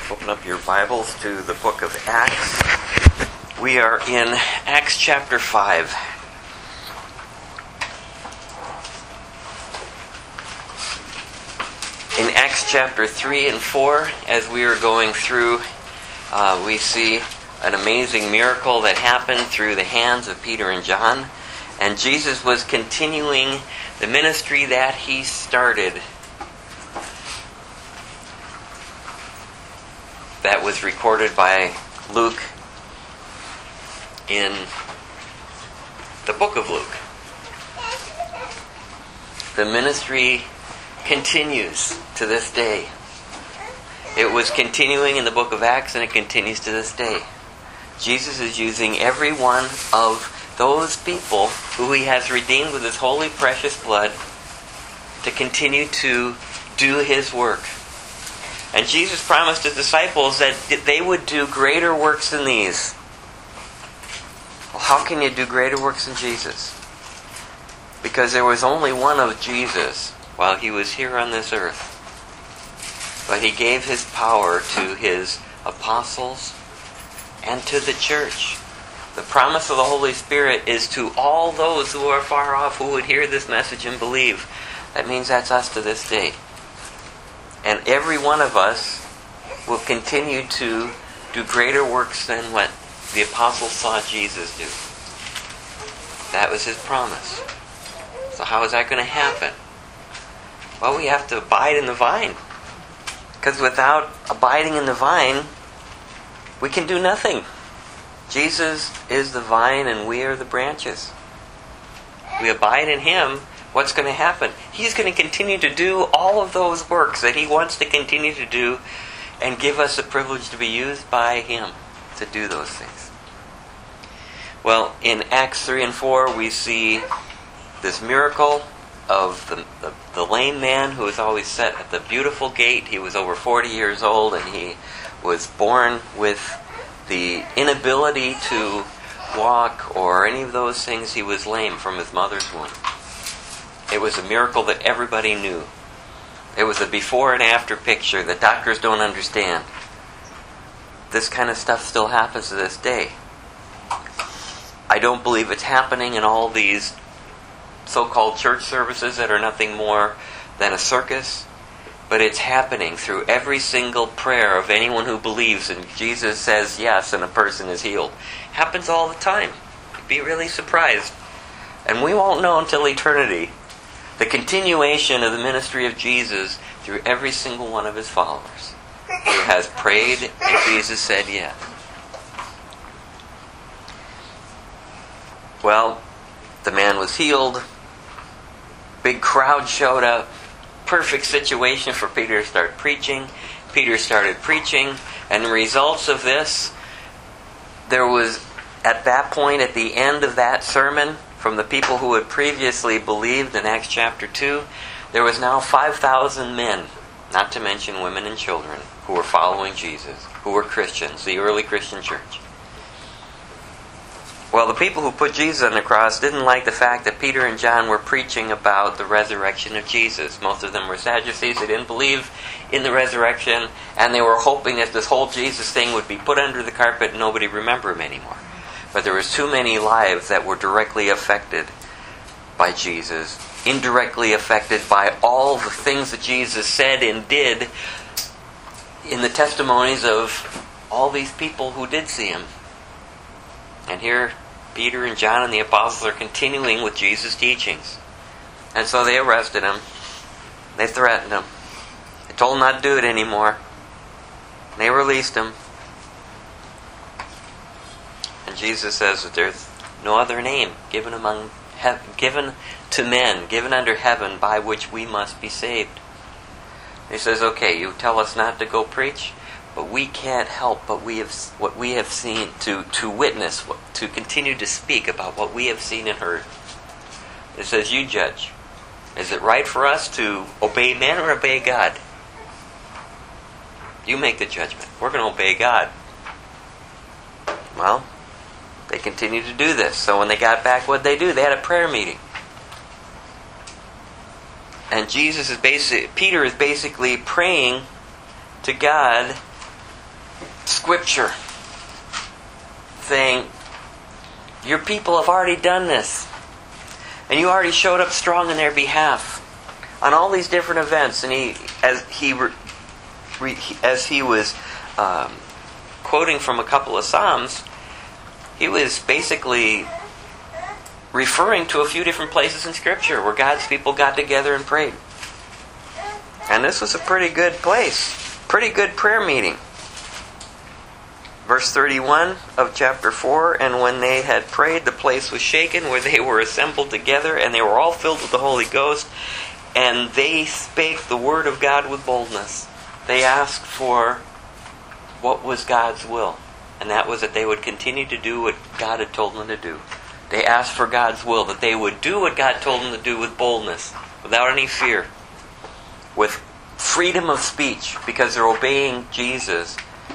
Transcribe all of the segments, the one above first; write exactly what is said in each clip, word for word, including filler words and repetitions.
Open up your Bibles to the book of Acts. We are in Acts chapter five. In Acts chapter three and four, as we are going through, uh, we see an amazing miracle that happened through the hands of Peter and John. And Jesus was continuing the ministry that he started. That was recorded by Luke in the book of Luke. The ministry continues to this day. It was continuing in the book of Acts, and it continues to this day. Jesus is using every one of those people who he has redeemed with his holy, precious blood to continue to do his work. And Jesus promised his disciples that they would do greater works than these. Well, how can you do greater works than Jesus? Because there was only one of Jesus while he was here on this earth. But he gave his power to his apostles and to the church. The promise of the Holy Spirit is to all those who are far off who would hear this message and believe. That means that's us to this day. And every one of us will continue to do greater works than what the apostles saw Jesus do. That was his promise. So how is that going to happen? Well, we have to abide in the vine. Because without abiding in the vine, we can do nothing. Jesus is the vine and we are the branches. We abide in him. What's going to happen? He's going to continue to do all of those works that he wants to continue to do and give us the privilege to be used by him to do those things. Well, in Acts three and four, we see this miracle of the, the, the lame man who was always set at the beautiful gate. He was over forty years old, and he was born with the inability to walk or any of those things. He was lame from his mother's womb. It was a miracle that everybody knew. It was a before and after picture that doctors don't understand. This kind of stuff still happens to this day. I don't believe it's happening in all these so-called church services that are nothing more than a circus. But it's happening through every single prayer of anyone who believes and Jesus says yes and a person is healed. Happens all the time. You'd be really surprised. And we won't know until eternity the continuation of the ministry of Jesus through every single one of his followers who has prayed and Jesus said yes. Well, the man was healed. Big crowd showed up. Perfect situation for Peter to start preaching. Peter started preaching, and the results of this, there was, at that point, at the end of that sermon, from the people who had previously believed in Acts chapter two, there was now five thousand men, not to mention women and children, who were following Jesus, who were Christians, the early Christian church. Well, the people who put Jesus on the cross didn't like the fact that Peter and John were preaching about the resurrection of Jesus. Most of them were Sadducees. They didn't believe in the resurrection, and they were hoping that this whole Jesus thing would be put under the carpet and nobody remember him anymore. But there was too many lives that were directly affected by Jesus, indirectly affected by all the things that Jesus said and did in the testimonies of all these people who did see him. And here, Peter and John and the apostles are continuing with Jesus' teachings. And so they arrested him. They threatened him. They told him not to do it anymore. They released him. And Jesus says that there's no other name given among he- given to men, given under heaven, by which we must be saved. He says, okay, you tell us not to go preach, but we can't help but we have what we have seen to, to witness, to continue to speak about what we have seen and heard. It says, you judge. Is it right for us to obey men or obey God? You make the judgment. We're going to obey God. Well, they continued to do this. So when they got back, what did they do? They had a prayer meeting. And Jesus is basically, Peter is basically praying to God scripture saying, your people have already done this. And you already showed up strong in their behalf on all these different events. And he, as he, re, re, as he was um, quoting from a couple of Psalms, he was basically referring to a few different places in Scripture where God's people got together and prayed. And this was a pretty good place. Pretty good prayer meeting. Verse thirty-one of chapter four, and when they had prayed, the place was shaken, where they were assembled together, and they were all filled with the Holy Ghost, and they spake the word of God with boldness. They asked for what was God's will, and that was that they would continue to do what God had told them to do. They asked for God's will, that they would do what God told them to do with boldness, without any fear, with freedom of speech, because they're obeying Jesus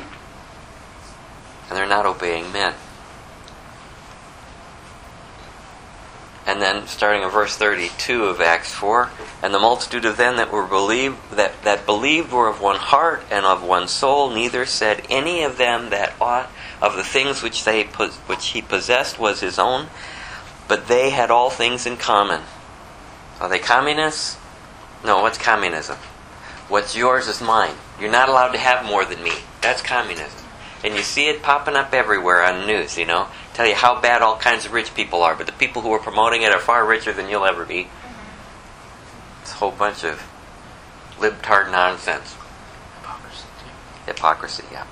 and they're not obeying men. And then, starting in verse thirty-two of Acts four, and the multitude of them that were believed that, that believed were of one heart and of one soul. Neither said any of them that aught of the things which they which he possessed was his own, but they had all things in common. Are they communists? No. What's communism? What's yours is mine. You're not allowed to have more than me. That's communism. And you see it popping up everywhere on the news, you know. Tell you how bad all kinds of rich people are, but the people who are promoting it are far richer than you'll ever be. It's a whole bunch of libtard nonsense. Hypocrisy. Hypocrisy, yeah.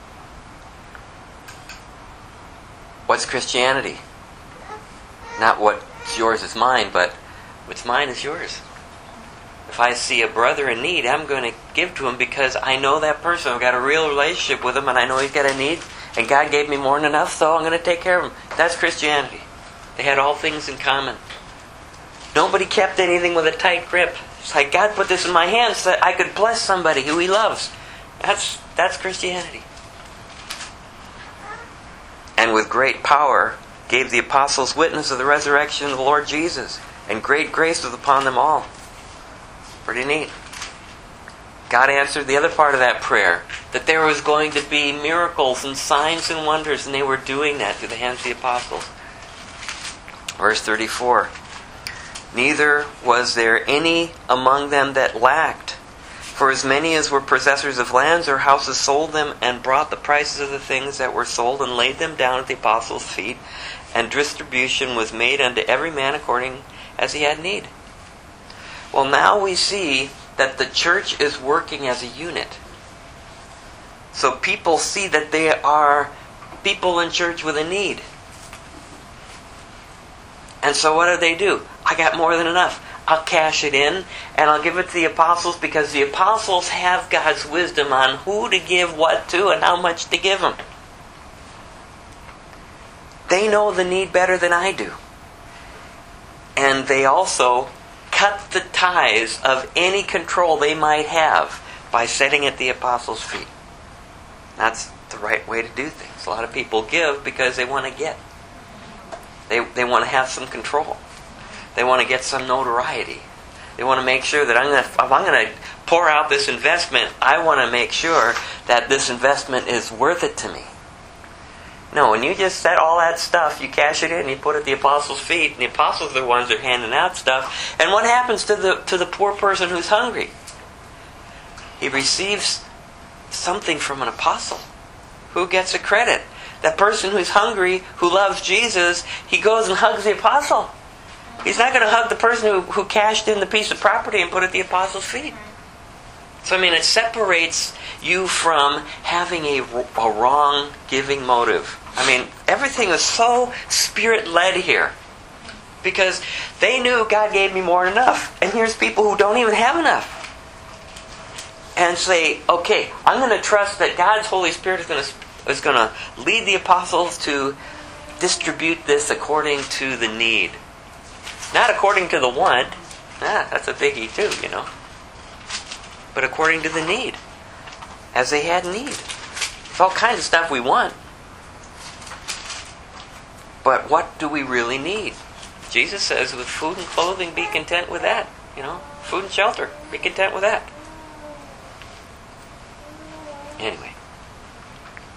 What's Christianity? Not what's yours is mine, but what's mine is yours. If I see a brother in need, I'm going to give to him because I know that person. I've got a real relationship with him and I know he's got a need. And God gave me more than enough, so I'm going to take care of him. That's Christianity. They had all things in common. Nobody kept anything with a tight grip. It's like, God put this in my hands so that I could bless somebody who he loves. That's, that's Christianity. And with great power gave the apostles witness of the resurrection of the Lord Jesus. And great grace was upon them all. Pretty neat. God answered the other part of that prayer, that there was going to be miracles and signs and wonders, and they were doing that through the hands of the apostles. Verse thirty-four. Neither was there any among them that lacked, for as many as were possessors of lands or houses sold them, and brought the prices of the things that were sold, and laid them down at the apostles' feet, and distribution was made unto every man according as he had need. Well, now we see that the church is working as a unit. So people see that there are people in church with a need. And so what do they do? I got more than enough. I'll cash it in and I'll give it to the apostles, because the apostles have God's wisdom on who to give what to and how much to give them. They know the need better than I do. And they also cut the ties of any control they might have by setting at the apostles' feet. That's the right way to do things. A lot of people give because they want to get. They they want to have some control. They want to get some notoriety. They want to make sure that I'm going to, if I'm going to pour out this investment, I want to make sure that this investment is worth it to me. No, when you just set all that stuff, you cash it in, you put it at the apostles' feet, and the apostles are the ones that are handing out stuff. And what happens to the to the poor person who's hungry? He receives something from an apostle. Who gets the credit? That person who's hungry, who loves Jesus, he goes and hugs the apostle. He's not going to hug the person who, who cashed in the piece of property and put it at the apostles' feet. So, I mean, it separates you from having a, a wrong giving motive. I mean, everything is so Spirit-led here. Because they knew God gave me more than enough. And here's people who don't even have enough. And say, okay, I'm going to trust that God's Holy Spirit is going to is going to lead the apostles to distribute this according to the need. Not according to the want. Ah, that's a biggie too, you know. But according to the need. As they had need. It's all kinds of stuff we want. But what do we really need? Jesus says, with food and clothing, be content with that. You know, food and shelter, be content with that. Anyway.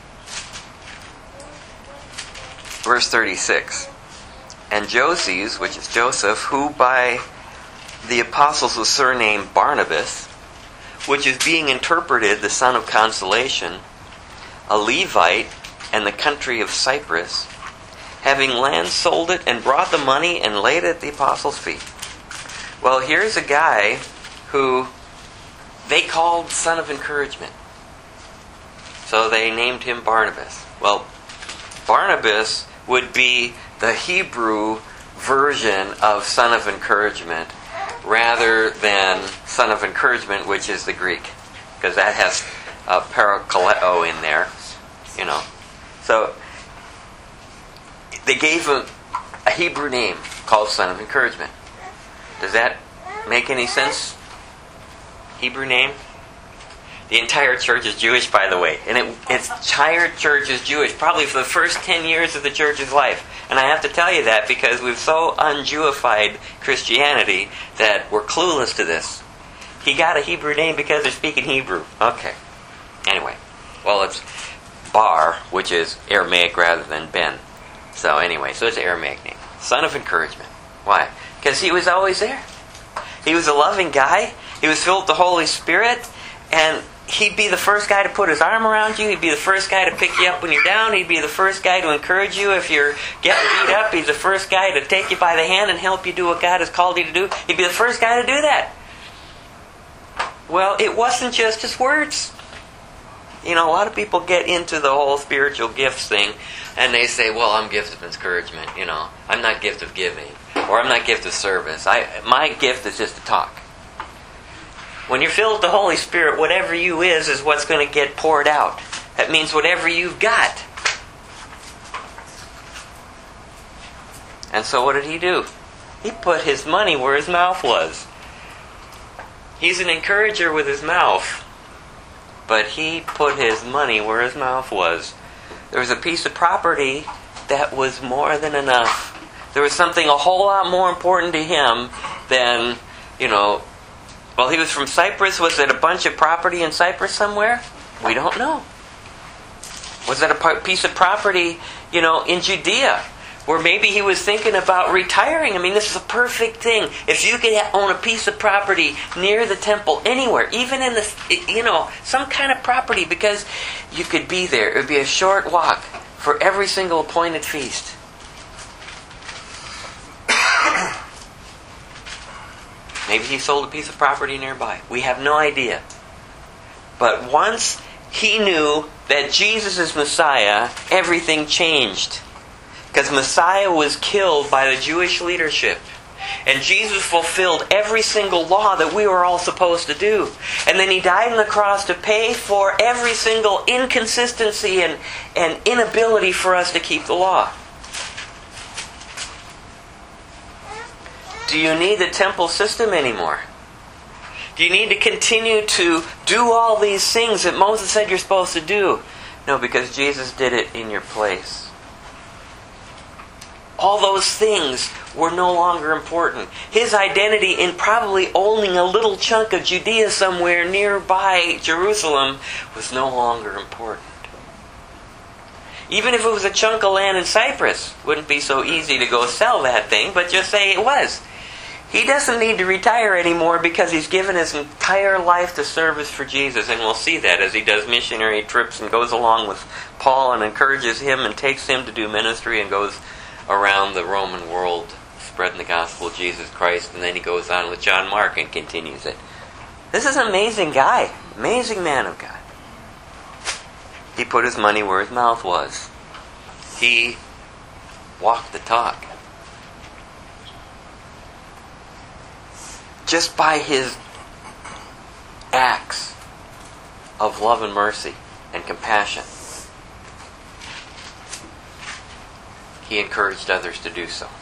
Verse thirty-six. And Joses, which is Joseph, who by the apostles was surnamed Barnabas, which is being interpreted the son of consolation, a Levite, and the country of Cyprus, having land sold it and brought the money and laid it at the apostles' feet. Well, here's a guy who they called son of encouragement. So they named him Barnabas. Well, Barnabas would be the Hebrew version of son of encouragement rather than son of encouragement, which is the Greek, because that has a parakaleo in there, you know. So they gave him a Hebrew name called son of encouragement. Does that make any sense? Hebrew name? The entire church is Jewish, by the way. And it, its entire church is Jewish, probably for the first ten years of the church's life. And I have to tell you that because we've so un-Jewified Christianity that we're clueless to this. He got a Hebrew name because they're speaking Hebrew. Okay. Anyway. Well, it's Bar, which is Aramaic rather than Ben. So anyway, so it's an Aramaic name. Son of encouragement. Why? Because he was always there. He was a loving guy. He was filled with the Holy Spirit. And he'd be the first guy to put his arm around you. He'd be the first guy to pick you up when you're down. He'd be the first guy to encourage you if you're getting beat up. He's the first guy to take you by the hand and help you do what God has called you to do. He'd be the first guy to do that. Well, it wasn't just his words. You know, a lot of people get into the whole spiritual gifts thing, and they say, well, I'm gift of encouragement, you know. I'm not gift of giving, or I'm not gift of service. I My gift is just to talk. When you're filled with the Holy Spirit, whatever you is, is what's going to get poured out. That means whatever you've got. And so what did he do? He put his money where his mouth was. He's an encourager with his mouth, but he put his money where his mouth was. There was a piece of property that was more than enough. There was something a whole lot more important to him than, you know, well, he was from Cyprus. Was it a bunch of property in Cyprus somewhere? We don't know. Was it a piece of property, you know, in Judea? Where maybe he was thinking about retiring. I mean, this is a perfect thing. If you could own a piece of property near the temple, anywhere, even in the, you know, some kind of property, because you could be there. It would be a short walk for every single appointed feast. Maybe he sold a piece of property nearby. We have no idea. But once he knew that Jesus is Messiah, everything changed. Because Messiah was killed by the Jewish leadership. And Jesus fulfilled every single law that we were all supposed to do. And then He died on the cross to pay for every single inconsistency and, and inability for us to keep the law. Do you need the temple system anymore? Do you need to continue to do all these things that Moses said you're supposed to do? No, because Jesus did it in your place. All those things were no longer important. His identity in probably owning a little chunk of Judea somewhere nearby Jerusalem was no longer important. Even if it was a chunk of land in Cyprus, wouldn't be so easy to go sell that thing, but just say it was. He doesn't need to retire anymore because he's given his entire life to service for Jesus. And we'll see that as he does missionary trips and goes along with Paul and encourages him and takes him to do ministry and goes around the Roman world spreading the gospel of Jesus Christ. And then he goes on with John Mark and continues it. This is an amazing guy. Amazing man of God. He put his money where his mouth was. He walked the talk. Just by his acts of love and mercy and compassion, he encouraged others to do so.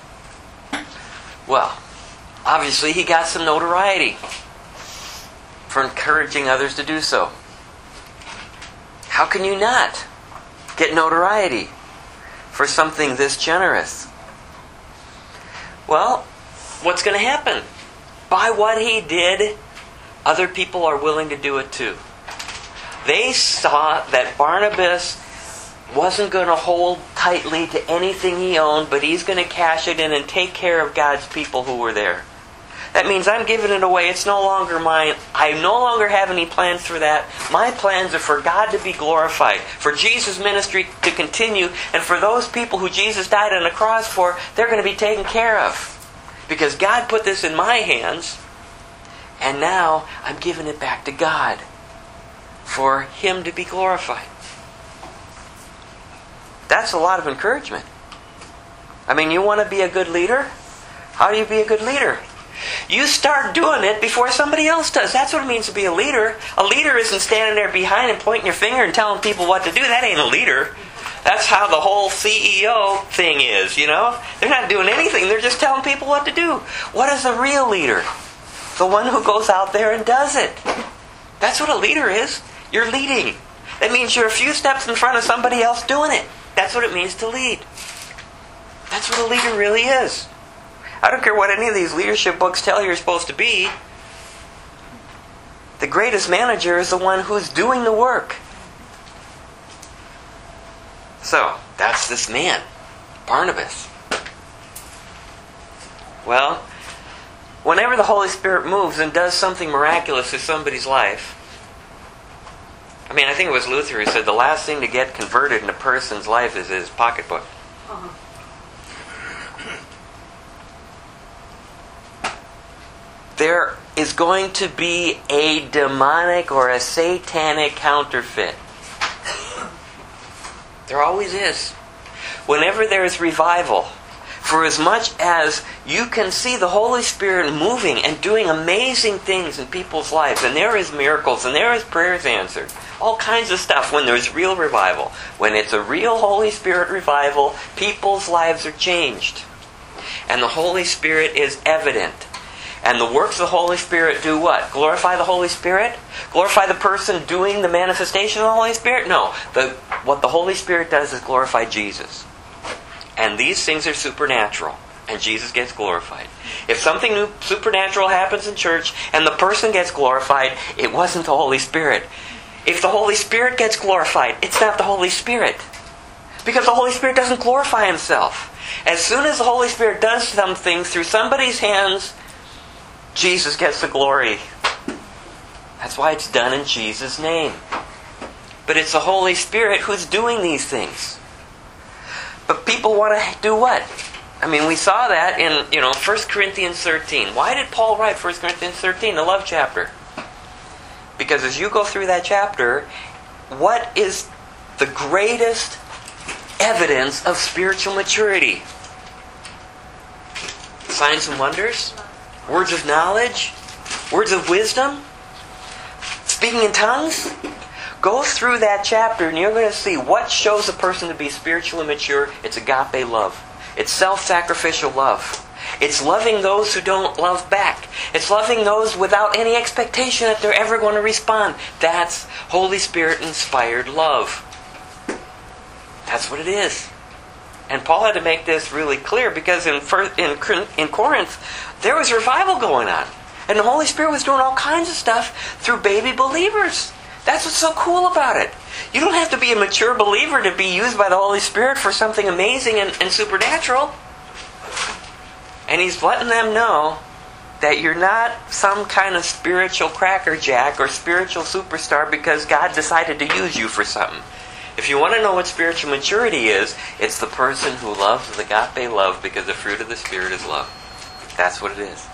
Well, obviously he got some notoriety for encouraging others to do so. How can you not get notoriety for something this generous? Well, what's going to happen? By what he did, other people are willing to do it too. They saw that Barnabas wasn't going to hold tightly to anything he owned, but he's going to cash it in and take care of God's people who were there. That means I'm giving it away. It's no longer mine. I no longer have any plans for that. My plans are for God to be glorified, for Jesus' ministry to continue, and for those people who Jesus died on the cross for, they're going to be taken care of. Because God put this in my hands, and now I'm giving it back to God for Him to be glorified. That's a lot of encouragement. I mean, you want to be a good leader? How do you be a good leader? You start doing it before somebody else does. That's what it means to be a leader. A leader isn't standing there behind and pointing your finger and telling people what to do. That ain't a leader. That's how the whole C E O thing is, you know? They're not doing anything. They're just telling people what to do. What is a real leader? The one who goes out there and does it. That's what a leader is. You're leading. That means you're a few steps in front of somebody else doing it. That's what it means to lead. That's what a leader really is. I don't care what any of these leadership books tell you you're supposed to be. The greatest manager is the one who's doing the work. So, that's this man, Barnabas. Well, whenever the Holy Spirit moves and does something miraculous in somebody's life, I mean, I think it was Luther who said the last thing to get converted in a person's life is his pocketbook. Uh-huh. There is going to be a demonic or a satanic counterfeit. There always is. Whenever there is revival, for as much as you can see the Holy Spirit moving and doing amazing things in people's lives, and there is miracles, and there is prayers answered, all kinds of stuff when there's real revival. When it's a real Holy Spirit revival, people's lives are changed. And the Holy Spirit is evident. And the works of the Holy Spirit do what? Glorify the Holy Spirit? Glorify the person doing the manifestation of the Holy Spirit? No. The, what the Holy Spirit does is glorify Jesus. And these things are supernatural. And Jesus gets glorified. If something new, supernatural happens in church and the person gets glorified, it wasn't the Holy Spirit. If the Holy Spirit gets glorified, it's not the Holy Spirit. Because the Holy Spirit doesn't glorify Himself. As soon as the Holy Spirit does something through somebody's hands, Jesus gets the glory. That's why it's done in Jesus' name. But it's the Holy Spirit who's doing these things. But people want to do what? I mean, we saw that in, you know, First Corinthians thirteen. Why did Paul write First Corinthians thirteen, the love chapter? Because as you go through that chapter, what is the greatest evidence of spiritual maturity? Signs and wonders? Words of knowledge? Words of wisdom? Speaking in tongues? Go through that chapter and you're going to see what shows a person to be spiritually mature. It's agape love. It's self-sacrificial love. It's loving those who don't love back. It's loving those without any expectation that they're ever going to respond. That's Holy Spirit-inspired love. That's what it is. And Paul had to make this really clear because in, in, in Corinth, there was revival going on. And the Holy Spirit was doing all kinds of stuff through baby believers. That's what's so cool about it. You don't have to be a mature believer to be used by the Holy Spirit for something amazing and, and supernatural. And He's letting them know that you're not some kind of spiritual crackerjack or spiritual superstar because God decided to use you for something. If you want to know what spiritual maturity is, it's the person who loves with agape love because the fruit of the Spirit is love. That's what it is.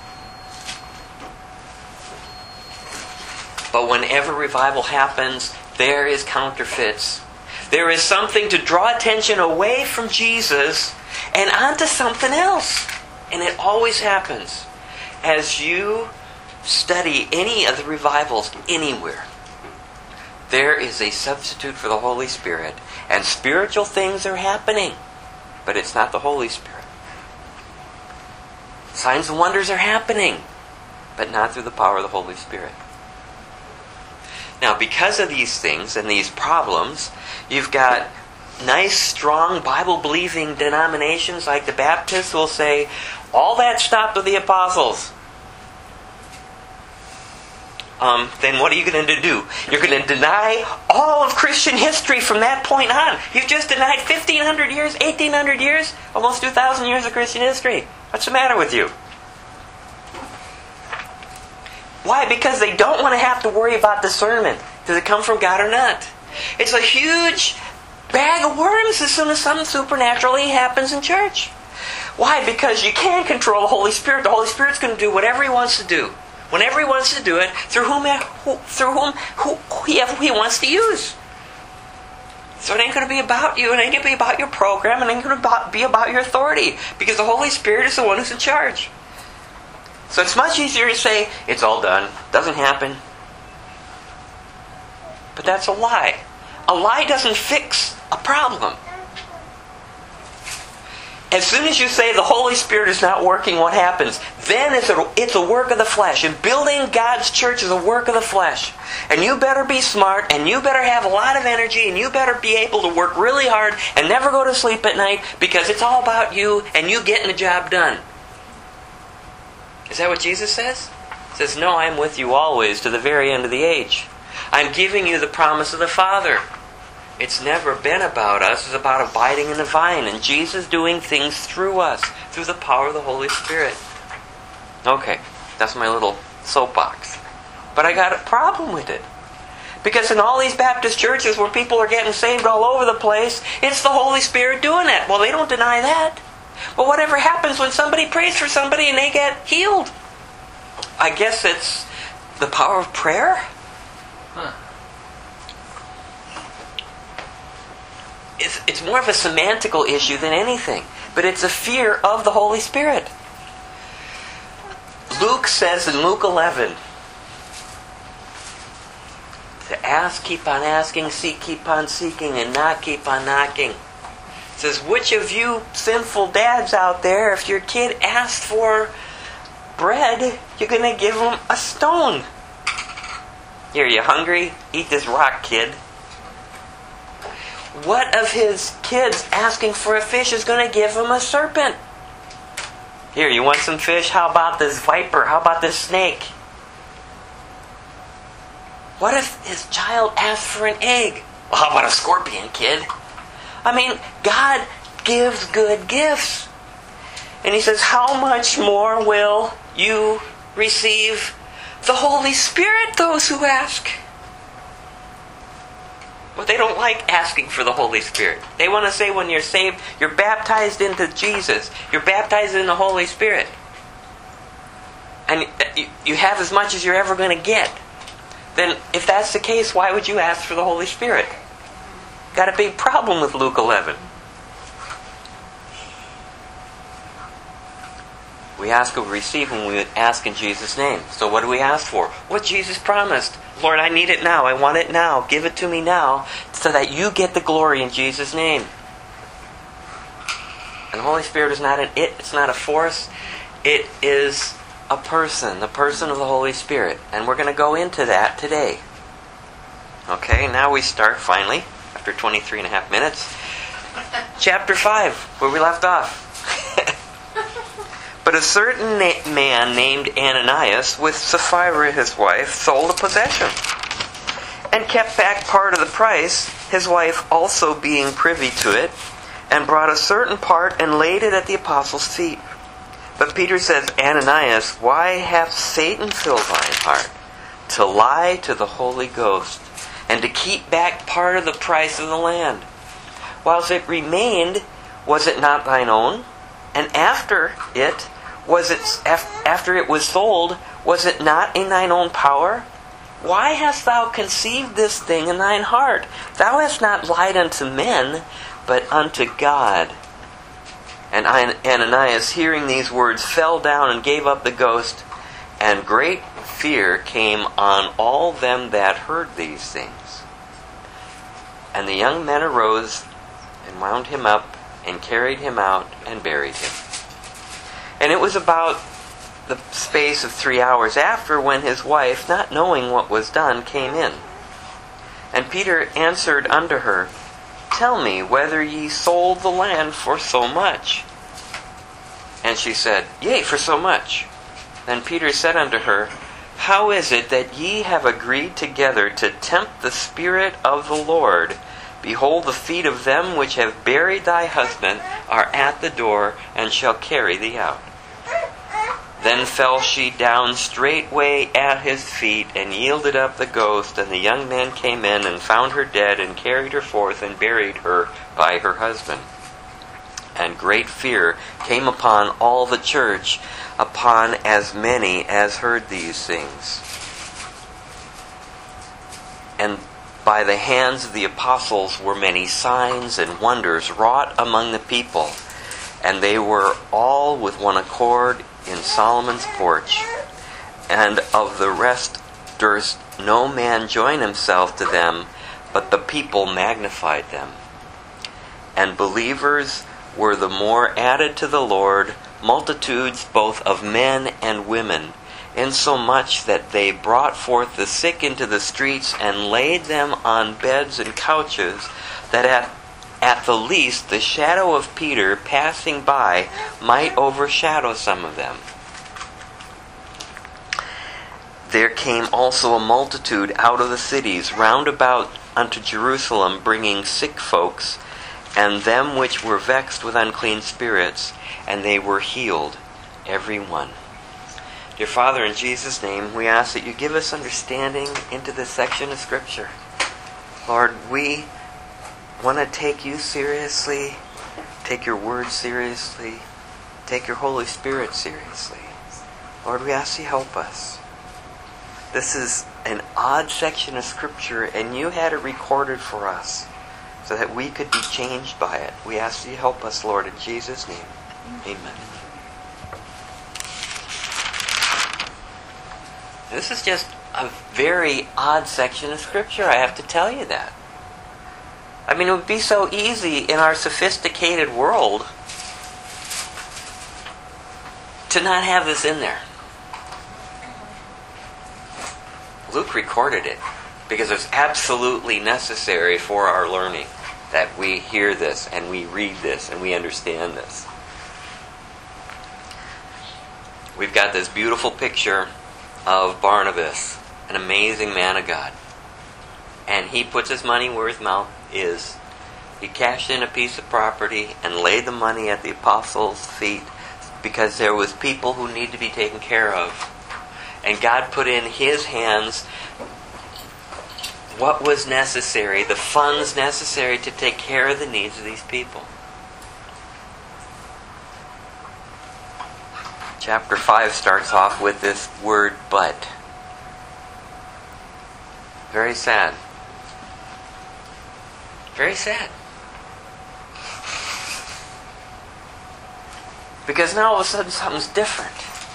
But whenever revival happens, there is counterfeits. There is something to draw attention away from Jesus and onto something else. And it always happens as you study any of the revivals anywhere. There is a substitute for the Holy Spirit. And spiritual things are happening. But it's not the Holy Spirit. Signs and wonders are happening. But not through the power of the Holy Spirit. Now, because of these things and these problems, you've got nice, strong, Bible-believing denominations like the Baptists will say, all that stopped with the apostles. um, then what are you going to do? You're going to deny all of Christian history from that point on. You've just denied fifteen hundred years, eighteen hundred years, almost two thousand years of Christian history. What's the matter with you? Why? Because they don't want to have to worry about discernment. Does it come from God or not? It's a huge bag of worms as soon as something supernaturally happens in church. Why? Because you can't control the Holy Spirit. The Holy Spirit's going to do whatever He wants to do, whenever He wants to do it, through whom who, through whom who, whoever He wants to use. So it ain't going to be about you. It ain't going to be about your program. It ain't going to be about your authority, because the Holy Spirit is the one who's in charge. So it's much easier to say, it's all done. Doesn't happen. But that's a lie. A lie doesn't fix a problem. As soon as you say the Holy Spirit is not working, what happens? Then it's a, it's a work of the flesh. And building God's church is a work of the flesh. And you better be smart, and you better have a lot of energy, and you better be able to work really hard and never go to sleep at night, because it's all about you and you getting the job done. Is that what Jesus says? He says, no, I am with you always to the very end of the age. I'm giving you the promise of the Father. It's never been about us. It's about abiding in the vine and Jesus doing things through us, through the power of the Holy Spirit. Okay, that's my little soapbox. But I got a problem with it. Because in all these Baptist churches where people are getting saved all over the place, it's the Holy Spirit doing it. Well, they don't deny that. But whatever happens when somebody prays for somebody and they get healed? I guess it's the power of prayer? Huh. It's, it's more of a semantical issue than anything. But it's a fear of the Holy Spirit. Luke says in Luke eleven, to ask, keep on asking, seek, keep on seeking, and knock, keep on knocking. It says, which of you sinful dads out there, if your kid asked for bread, you're going to give him a stone? Here, you hungry? Eat this rock, kid. What of his kids asking for a fish is going to give him a serpent? Here, you want some fish? How about this viper? How about this snake? What if his child asked for an egg? Well, how about a scorpion, kid? I mean, God gives good gifts. And He says, how much more will you receive the Holy Spirit, those who ask? But they don't like asking for the Holy Spirit. They want to say when you're saved, you're baptized into Jesus. You're baptized in the Holy Spirit. And you have as much as you're ever going to get. Then if that's the case, why would you ask for the Holy Spirit? Got a big problem with Luke eleven. We ask and we receive when we ask in Jesus' name. So what do we ask for? What Jesus promised. Lord, I need it now. I want it now. Give it to me now so that you get the glory in Jesus' name. And the Holy Spirit is not an it. It's not a force. It is a person. The person of the Holy Spirit. And we're going to go into that today. Okay, now we start finally, after twenty-three and a half minutes. Chapter five, where we left off. But a certain na- man named Ananias, with Sapphira his wife, sold a possession, and kept back part of the price, his wife also being privy to it, and brought a certain part and laid it at the apostles' feet. But Peter says, Ananias, why hath Satan filled thine heart to lie to the Holy Ghost, and to keep back part of the price of the land? Whilst it remained, was it not thine own? And after it, was it after it was sold, was it not in thine own power? Why hast thou conceived this thing in thine heart? Thou hast not lied unto men, but unto God. And Ananias, hearing these words, fell down and gave up the ghost, and great fear came on all them that heard these things. And the young men arose and wound him up and carried him out and buried him. And it was about the space of three hours after when his wife, not knowing what was done, came in. And Peter answered unto her, Tell me whether ye sold the land for so much. And she said, Yea, for so much. Then Peter said unto her, how is it that ye have agreed together to tempt the Spirit of the Lord? Behold, the feet of them which have buried thy husband are at the door, and shall carry thee out. Then fell she down straightway at his feet, and yielded up the ghost. And the young men came in, and found her dead, and carried her forth, and buried her by her husband. And great fear came upon all the church, upon as many as heard these things. And by the hands of the apostles were many signs and wonders wrought among the people. And they were all with one accord in Solomon's porch. And of the rest durst no man join himself to them, but the people magnified them. And believers were the more added to the Lord, multitudes both of men and women, insomuch that they brought forth the sick into the streets, and laid them on beds and couches, that at, at the least the shadow of Peter passing by might overshadow some of them. There came also a multitude out of the cities round about unto Jerusalem, bringing sick folks, and them which were vexed with unclean spirits, and they were healed, every one. Dear Father, in Jesus' name, we ask that you give us understanding into this section of Scripture. Lord, we want to take you seriously, take your word seriously, take your Holy Spirit seriously. Lord, we ask you help us. This is an odd section of Scripture, and you had it recorded for us so that we could be changed by it. We ask you help us, Lord, in Jesus' name. Amen. This is just a very odd section of Scripture, I have to tell you that. I mean, it would be so easy in our sophisticated world to not have this in there. Luke recorded it because it's absolutely necessary for our learning that we hear this and we read this and we understand this. We've got this beautiful picture of Barnabas, an amazing man of God. And he puts his money where his mouth is. He cashed in a piece of property and laid the money at the apostles' feet because there was people who need to be taken care of. And God put in his hands what was necessary, the funds necessary to take care of the needs of these people. Chapter five starts off with this word, but. Very sad. Very sad. Because now all of a sudden something's different.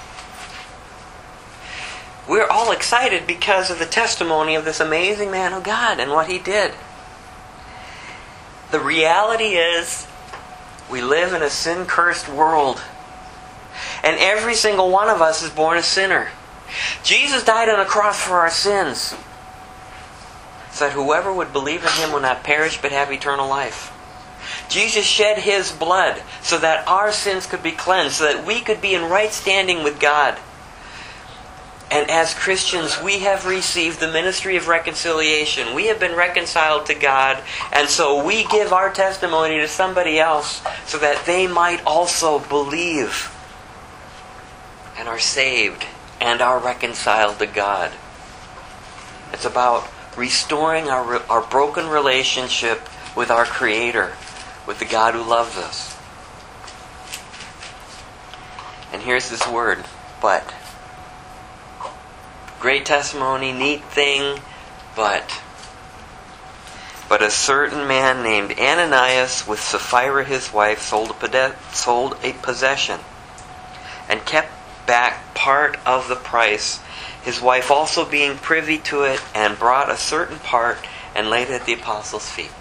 We're all excited because of the testimony of this amazing man of God and what he did. The reality is, we live in a sin-cursed world. And every single one of us is born a sinner. Jesus died on a cross for our sins, so that whoever would believe in him will not perish but have eternal life. Jesus shed his blood so that our sins could be cleansed, so that we could be in right standing with God. And as Christians, we have received the ministry of reconciliation. We have been reconciled to God, and so we give our testimony to somebody else so that they might also believe and are saved and are reconciled to God. It's about restoring our, our broken relationship with our Creator, with the God who loves us. And here's this word, but. Great testimony, neat thing, but. But a certain man named Ananias with Sapphira his wife sold a, pode- sold a possession and kept back part of the price, his wife also being privy to it, and brought a certain part and laid it at the apostles' feet.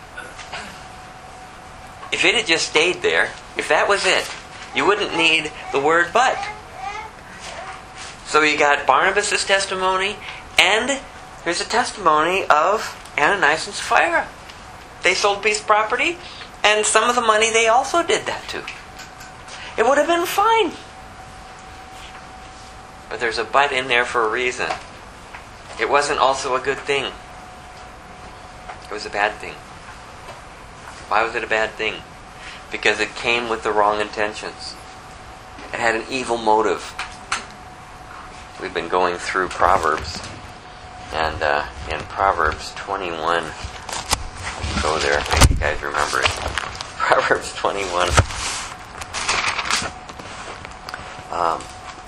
If it had just stayed there, if that was it, you wouldn't need the word but. So you got Barnabas' testimony, and here's a testimony of Ananias and Sapphira. They sold a piece of property, and some of the money they also did that too. It would have been fine. But there's a but in there for a reason. it wasn't also a good thing. It was a bad thing. Why was it a bad thing? Because it came with the wrong intentions. It had an evil motive. We've been going through Proverbs. And uh, in Proverbs twenty-one, let's go there. I think you guys remember it. Proverbs twenty-one. Um,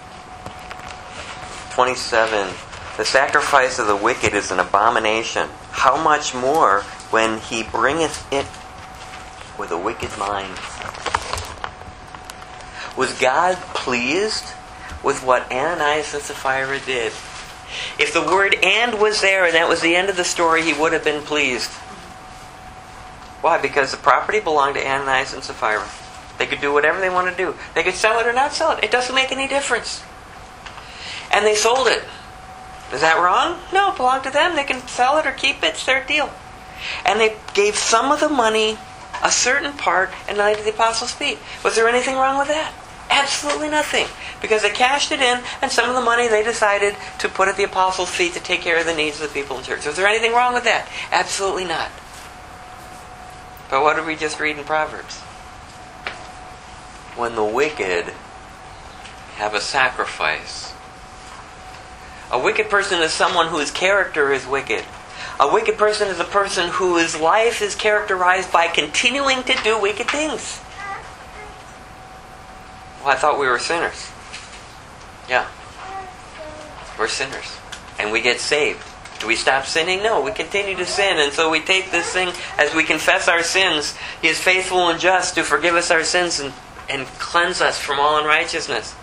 twenty-seven. The sacrifice of the wicked is an abomination. How much more when he bringeth it with a wicked mind. Was God pleased with what Ananias and Sapphira did? If the word "and" was there and that was the end of the story, he would have been pleased. Why? Because the property belonged to Ananias and Sapphira. They could do whatever they want to do. They could sell it or not sell it. It doesn't make any difference. And they sold it. Is that wrong? No, it belonged to them. They can sell it or keep it. It's their deal. And they gave some of the money, a certain part, and laid at the apostles' feet. Was there anything wrong with that? Absolutely nothing. Because they cashed it in, and some of the money they decided to put at the apostles' feet to take care of the needs of the people in church. Was there anything wrong with that? Absolutely not. But what did we just read in Proverbs? When the wicked have a sacrifice. A wicked person is someone whose character is wicked. A wicked person is a person whose life is characterized by continuing to do wicked things. Well, I thought we were sinners. Yeah. We're sinners. And we get saved. Do we stop sinning? No, we continue to sin. And so we take this thing, as we confess our sins, He is faithful and just to forgive us our sins and, and cleanse us from all unrighteousness.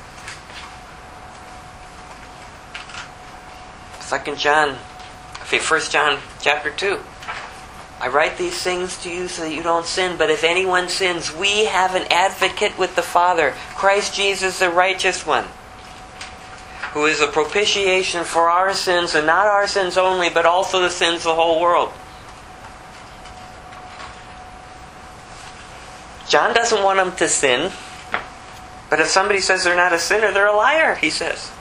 Second John, First John chapter two. I write these things to you so that you don't sin. But if anyone sins, we have an advocate with the Father, Christ Jesus, the righteous one, who is a propitiation for our sins, and not our sins only, but also the sins of the whole world. John doesn't want them to sin. But if somebody says they're not a sinner, they're a liar, he says.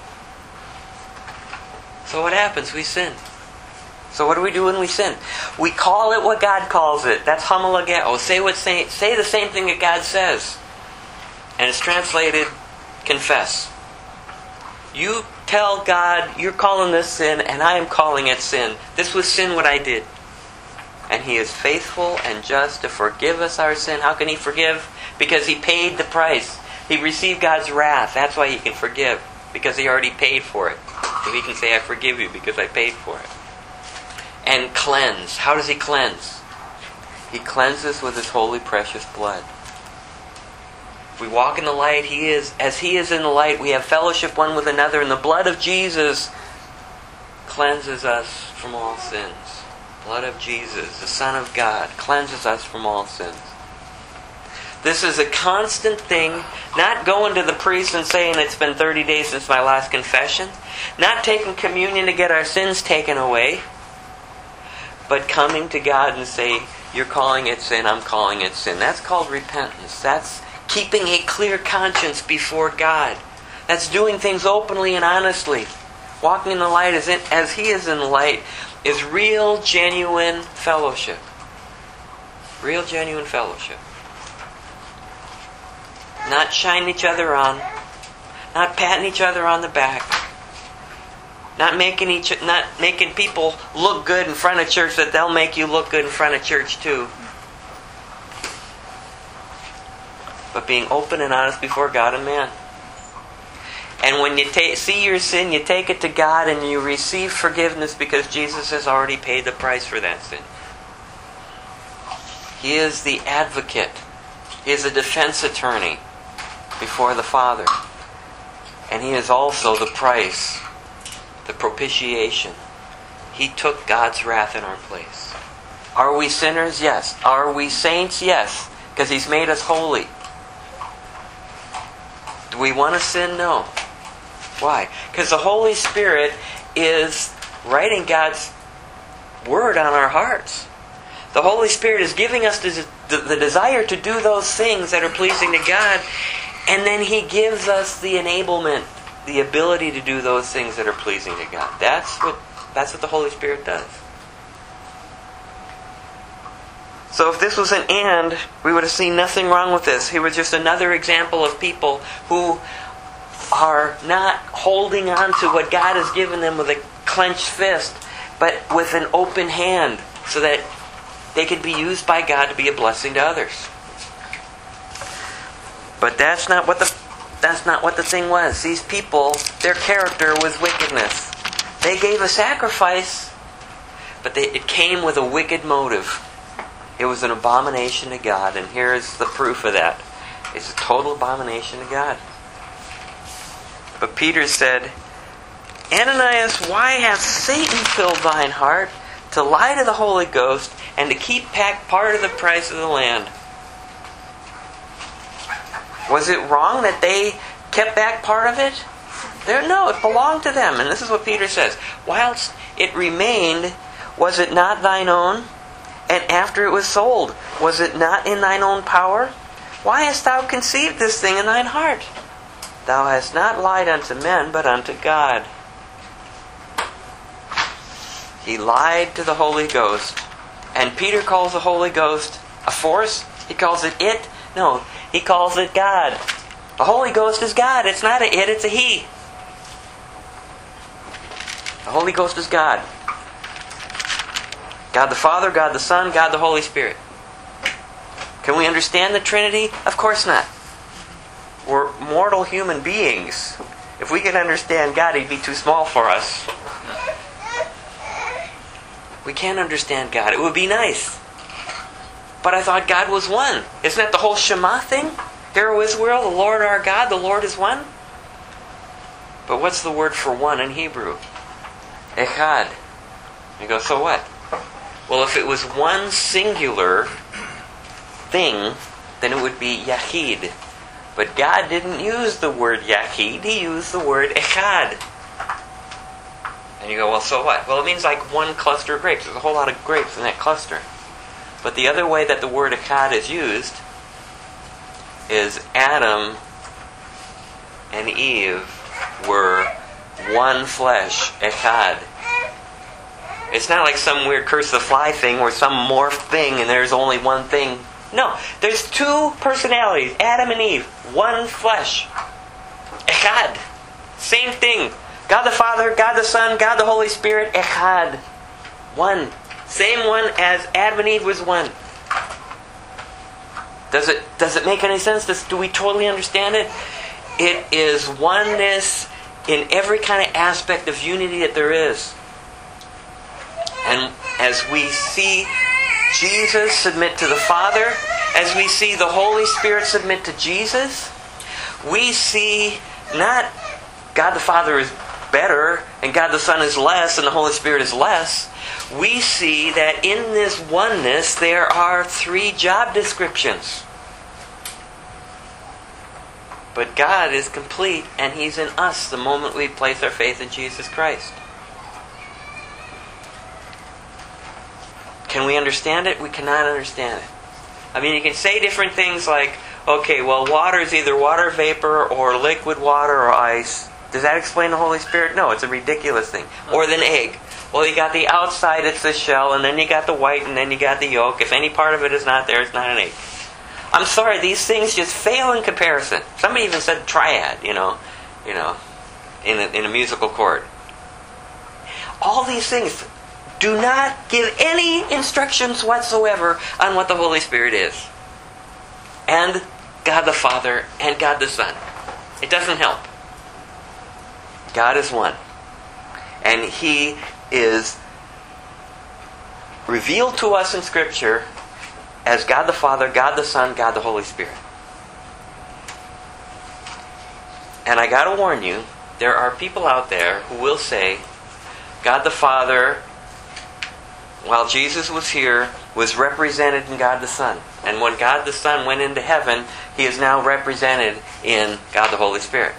So what happens? We sin. So what do we do when we sin? We call it what God calls it. That's homologeo. Say what say, say the same thing that God says. And it's translated confess. You tell God, you're calling this sin, and I am calling it sin. This was sin what I did. And He is faithful and just to forgive us our sin. How can He forgive? Because He paid the price. He received God's wrath. That's why He can forgive. Because He already paid for it. So He can say, I forgive you because I paid for it. And cleanse. How does He cleanse? He cleanses with His holy, precious blood. If we walk in the light, He is, as He is in the light, we have fellowship one with another, and the blood of Jesus cleanses us from all sins. Blood of Jesus, the Son of God, cleanses us from all sins. This is a constant thing, not going to the priest and saying it's been thirty days since my last confession, not taking communion to get our sins taken away, but coming to God and say, you're calling it sin, I'm calling it sin. That's called repentance. That's keeping a clear conscience before God. That's doing things openly and honestly. Walking in the light as, in, as He is in the light is real, genuine fellowship. Real, genuine fellowship. Not shining each other on. Not patting each other on the back. Not making each, not making people look good in front of church that they'll make you look good in front of church too. But being open and honest before God and man. And when you ta- see your sin, you take it to God and you receive forgiveness because Jesus has already paid the price for that sin. He is the advocate. He is a defense attorney before the Father. And He is also the price, the propitiation. He took God's wrath in our place. Are we sinners? Yes. Are we saints? Yes. Because He's made us holy. Do we want to sin? No. Why? Because the Holy Spirit is writing God's Word on our hearts. The Holy Spirit is giving us the, the, the desire to do those things that are pleasing to God, and then He gives us the enablement, the ability to do those things that are pleasing to God. That's what That's what the Holy Spirit does. So if this was an and, we would have seen nothing wrong with this. He was just another example of people who are not holding on to what God has given them with a clenched fist, but with an open hand, so that they can be used by God to be a blessing to others. But that's not what the that's not what the thing was. These people, their character was wickedness. They gave a sacrifice, but they, it came with a wicked motive. It was an abomination to God, and here's the proof of that. It's a total abomination to God. But Peter said, Ananias, why hath Satan filled thine heart to lie to the Holy Ghost and to keep back part of the price of the land? Was it wrong that they kept back part of it? There, no, it belonged to them. And this is what Peter says. Whilst it remained, was it not thine own? And after it was sold, was it not in thine own power? Why hast thou conceived this thing in thine heart? Thou hast not lied unto men, but unto God. He lied to the Holy Ghost. And Peter calls the Holy Ghost a force. He calls it it. No, he calls it God. The Holy Ghost is God. It's not a it, it's a he. The Holy Ghost is God. God the Father, God the Son, God the Holy Spirit. Can we understand the Trinity? Of course not. We're mortal human beings. If we could understand God, He'd be too small for us. We can't understand God. It would be nice. But I thought God was one. Isn't that the whole Shema thing? Hear, O Israel, the Lord our God, the Lord is one. But what's the word for one in Hebrew? Echad. You go, so what? Well, if it was one singular thing, then it would be Yahid. But God didn't use the word Yahid, He used the word Echad. And you go, well, so what? Well, it means like one cluster of grapes. There's a whole lot of grapes in that cluster. But the other way that the word Echad is used is Adam and Eve were one flesh, Echad. It's not like some weird curse the fly thing or some morph thing and there's only one thing. No, there's two personalities, Adam and Eve, one flesh. Echad. Same thing. God the Father, God the Son, God the Holy Spirit, Echad. One. Same one as Adam and Eve was one. Does it does it make any sense? Does, do we totally understand it? It is oneness in every kind of aspect of unity that there is. And as we see Jesus submit to the Father, as we see the Holy Spirit submit to Jesus, we see not God the Father is better and God the Son is less and the Holy Spirit is less. We see that in this oneness there are three job descriptions. But God is complete and He's in us the moment we place our faith in Jesus Christ. Can we understand it? We cannot understand it. I mean, you can say different things like, okay, well, water is either water vapor or liquid water or ice. Does that explain the Holy Spirit? No, it's a ridiculous thing. Or an egg. Well, you got the outside, it's the shell, and then you got the white, and then you got the yolk. If any part of it is not there, it's not an egg. I'm sorry, these things just fail in comparison. Somebody even said triad, you know, you know, in a, in a musical chord. All these things do not give any instructions whatsoever on what the Holy Spirit is. And God the Father and God the Son. It doesn't help. God is one. And He is revealed to us in Scripture as God the Father, God the Son, God the Holy Spirit. And I gotta warn you, there are people out there who will say, God the Father, while Jesus was here, was represented in God the Son. And when God the Son went into heaven, He is now represented in God the Holy Spirit.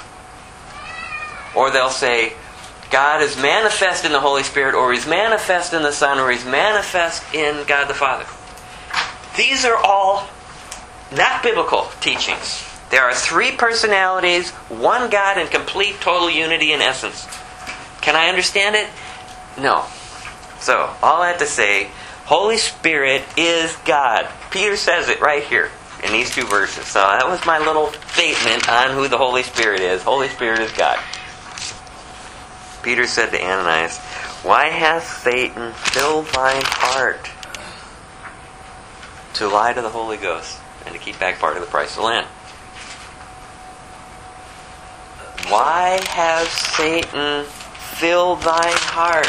Or they'll say, God is manifest in the Holy Spirit, or He's manifest in the Son, or He's manifest in God the Father. These are all not biblical teachings. There are three personalities, one God in complete, total unity in essence. Can I understand it? No. So, all I have to say, Holy Spirit is God. Peter says it right here in these two verses. So that was my little statement on who the Holy Spirit is. Holy Spirit is God. Peter said to Ananias, "Why hath Satan filled thine heart to lie to the Holy Ghost and to keep back part of the price of the land?" Why has Satan filled thine heart?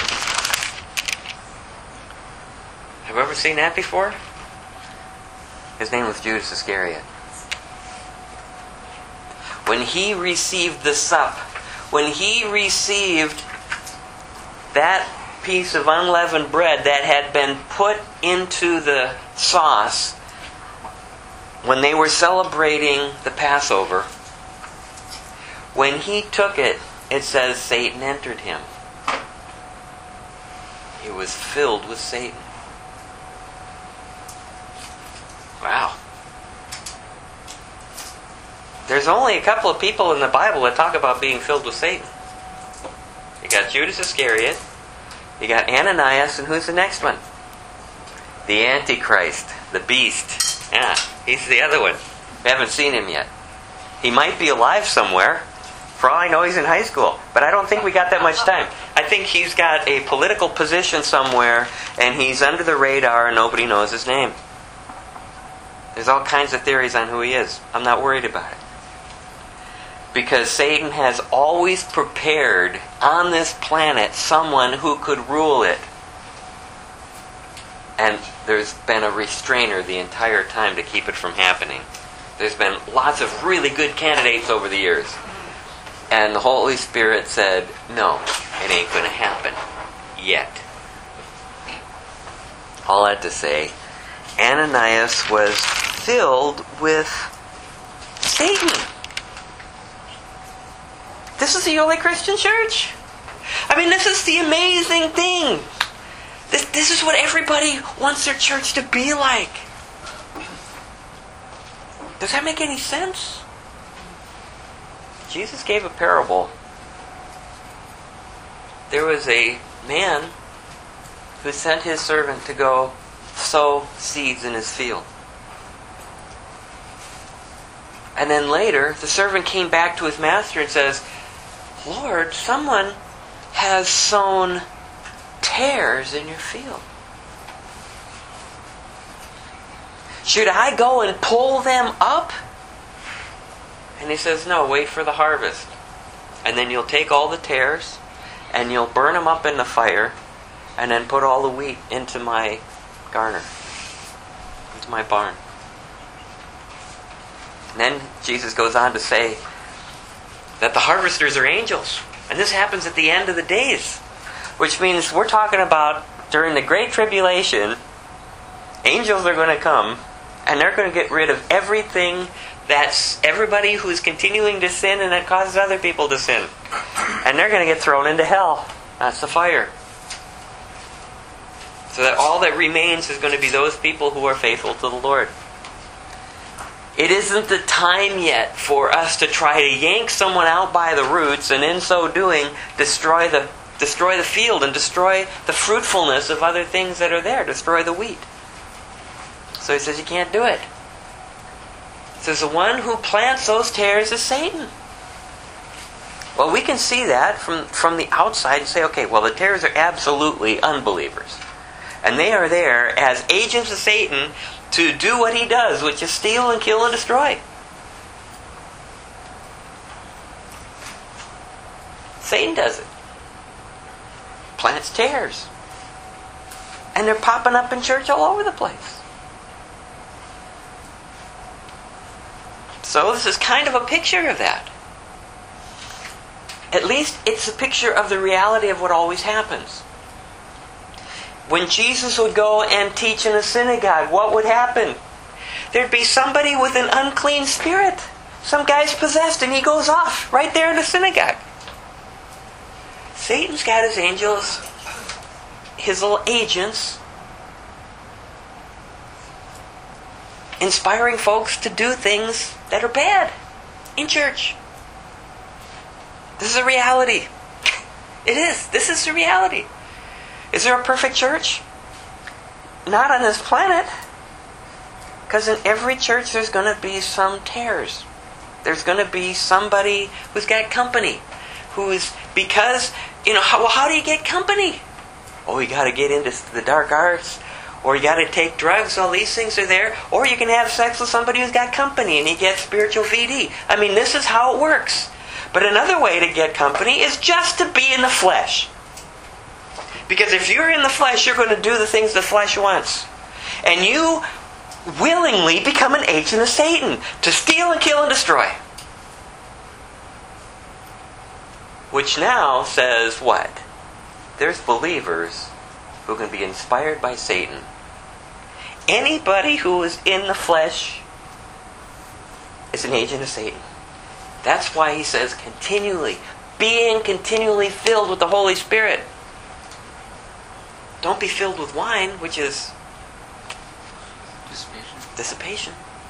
Have you ever seen that before? His name was Judas Iscariot. When he received the sup, when he received that piece of unleavened bread that had been put into the sauce when they were celebrating the Passover, when he took it, it says Satan entered him. He was filled with Satan. Wow. There's only a couple of people in the Bible that talk about being filled with Satan. You got Judas Iscariot, you got Ananias, and who's the next one? The Antichrist, the beast. Yeah, he's the other one. We haven't seen him yet. He might be alive somewhere. For all I know, he's in high school. But I don't think we got that much time. I think he's got a political position somewhere, and he's under the radar and nobody knows his name. There's all kinds of theories on who he is. I'm not worried about it. Because Satan has always prepared on this planet someone who could rule it. And there's been a restrainer the entire time to keep it from happening. There's been lots of really good candidates over the years. And the Holy Spirit said, no, it ain't going to happen yet. All I had to say, Ananias was filled with Satan. This is the early Christian church. I mean, this is the amazing thing. This, this is what everybody wants their church to be like. Does that make any sense? Jesus gave a parable. There was a man who sent his servant to go sow seeds in his field. And then later, the servant came back to his master and says, "Lord, someone has sown tares in your field. Should I go and pull them up?" And he says, "No, wait for the harvest. And then you'll take all the tares and you'll burn them up in the fire and then put all the wheat into my garner, into my barn." And then Jesus goes on to say that the harvesters are angels. And this happens at the end of the days. Which means we're talking about during the Great Tribulation, angels are going to come and they're going to get rid of everything that's everybody who's continuing to sin and that causes other people to sin. And they're going to get thrown into hell. That's the fire. So that all that remains is going to be those people who are faithful to the Lord. It isn't the time yet for us to try to yank someone out by the roots and in so doing destroy the destroy the field and destroy the fruitfulness of other things that are there, destroy the wheat. So he says you can't do it. He says the one who plants those tares is Satan. Well, we can see that from, from the outside and say, okay, well, the tares are absolutely unbelievers. And they are there as agents of Satan to do what he does, which is steal and kill and destroy. Satan does it. Plants tares. And they're popping up in church all over the place. So this is kind of a picture of that. At least it's a picture of the reality of what always happens. When Jesus would go and teach in a synagogue, what would happen? There'd be somebody with an unclean spirit. Some guy's possessed and he goes off right there in the synagogue. Satan's got his angels, his little agents, inspiring folks to do things that are bad in church. This is a reality. It is. This is the reality. Is there a perfect church? Not on this planet. Because in every church there's going to be some tares. There's going to be somebody who's got company. Who's, because, you know, how, well, how do you get company? Oh, you got to get into the dark arts. Or you got to take drugs. All these things are there. Or you can have sex with somebody who's got company and you get spiritual V D. I mean, this is how it works. But another way to get company is just to be in the flesh. Because if you're in the flesh, you're going to do the things the flesh wants. And you willingly become an agent of Satan to steal and kill and destroy. Which now says what? There's believers who can be inspired by Satan. Anybody who is in the flesh is an agent of Satan. That's why he says continually, being continually filled with the Holy Spirit. Don't be filled with wine, which is dissipation. dissipation.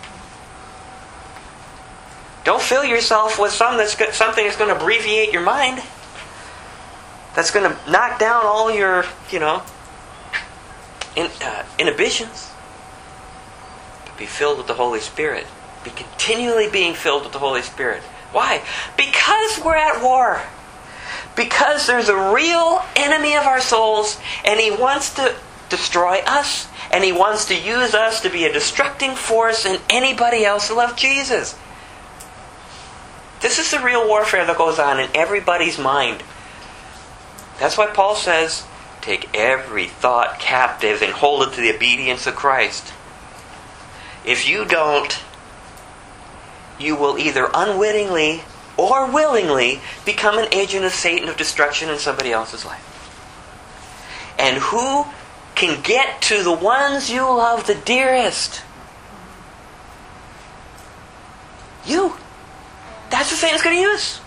Don't fill yourself with some that's go- something that's going to abbreviate your mind. That's going to knock down all your, you know, in, uh, inhibitions. But be filled with the Holy Spirit. Be continually being filled with the Holy Spirit. Why? Because we're at war. Because there's a real enemy of our souls, and he wants to destroy us, and he wants to use us to be a destructing force in anybody else who loves Jesus. This is the real warfare that goes on in everybody's mind. That's why Paul says, take every thought captive and hold it to the obedience of Christ. If you don't, you will either unwittingly or willingly become an agent of Satan of destruction in somebody else's life. And who can get to the ones you love the dearest? You. That's what Satan's going to use.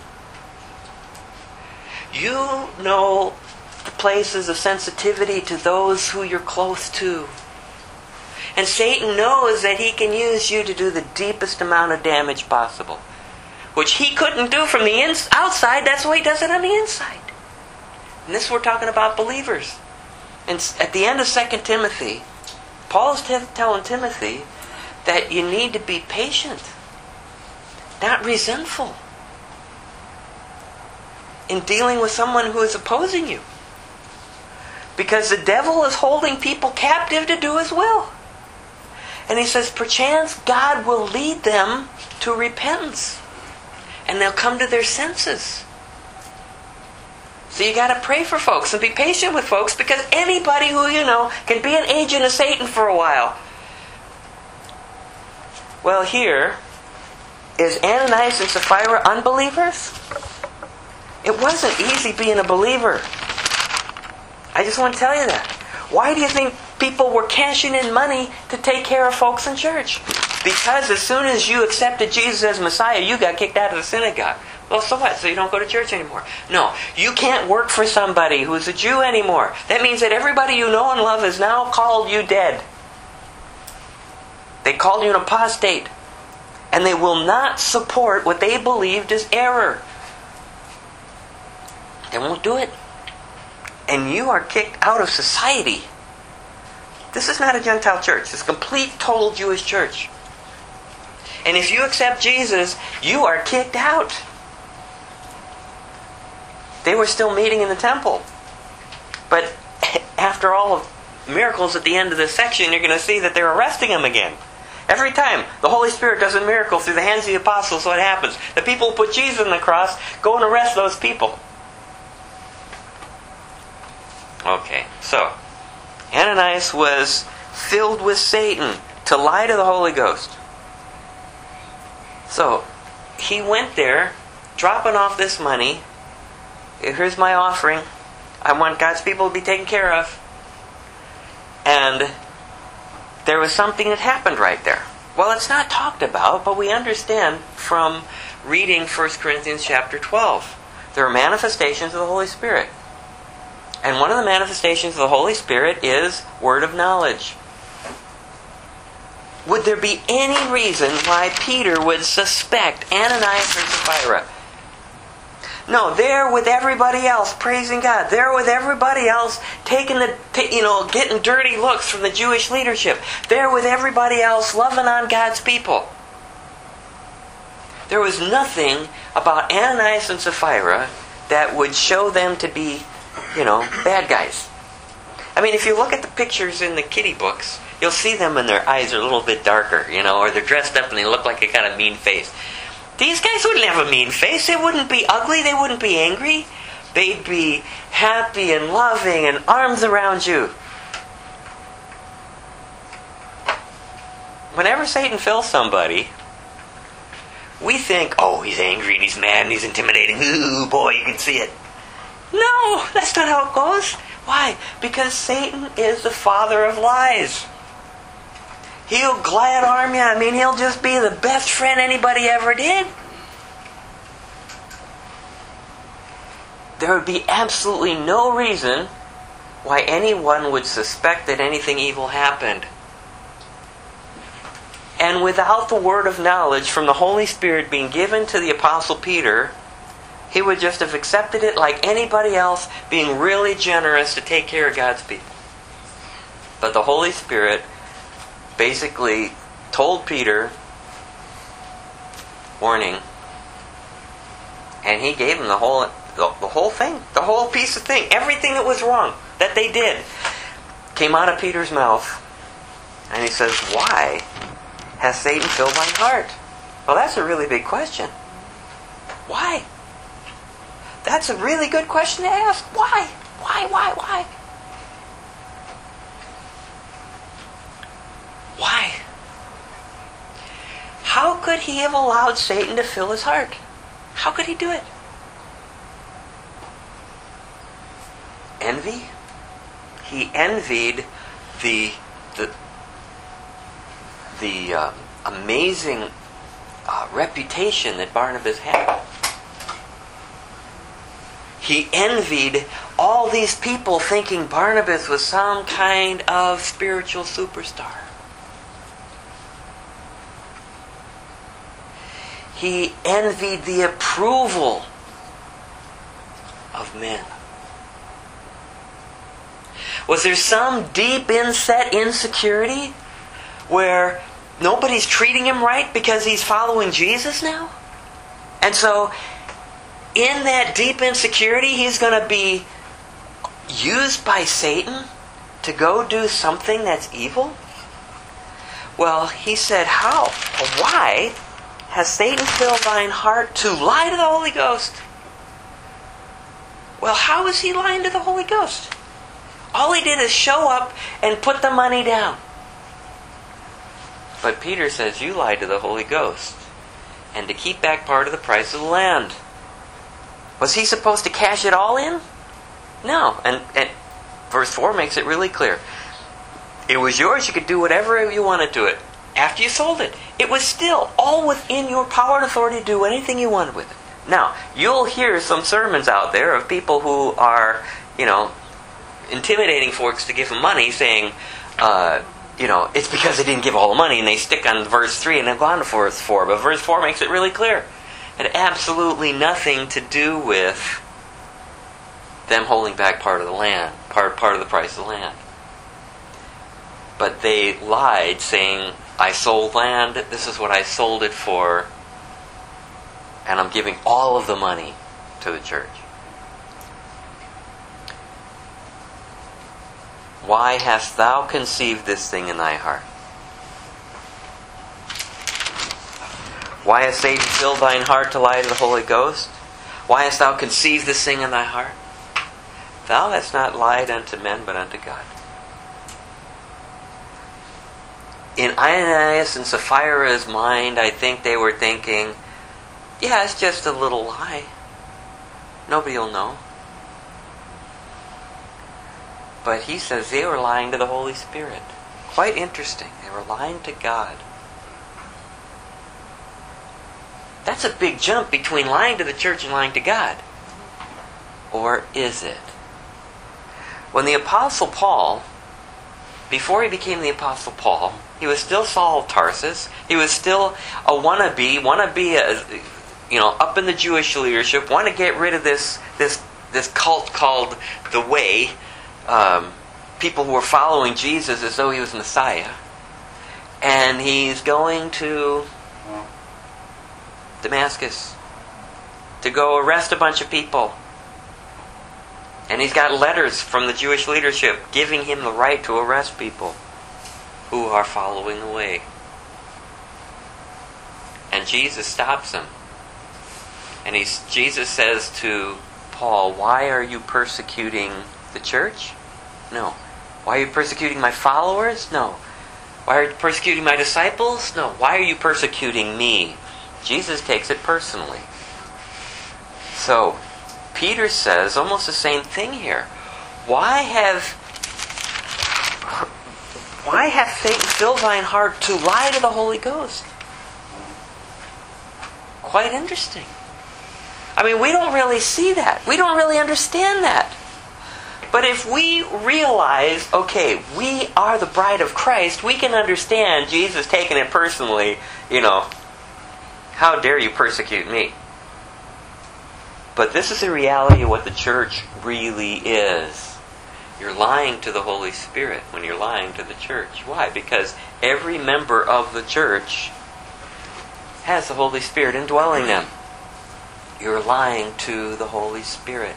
You know the places of sensitivity to those who you're close to. And Satan knows that he can use you to do the deepest amount of damage possible. Which he couldn't do from the ins- outside, that's why he does it on the inside. And this we're talking about believers. And at the end of Second Timothy, Paul's t- telling Timothy that you need to be patient, not resentful, in dealing with someone who is opposing you. Because the devil is holding people captive to do his will. And he says, perchance God will lead them to repentance. And they'll come to their senses. So you got to pray for folks and be patient with folks, because anybody who you know can be an agent of Satan for a while. Well, here, is Ananias and Sapphira unbelievers? It wasn't easy being a believer. I just want to tell you that. Why do you think people were cashing in money to take care of folks in church? Because as soon as you accepted Jesus as Messiah, you got kicked out of the synagogue. Well, so what? So you don't go to church anymore? No. You can't work for somebody who's a Jew anymore. That means that everybody you know and love has now called you dead. They called you an apostate. And they will not support what they believed is error. They won't do it. And you are kicked out of society. This is not a Gentile church. It's a complete, total Jewish church. And if you accept Jesus, you are kicked out. They were still meeting in the temple. But after all of miracles at the end of this section, you're going to see that they're arresting them again. Every time the Holy Spirit does a miracle through the hands of the apostles, what happens? The people who put Jesus on the cross go and arrest those people. Okay, so Ananias was filled with Satan to lie to the Holy Ghost. So he went there, dropping off this money. Here's my offering. I want God's people to be taken care of. And there was something that happened right there. Well, it's not talked about, but we understand from reading First Corinthians chapter twelve. There are manifestations of the Holy Spirit. And one of the manifestations of the Holy Spirit is word of knowledge. Would there be any reason why Peter would suspect Ananias or Sapphira? No, they're with everybody else, praising God. They're with everybody else, taking the, you know, getting dirty looks from the Jewish leadership. They're with everybody else, loving on God's people. There was nothing about Ananias and Sapphira that would show them to be, you know, bad guys. I mean, if you look at the pictures in the kiddie books, you'll see them and their eyes are a little bit darker, you know, or they're dressed up and they look like they got a mean face. These guys wouldn't have a mean face. They wouldn't be ugly. They wouldn't be angry. They'd be happy and loving and arms around you. Whenever Satan fills somebody, we think, oh, he's angry and he's mad and he's intimidating. Ooh, boy, you can see it. No, that's not how it goes. Why? Because Satan is the father of lies. He'll glad arm you. I mean, he'll just be the best friend anybody ever did. There would be absolutely no reason why anyone would suspect that anything evil happened. And without the word of knowledge from the Holy Spirit being given to the Apostle Peter, he would just have accepted it like anybody else, being really generous to take care of God's people. But the Holy Spirit basically told Peter, warning, and he gave him the whole the, the whole thing, the whole piece of thing, everything that was wrong that they did came out of Peter's mouth. And he says, why has Satan filled thine heart? Well, that's a really big question. Why? That's a really good question to ask. Why? Why, why, why? Why? How could he have allowed Satan to fill his heart? How could he do it? Envy? He envied the the the uh, amazing uh, reputation that Barnabas had. He envied all these people thinking Barnabas was some kind of spiritual superstar. He envied the approval of men. Was there some deep inset insecurity where nobody's treating him right because he's following Jesus now? And so, in that deep insecurity, he's going to be used by Satan to go do something that's evil? Well, he said, how? Why has Satan filled thine heart to lie to the Holy Ghost? Well, how is he lying to the Holy Ghost? All he did is show up and put the money down. But Peter says, you lied to the Holy Ghost, and to keep back part of the price of the land. Was he supposed to cash it all in? No. And, and verse four makes it really clear. It was yours. You could do whatever you wanted to it. After you sold it, it was still all within your power and authority to do anything you wanted with it. Now, you'll hear some sermons out there of people who are, you know, intimidating folks to give them money, saying, uh, you know, it's because they didn't give all the money, and they stick on verse three and then go on to verse four. But verse four makes it really clear. It had absolutely nothing to do with them holding back part of the land, part, part of the price of the land. But they lied, saying, I sold land, this is what I sold it for, and I'm giving all of the money to the church. Why hast thou conceived this thing in thy heart? Why has Satan filled thine heart to lie to the Holy Ghost? Why hast thou conceived this thing in thy heart? Thou hast not lied unto men, but unto God. In Ananias and Sapphira's mind, I think they were thinking, yeah, it's just a little lie. Nobody will know. But he says they were lying to the Holy Spirit. Quite interesting. They were lying to God. That's a big jump between lying to the church and lying to God. Or is it? When the Apostle Paul, before he became the Apostle Paul, he was still Saul of Tarsus. He was still a wannabe, wannabe a, you know, up in the Jewish leadership, want to get rid of this this this cult called the Way, um, people who were following Jesus as though he was Messiah. And he's going to Damascus to go arrest a bunch of people. And he's got letters from the Jewish leadership giving him the right to arrest people who are following the Way. And Jesus stops him. And he's, Jesus says to Paul, "Why are you persecuting the church? No. Why are you persecuting my followers? No. Why are you persecuting my disciples? No. Why are you persecuting me?" Jesus takes it personally. So, Peter says almost the same thing here. Why have why have Satan filled thine heart to lie to the Holy Ghost? Quite interesting. I mean, we don't really see that. We don't really understand that. But if we realize, okay, we are the bride of Christ, we can understand Jesus taking it personally, you know, how dare you persecute me? But this is the reality of what the church really is. You're lying to the Holy Spirit when you're lying to the church. Why? Because every member of the church has the Holy Spirit indwelling them. You're lying to the Holy Spirit.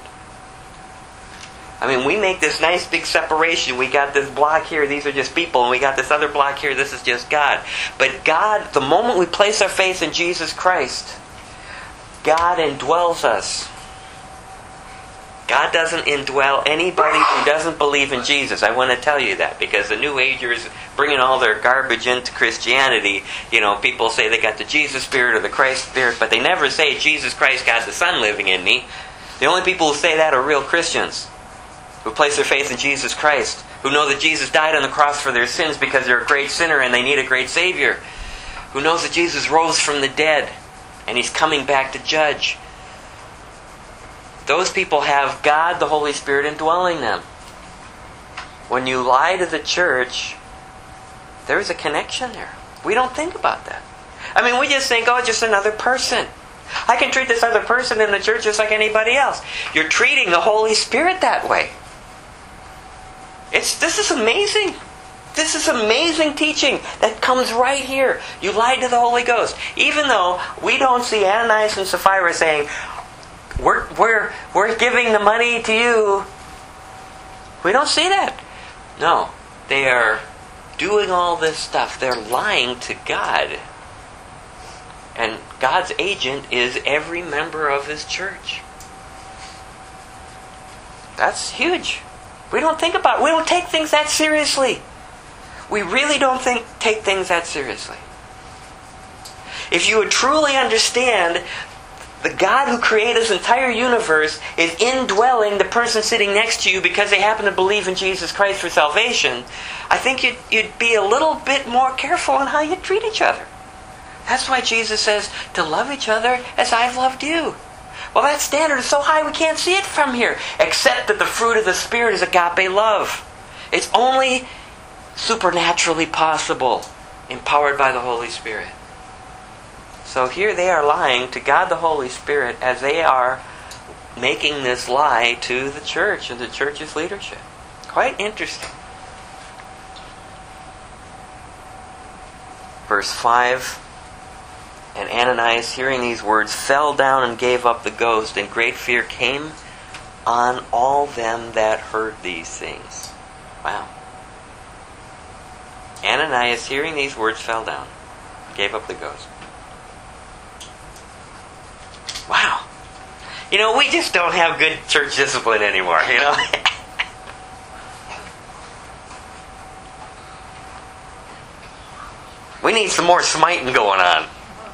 I mean, we make this nice big separation. We got this block here, these are just people, and we got this other block here, this is just God. But God, the moment we place our faith in Jesus Christ, God indwells us. God doesn't indwell anybody who doesn't believe in Jesus. I want to tell you that, because the New Agers bringing all their garbage into Christianity, you know, people say they got the Jesus Spirit or the Christ Spirit, but they never say Jesus Christ, God the Son living in me. The only people who say that are real Christians, who place their faith in Jesus Christ, who know that Jesus died on the cross for their sins because they're a great sinner and they need a great Savior, who knows that Jesus rose from the dead and He's coming back to judge. Those people have God, the Holy Spirit, indwelling them. When you lie to the church, there's a connection there. We don't think about that. I mean, we just think, oh, just another person. I can treat this other person in the church just like anybody else. You're treating the Holy Spirit that way. It's this is amazing. This is amazing teaching that comes right here. You lied to the Holy Ghost. Even though we don't see Ananias and Sapphira saying, We're, we're, we're giving the money to you. We don't see that. No. They are doing all this stuff. They're lying to God. And God's agent is every member of His church. That's huge. We don't think about it. We don't take things that seriously. We really don't think take things that seriously. If you would truly understand, the God who created this entire universe is indwelling the person sitting next to you because they happen to believe in Jesus Christ for salvation, I think you'd, you'd be a little bit more careful on how you treat each other. That's why Jesus says to love each other as I've loved you. Well, that standard is so high we can't see it from here, except that the fruit of the Spirit is agape love. It's only supernaturally possible, empowered by the Holy Spirit. So here they are lying to God the Holy Spirit as they are making this lie to the church and the church's leadership. Quite interesting. Verse five, and Ananias, hearing these words, fell down and gave up the ghost, and great fear came on all them that heard these things. Wow. Ananias, hearing these words, fell down, gave up the ghost. Wow. You know, we just don't have good church discipline anymore, you know? We need some more smiting going on.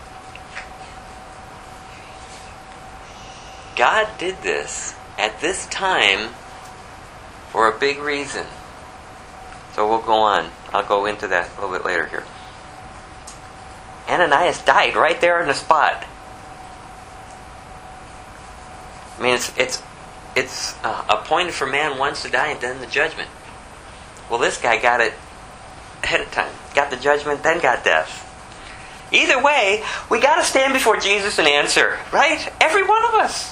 God did this at this time for a big reason. So we'll go on. I'll go into that a little bit later here. Ananias died right there on the spot. I mean, it's it's it's uh, appointed for man once to die and then the judgment. Well, this guy got it ahead of time. Got the judgment, then got death. Either way, we got to stand before Jesus and answer, right? Every one of us.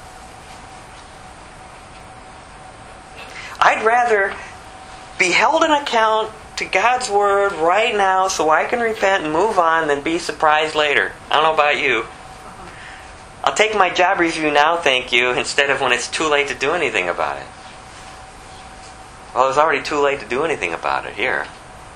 I'd rather be held in account to God's Word right now so I can repent and move on than be surprised later. I don't know about you. I'll take my job review now, thank you, instead of when it's too late to do anything about it. Well, it was already too late to do anything about it here.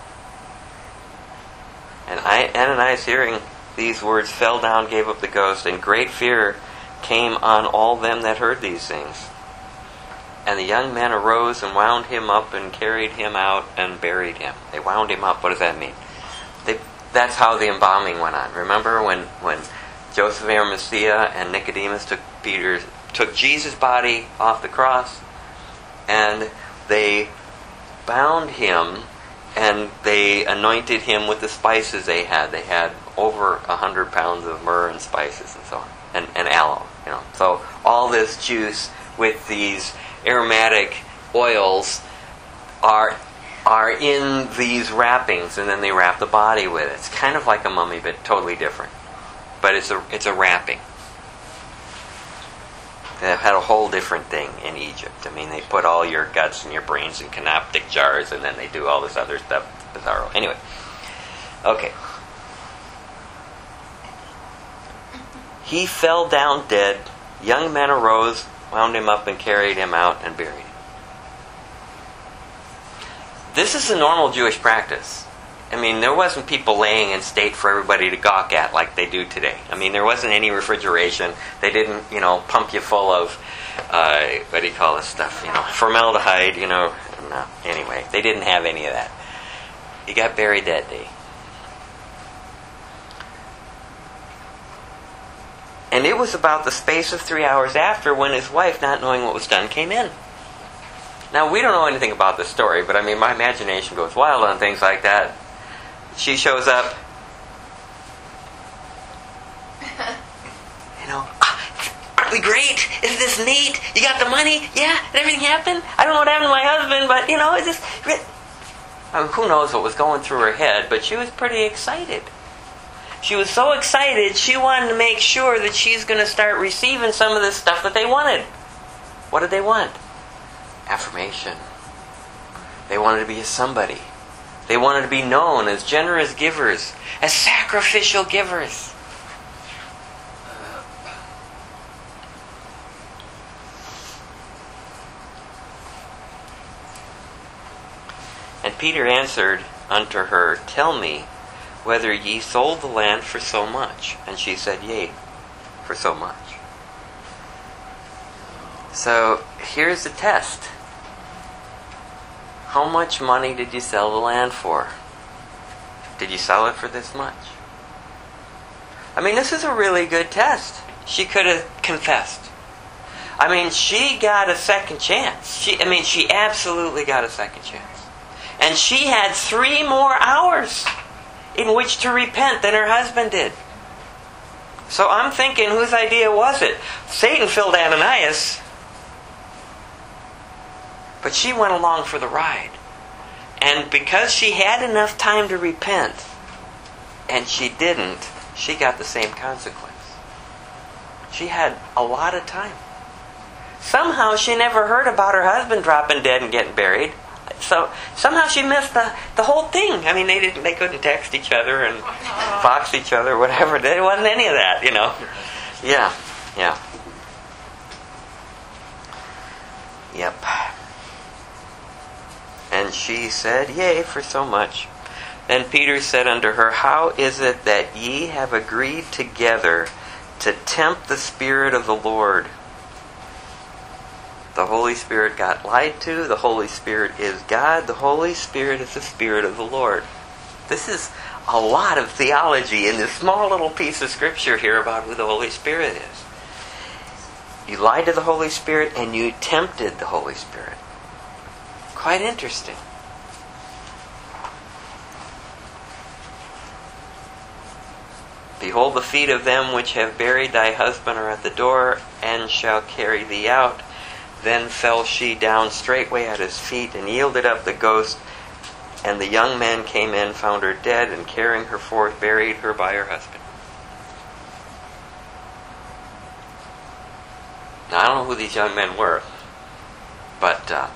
And I, Ananias, hearing these words, fell down, gave up the ghost, and great fear came on all them that heard these things. And the young men arose and wound him up and carried him out and buried him. They wound him up. What does that mean? They, that's how the embalming went on. Remember when, when Joseph of Arimathea and Nicodemus took Peter, took Jesus' body off the cross, and they bound him and they anointed him with the spices they had. They had over a hundred pounds of myrrh and spices and so on, and, and aloe. You know, so all this juice with these aromatic oils are are in these wrappings, and then they wrap the body with it. It's kind of like a mummy, but totally different. But it's a it's a wrapping. They had a whole different thing in Egypt. I mean, they put all your guts and your brains in canoptic jars, and then they do all this other stuff. Bizarro. Anyway, okay. He fell down dead. Young men arose, wound him up, and carried him out and buried him. This is a normal Jewish practice. I mean, there wasn't people laying in state for everybody to gawk at like they do today. I mean, there wasn't any refrigeration. They didn't, you know, pump you full of, uh, what do you call this stuff? You know, formaldehyde, you know. No. Anyway, they didn't have any of that. He got buried that day. And it was about the space of three hours after when his wife, not knowing what was done, came in. Now, we don't know anything about this story, but I mean, my imagination goes wild on things like that. She shows up. You know, ah, aren't we great? Isn't this neat? You got the money? Yeah? Did everything happen? I don't know what happened to my husband, but, you know, it's just... I mean, who knows what was going through her head, but she was pretty excited. She was so excited, she wanted to make sure that she's going to start receiving some of this stuff that they wanted. What did they want? Affirmation. They wanted to be a somebody. They wanted to be known as generous givers, as sacrificial givers. And Peter answered unto her, Tell me, whether ye sold the land for so much? And she said, Yea, for so much. So, here's the test. How much money did you sell the land for? Did you sell it for this much? I mean, this is a really good test. She could have confessed. I mean, she got a second chance. She, I mean, she absolutely got a second chance. And she had three more hours in which to repent than her husband did. So I'm thinking, whose idea was it? Satan filled Ananias. But she went along for the ride. And because she had enough time to repent, and she didn't, she got the same consequence. She had a lot of time. Somehow she never heard about her husband dropping dead and getting buried. So somehow she missed the, the whole thing. I mean, they didn't they couldn't text each other and box each other, whatever. There wasn't any of that, you know. Yeah, yeah. Yep. And she said, Yea, for so much. Then Peter said unto her, How is it that ye have agreed together to tempt the Spirit of the Lord? The Holy Spirit got lied to. The Holy Spirit is God. The Holy Spirit is the Spirit of the Lord. This is a lot of theology in this small little piece of Scripture here about who the Holy Spirit is. You lied to the Holy Spirit and you tempted the Holy Spirit. Quite interesting. Behold, the feet of them which have buried thy husband are at the door, and shall carry thee out. Then fell she down straightway at his feet, and yielded up the ghost. And the young men came in, found her dead, and carrying her forth, buried her by her husband. Now, I don't know who these young men were, but uh,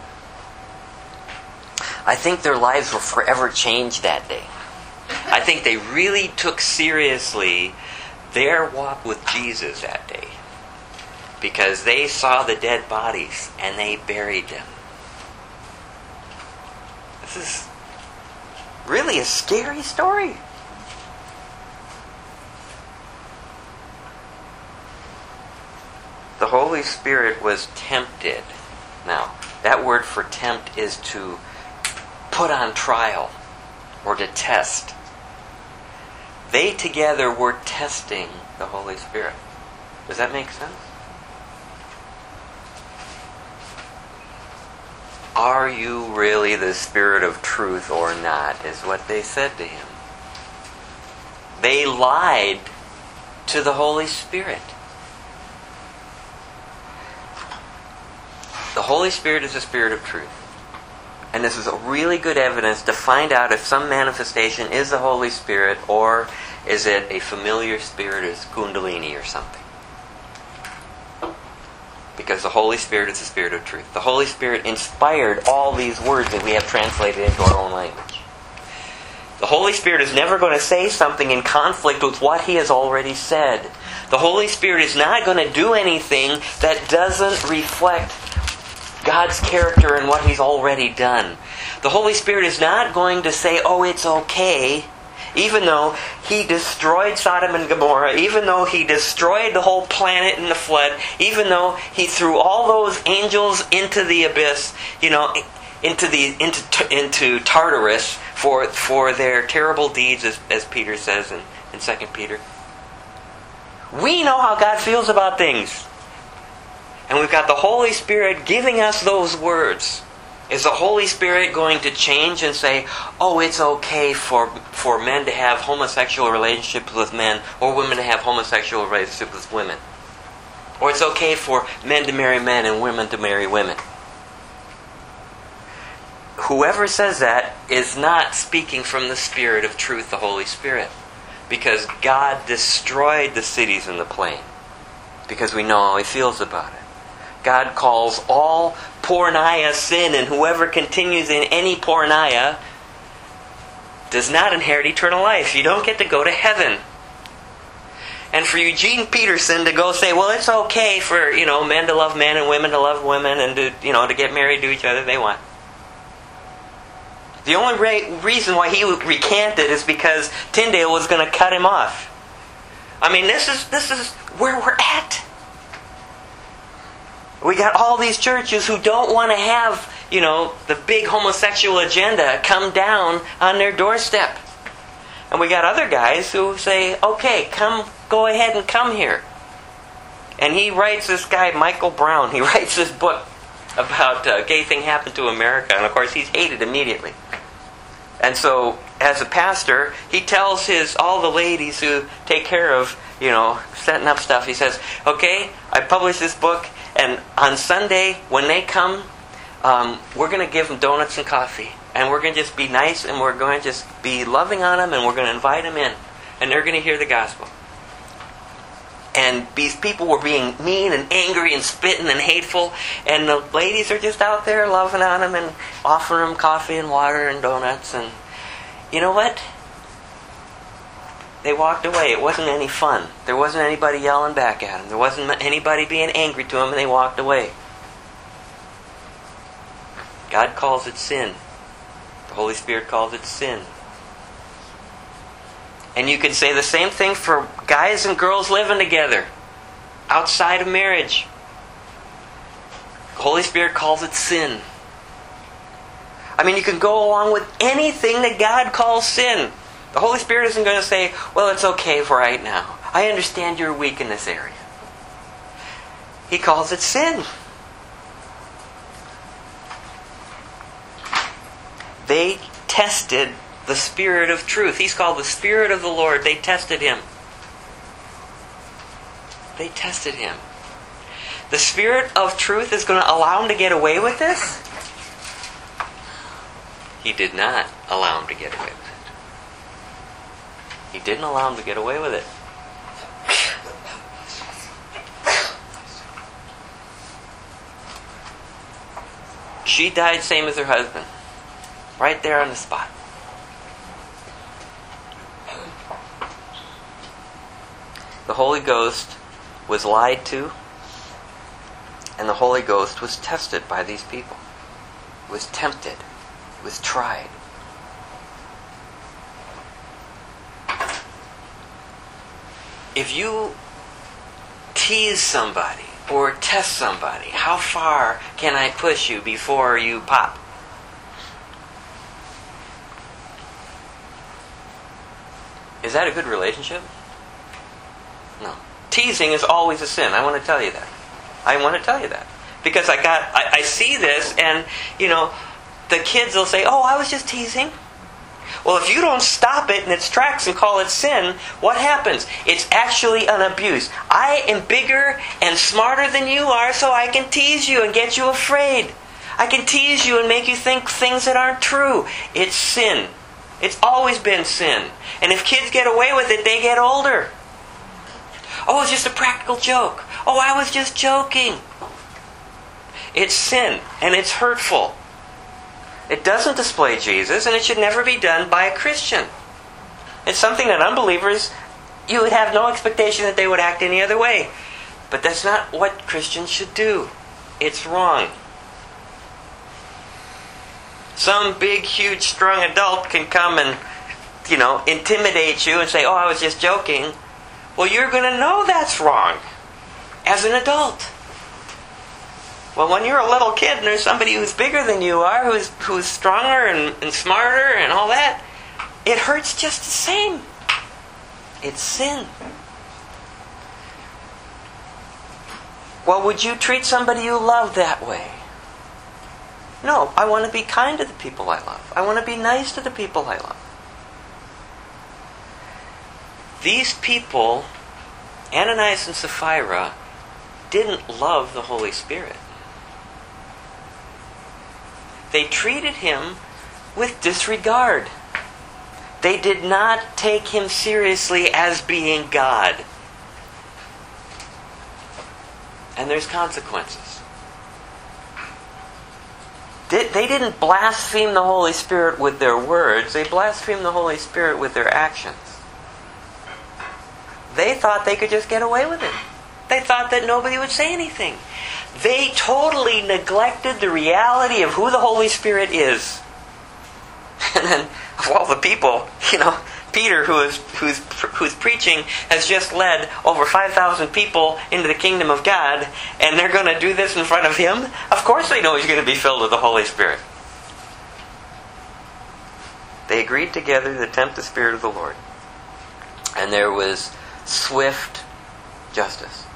I think their lives were forever changed that day. I think they really took seriously their walk with Jesus that day, because they saw the dead bodies and they buried them. This is really a scary story. The Holy Spirit was tempted. Now, that word for tempt is to put on trial or to test. They together were testing the Holy Spirit. Does that make sense? Are you really the Spirit of truth or not, is what they said to him. They lied to the Holy Spirit. The Holy Spirit is the Spirit of truth. And this is a really good evidence to find out if some manifestation is the Holy Spirit or is it a familiar spirit as Kundalini or something. Because the Holy Spirit is the Spirit of truth. The Holy Spirit inspired all these words that we have translated into our own language. The Holy Spirit is never going to say something in conflict with what He has already said. The Holy Spirit is not going to do anything that doesn't reflect God's character and what He's already done. The Holy Spirit is not going to say, oh, it's okay, even though He destroyed Sodom and Gomorrah, even though He destroyed the whole planet in the flood, even though He threw all those angels into the abyss, you know, into the into into Tartarus for for their terrible deeds, as, as Peter says in, in Second Peter. We know how God feels about things. And we've got the Holy Spirit giving us those words. Is the Holy Spirit going to change and say, oh, it's okay for for men to have homosexual relationships with men, or women to have homosexual relationships with women? Or it's okay for men to marry men and women to marry women? Whoever says that is not speaking from the Spirit of truth, the Holy Spirit. Because God destroyed the cities in the plain. Because we know how He feels about it. God calls all porneia sin, and whoever continues in any porneia does not inherit eternal life. You don't get to go to heaven. And for Eugene Peterson to go say, well, it's okay for, you know, men to love men and women to love women and to, you know, to get married to each other they want. The only re- reason why he recanted is because Tyndale was going to cut him off. I mean, this is this is where we're at. We got all these churches who don't want to have, you know, the big homosexual agenda come down on their doorstep. And we got other guys who say, okay, come, go ahead and come here. And he writes, this guy, Michael Brown, he writes this book about uh, Gay Thing Happened to America. And of course, he's hated immediately. And so, as a pastor, he tells his all the ladies who take care of, you know, setting up stuff, he says, okay, I published this book, and on Sunday, when they come, um, we're going to give them donuts and coffee. And we're going to just be nice, and we're going to just be loving on them, and we're going to invite them in. And they're going to hear the gospel. And these people were being mean and angry and spitting and hateful. And the ladies are just out there loving on them and offering them coffee and water and donuts. And you know what? They walked away. It wasn't any fun. There wasn't anybody yelling back at them. There wasn't anybody being angry to them, and they walked away. God calls it sin. The Holy Spirit calls it sin. And you can say the same thing for guys and girls living together outside of marriage. The Holy Spirit calls it sin. I mean, you can go along with anything that God calls sin. The Holy Spirit isn't going to say, well, it's okay for right now. I understand you're weak in this area. He calls it sin. They tested the Spirit of truth. He's called the Spirit of the Lord. They tested Him. They tested Him. The Spirit of truth is going to allow Him to get away with this? He did not allow him to get away with it. He didn't allow him to get away with it. She died same as her husband. Right there on the spot. The Holy Ghost was lied to, and the Holy Ghost was tested by these people. Was tempted. Was tried. If you tease somebody or test somebody, how far can I push you before you pop? Is that a good relationship? No. Teasing is always a sin. I want to tell you that. I want to tell you that. Because I got, I, I see this, and, you know, the kids will say, oh, I was just teasing. Well, if you don't stop it in its tracks and call it sin, what happens? It's actually an abuse. I am bigger and smarter than you are, so I can tease you and get you afraid. I can tease you and make you think things that aren't true. It's sin. It's always been sin. And if kids get away with it, they get older. Oh, it's just a practical joke. Oh, I was just joking. It's sin, and it's hurtful. It doesn't display Jesus, and it should never be done by a Christian. It's something that unbelievers, you would have no expectation that they would act any other way. But that's not what Christians should do. It's wrong. Some big, huge, strong adult can come and, you know, intimidate you and say, oh, I was just joking. Well, you're going to know that's wrong as an adult. Well, when you're a little kid and there's somebody who's bigger than you are, who's who's stronger and, and smarter and all that, it hurts just the same. It's sin. Well, would you treat somebody you love that way? No, I want to be kind to the people I love. I want to be nice to the people I love. These people, Ananias and Sapphira, didn't love the Holy Spirit. They treated him with disregard. They did not take him seriously as being God. And there's consequences. They didn't blaspheme the Holy Spirit with their words. They blasphemed the Holy Spirit with their actions. They thought they could just get away with it. They thought that nobody would say anything. They totally neglected the reality of who the Holy Spirit is. And then, of all the people, you know, Peter, who is who's who's preaching, has just led over five thousand people into the kingdom of God, and they're going to do this in front of him? Of course they know he's going to be filled with the Holy Spirit. They agreed together to tempt the Spirit of the Lord. And there was swift justice.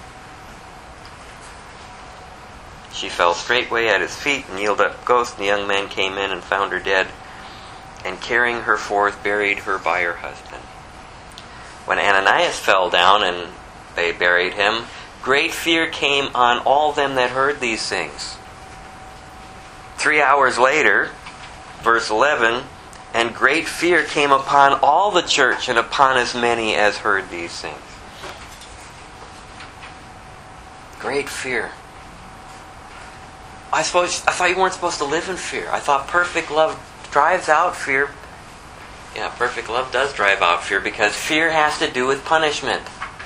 She fell straightway at his feet and yielded up ghost, and the young man came in and found her dead, and carrying her forth, buried her by her husband. When Ananias fell down and they buried him, great fear came on all them that heard these things. Three hours later, verse eleven, and great fear came upon all the church and upon as many as heard these things. Great fear. I suppose I thought you weren't supposed to live in fear. I thought perfect love drives out fear. Yeah, perfect love does drive out fear, because fear has to do with punishment.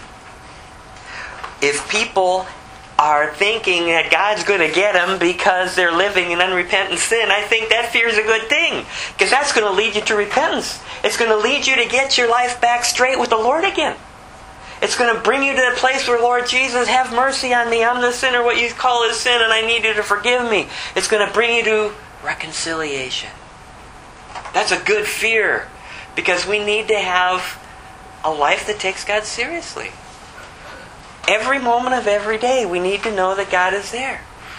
If people are thinking that God's going to get them because they're living in unrepentant sin, I think that fear is a good thing, because that's going to lead you to repentance. It's going to lead you to get your life back straight with the Lord again. It's going to bring you to the place where, Lord Jesus, have mercy on me. I'm the sinner, what you call is sin, and I need you to forgive me. It's going to bring you to reconciliation. That's a good fear, because we need to have a life that takes God seriously. Every moment of every day, we need to know that God is there.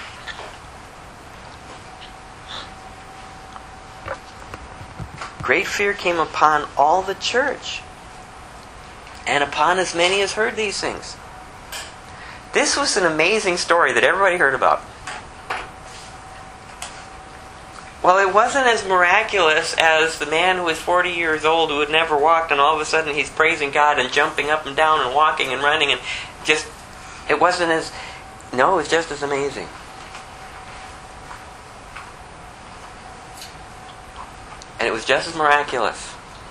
Great fear came upon all the church, and upon as many as heard these things. This was an amazing story that everybody heard about. Well, it wasn't as miraculous as the man who was forty years old who had never walked, and all of a sudden he's praising God and jumping up and down and walking and running, and just, it wasn't as, no, it was just as amazing. And it was just as miraculous.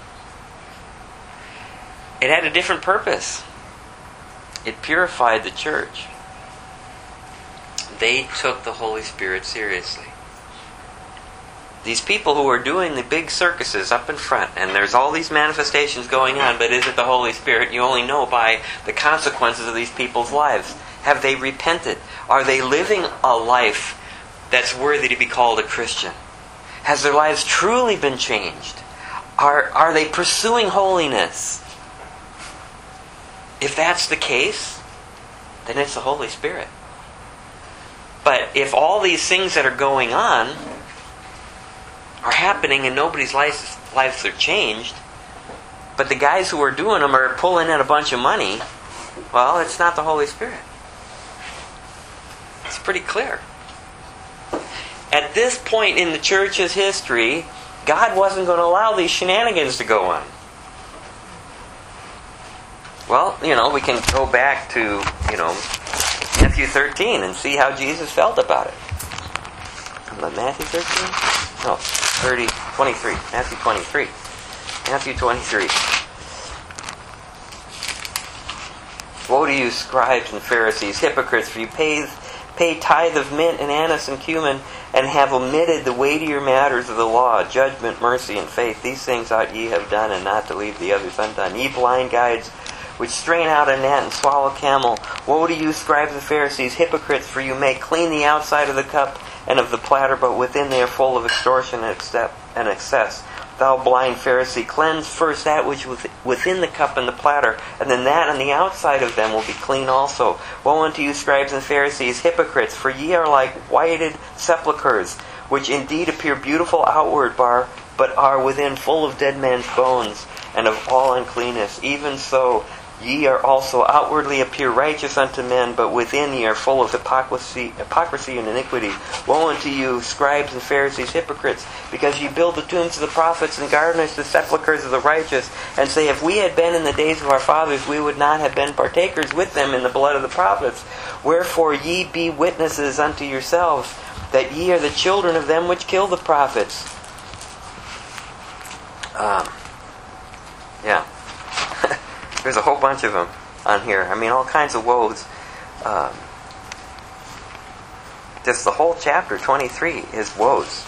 It had a different purpose. It purified the church. They took the Holy Spirit seriously. These people who are doing the big circuses up in front, and there's all these manifestations going on, but is it the Holy Spirit? You only know by the consequences of these people's lives. Have they repented? Are they living a life that's worthy to be called a Christian? Has their lives truly been changed? Are, are they pursuing holiness? If that's the case, then it's the Holy Spirit. But if all these things that are going on are happening and nobody's lives, lives are changed, but the guys who are doing them are pulling in a bunch of money, well, it's not the Holy Spirit. It's pretty clear. At this point in the church's history, God wasn't going to allow these shenanigans to go on. Well, you know, we can go back to, you know, Matthew thirteen and see how Jesus felt about it. Matthew thirteen? No, thirty, twenty-three. Matthew twenty-three. Matthew twenty-three. Woe to you, scribes and Pharisees, hypocrites, for you pay, pay tithe of mint and anise and cumin, and have omitted the weightier matters of the law, judgment, mercy, and faith. These things ought ye have done, and not to leave the others undone. Ye blind guides, which strain out a gnat and swallow a camel. Woe to you, scribes and Pharisees, hypocrites, for you make clean the outside of the cup and of the platter, but within they are full of extortion and excess. Thou blind Pharisee, cleanse first that which was within the cup and the platter, and then that on the outside of them will be clean also. Woe unto you, scribes and Pharisees, hypocrites, for ye are like whited sepulchres, which indeed appear beautiful outward, bar, but are within full of dead men's bones, and of all uncleanness. Even so, ye are also outwardly appear righteous unto men, but within ye are full of hypocrisy, hypocrisy and iniquity. Woe unto you, scribes and Pharisees, hypocrites, because ye build the tombs of the prophets and garnish the sepulchres of the righteous, and say, if we had been in the days of our fathers, we would not have been partakers with them in the blood of the prophets. Wherefore ye be witnesses unto yourselves, that ye are the children of them which killed the prophets. Um, yeah. There's a whole bunch of them on here. I mean, all kinds of woes. Um, just the whole chapter, twenty-three, is woes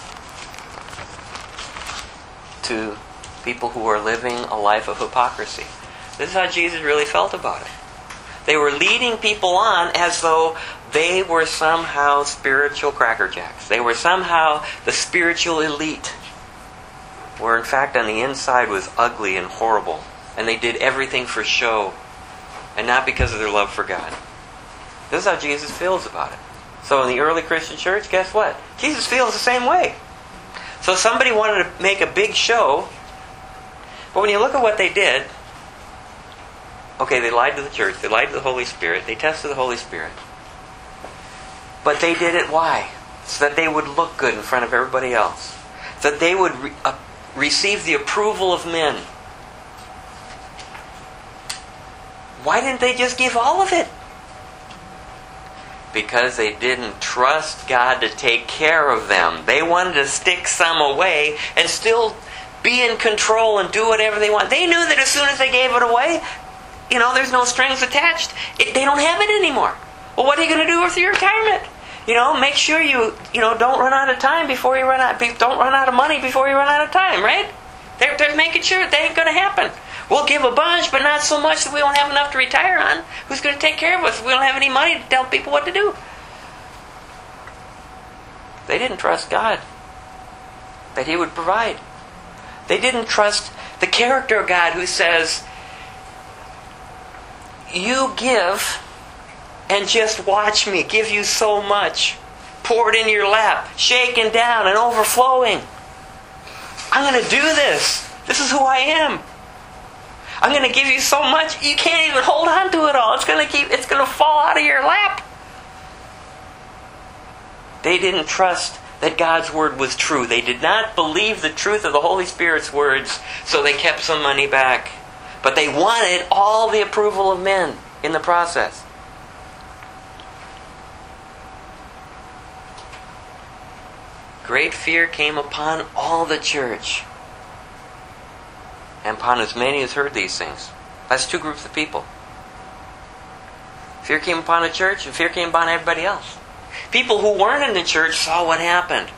to people who are living a life of hypocrisy. This is how Jesus really felt about it. They were leading people on as though they were somehow spiritual crackerjacks. They were somehow the spiritual elite, where in fact on the inside was ugly and horrible. And they did everything for show, and not because of their love for God. This is how Jesus feels about it. So in the early Christian church, guess what? Jesus feels the same way. So somebody wanted to make a big show, but when you look at what they did, okay, they lied to the church, they lied to the Holy Spirit, they tested the Holy Spirit. But they did it why? So that they would look good in front of everybody else. So that they would re- uh, receive the approval of men. Why didn't they just give all of it? Because they didn't trust God to take care of them. They wanted to stick some away and still be in control and do whatever they want. They knew that as soon as they gave it away, you know, there's no strings attached. It, they don't have it anymore. Well, what are you going to do with your retirement? You know, make sure you, you know, don't run out of time before you run out. Don't run out of money before you run out of time, right? They're, they're making sure that ain't going to happen. We'll give a bunch, but not so much that we won't have enough to retire on. Who's going to take care of us if we don't have any money to tell people what to do? They didn't trust God, that He would provide. They didn't trust the character of God who says, you give and just watch me give you so much. Pour it in your lap, shaken down and overflowing. I'm going to do this. This is who I am. I'm going to give you so much you can't even hold on to it all. It's going to keep. It's going to fall out of your lap. They didn't trust that God's word was true. They did not believe the truth of the Holy Spirit's words, so they kept some money back. But they wanted all the approval of men in the process. Great fear came upon all the church, and upon as many as heard these things. That's two groups of people. Fear came upon the church, and fear came upon everybody else. People who weren't in the church saw what happened,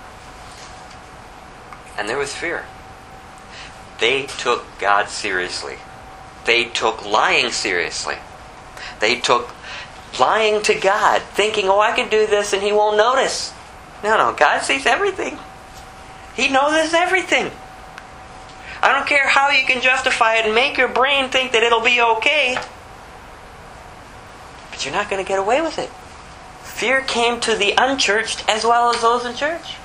and there was fear. They took God seriously. They took lying seriously. They took lying to God, thinking, oh, I can do this and He won't notice. No, no, God sees everything. He knows everything. I don't care how you can justify it and make your brain think that it'll be okay, but you're not going to get away with it. Fear came to the unchurched as well as those in church.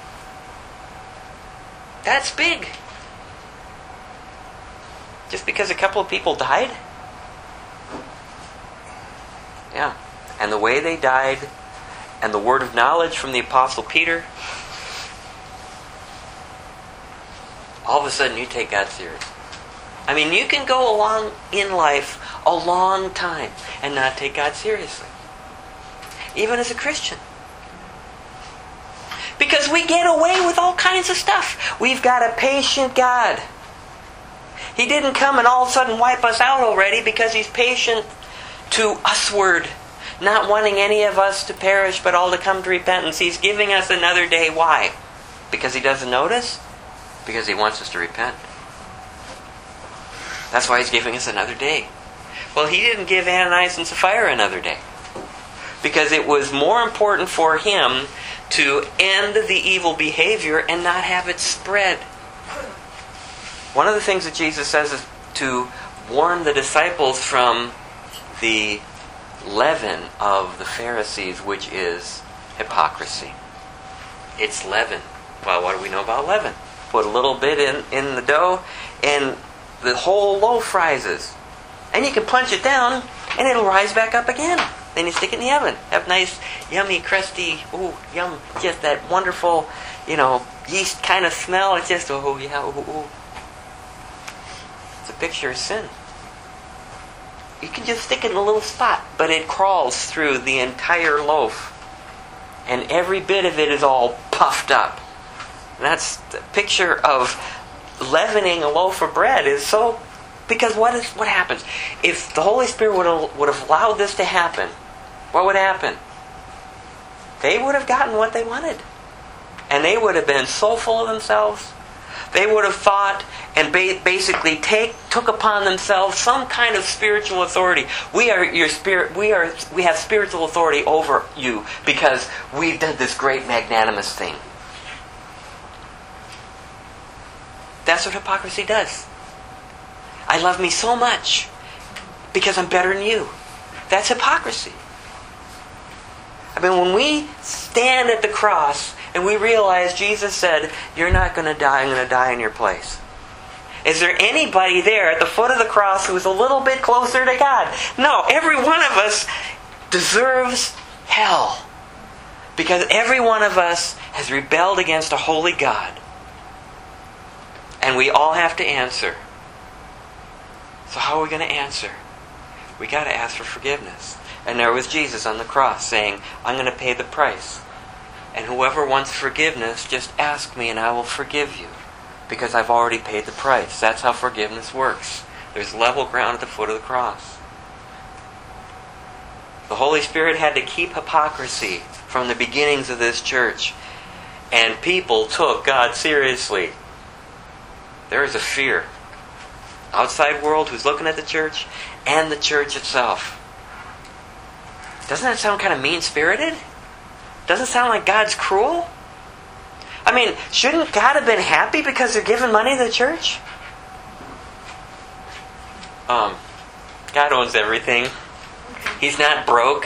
That's big. Just because a couple of people died? Yeah. And the way they died, and the word of knowledge from the Apostle Peter, all of a sudden you take God serious. I mean, you can go along in life a long time and not take God seriously. Even as a Christian. Because we get away with all kinds of stuff. We've got a patient God. He didn't come and all of a sudden wipe us out already because He's patient to usward, not wanting any of us to perish but all to come to repentance. He's giving us another day. Why? Because He doesn't notice? Because He wants us to repent. That's why He's giving us another day. Well, He didn't give Ananias and Sapphira another day, because it was more important for Him to end the evil behavior and not have it spread. One of the things that Jesus says is to warn the disciples from the leaven of the Pharisees, which is hypocrisy. It's leaven. Well, what do we know about leaven? Put a little bit in, in the dough and the whole loaf rises. And you can punch it down and it'll rise back up again. Then you stick it in the oven. Have nice, yummy, crusty, ooh, yum, just that wonderful, you know, yeast kind of smell. It's just, oh, yeah, ooh, ooh. It's a picture of sin. You can just stick it in a little spot, but it crawls through the entire loaf. And every bit of it is all puffed up. And that's the picture of leavening a loaf of bread is so... Because what is what happens? If the Holy Spirit would have, would have allowed this to happen, what would happen? They would have gotten what they wanted. And they would have been so full of themselves. They would have thought and ba- basically take took upon themselves some kind of spiritual authority. We are your spirit. We are we have spiritual authority over you because we've done this great magnanimous thing. That's what hypocrisy does. I love me so much because I'm better than you. That's hypocrisy. I mean, when we stand at the cross and we realize Jesus said, you're not going to die, I'm going to die in your place. Is there anybody there at the foot of the cross who is a little bit closer to God? No, every one of us deserves hell. Because every one of us has rebelled against a holy God. And we all have to answer. So how are we going to answer? We got to ask for forgiveness. And there was Jesus on the cross saying, I'm going to pay the price. And whoever wants forgiveness, just ask me and I will forgive you. Because I've already paid the price. That's how forgiveness works. There's level ground at the foot of the cross. The Holy Spirit had to keep hypocrisy from the beginnings of this church. And people took God seriously. There is a fear. Outside world who's looking at the church and the church itself. Doesn't that sound kind of mean-spirited? Doesn't it sound like God's cruel? I mean, shouldn't God have been happy because they're giving money to the church? Um, God owns everything. He's not broke.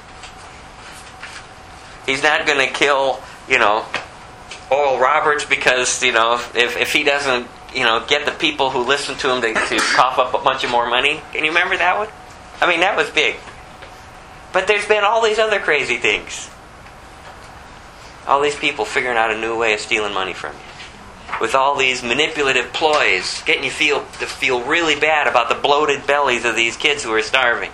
He's not going to kill, you know, Oral Roberts because, you know, if, if he doesn't, you know, get the people who listen to him to, to cough up a bunch of more money. Can you remember that one? I mean, that was big. But there's been all these other crazy things. All these people figuring out a new way of stealing money from you. With all these manipulative ploys, getting you feel to feel really bad about the bloated bellies of these kids who are starving.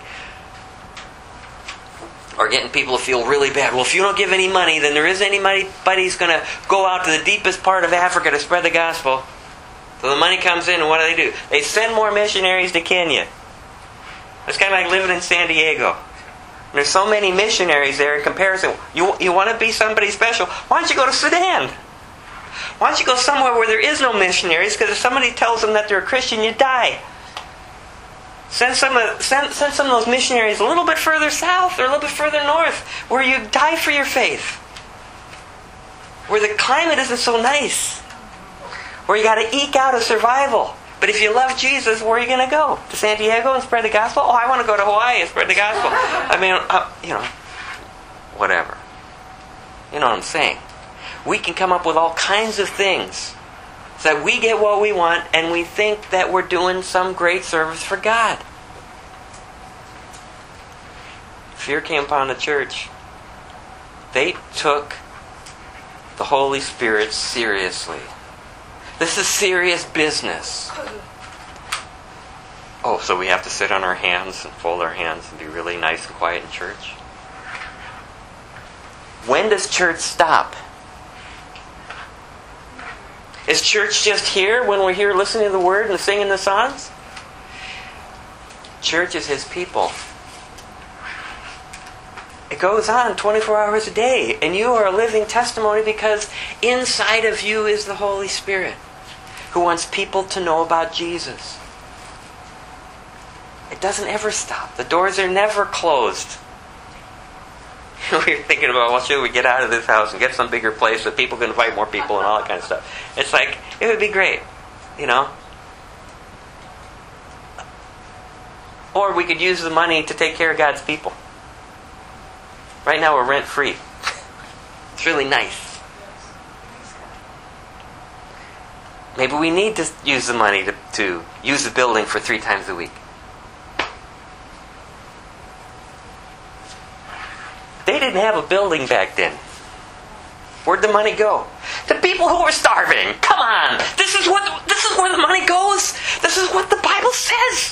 Or getting people to feel really bad. Well, if you don't give any money, then there isn't anybody who's going to go out to the deepest part of Africa to spread the gospel. So the money comes in, and what do they do? They send more missionaries to Kenya. It's kind of like living in San Diego. And there's so many missionaries there in comparison. You, you want to be somebody special? Why don't you go to Sudan? Why don't you go somewhere where there is no missionaries? Because if somebody tells them that they're a Christian, you die. Send some, of, send, send some of those missionaries a little bit further south or a little bit further north, where you die for your faith. Where the climate isn't so nice. Where you got to eke out a survival. But if you love Jesus, where are you going to go? To San Diego and spread the gospel? Oh, I want to go to Hawaii and spread the gospel. I mean, uh, you know, whatever. You know what I'm saying? We can come up with all kinds of things so that we get what we want and we think that we're doing some great service for God. Fear came upon the church. They took the Holy Spirit seriously. This is serious business. Oh, so we have to sit on our hands and fold our hands and be really nice and quiet in church? When does church stop? Is church just here when we're here listening to the Word and singing the songs? Church is His people. It goes on twenty-four hours a day. And you are a living testimony because inside of you is the Holy Spirit who wants people to know about Jesus. It doesn't ever stop. The doors are never closed. We were thinking about, well, should we get out of this house and get some bigger place so people can invite more people and all that kind of stuff. It's like, it would be great, you know. Or we could use the money to take care of God's people. Right now we're rent-free. It's really nice. Maybe we need to use the money to, to use the building for three times a week. They didn't have a building back then. Where'd the money go? The people who were starving. Come on. This is what this is where the money goes. This is what the Bible says.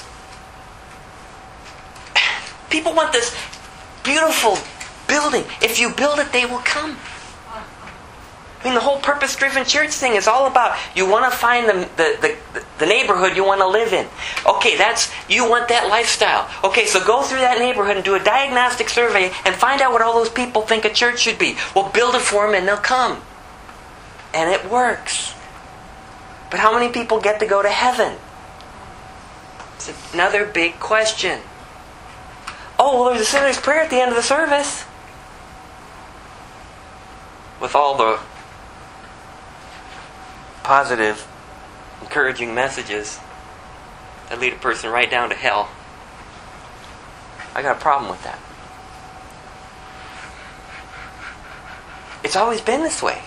People want this beautiful building. If you build it, they will come. I mean, the whole purpose-driven church thing is all about you want to find the, the, the, the neighborhood you want to live in. Okay, that's you want that lifestyle. Okay, so go through that neighborhood and do a diagnostic survey and find out what all those people think a church should be. Well, build it for them and they'll come. And it works. But how many people get to go to heaven? It's another big question. Oh, well, there's a sinner's prayer at the end of the service. With all the positive, encouraging messages that lead a person right down to hell. I got a problem with that. It's always been this way.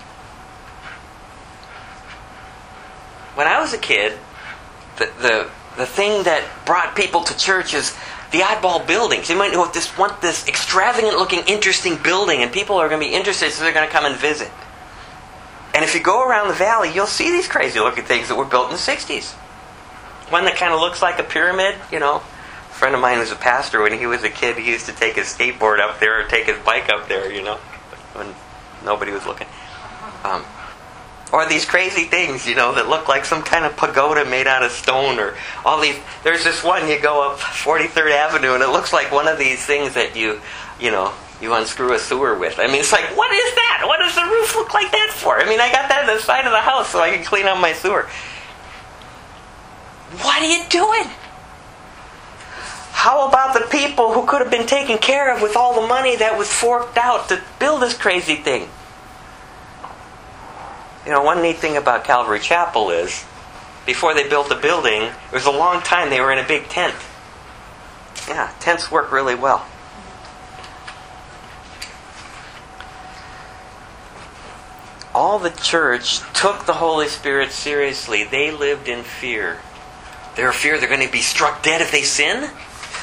When I was a kid, the the, the thing that brought people to church is the oddball buildings. You might want this, want this extravagant-looking, interesting building, and people are going to be interested, so they're going to come and visit. And if you go around the valley, you'll see these crazy-looking things that were built in the sixties. One that kind of looks like a pyramid, you know. A friend of mine was a pastor. When he was a kid, he used to take his skateboard up there or take his bike up there, you know, when nobody was looking. Um, or these crazy things, you know, that look like some kind of pagoda made out of stone, or all these. There's this one, you go up forty-third Avenue, and it looks like one of these things that you, you know, you unscrew a sewer with. I mean, it's like, what is that? What does the roof look like that for? I mean, I got that on the side of the house so I can clean out my sewer. What are you doing? How about the people who could have been taken care of with all the money that was forked out to build this crazy thing? You know, one neat thing about Calvary Chapel is, before they built the building, it was a long time they were in a big tent. Yeah, tents work really well. All the church took the Holy Spirit seriously. They lived in fear. They're fear they're going to be struck dead if they sin?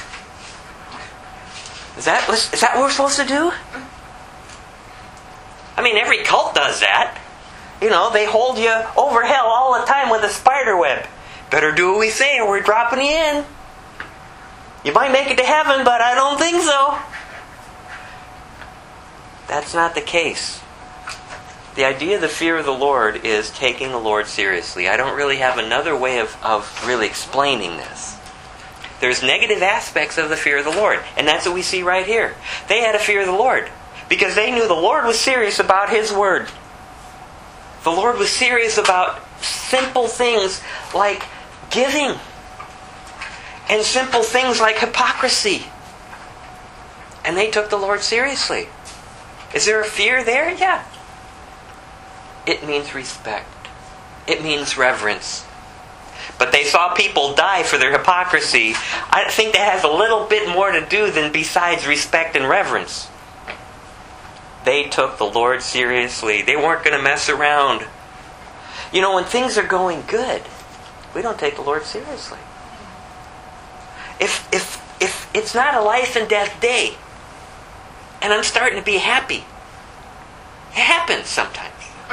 Is that, is that what we're supposed to do? I mean, every cult does that. You know, they hold you over hell all the time with a spider web. Better do what we say or we're dropping you in. You might make it to heaven, but I don't think so. That's not the case. The idea of the fear of the Lord is taking the Lord seriously. I don't really have another way of, of really explaining this. There's negative aspects of the fear of the Lord, and that's what we see right here. They had a fear of the Lord because they knew the Lord was serious about His Word. The Lord was serious about simple things like giving and simple things like hypocrisy. And they took the Lord seriously. Is there a fear there? Yeah. It means respect. It means reverence. But they saw people die for their hypocrisy. I think that has a little bit more to do than besides respect and reverence. They took the Lord seriously. They weren't going to mess around. You know, when things are going good, we don't take the Lord seriously. If if if it's not a life and death day, and I'm starting to be happy, it happens sometimes.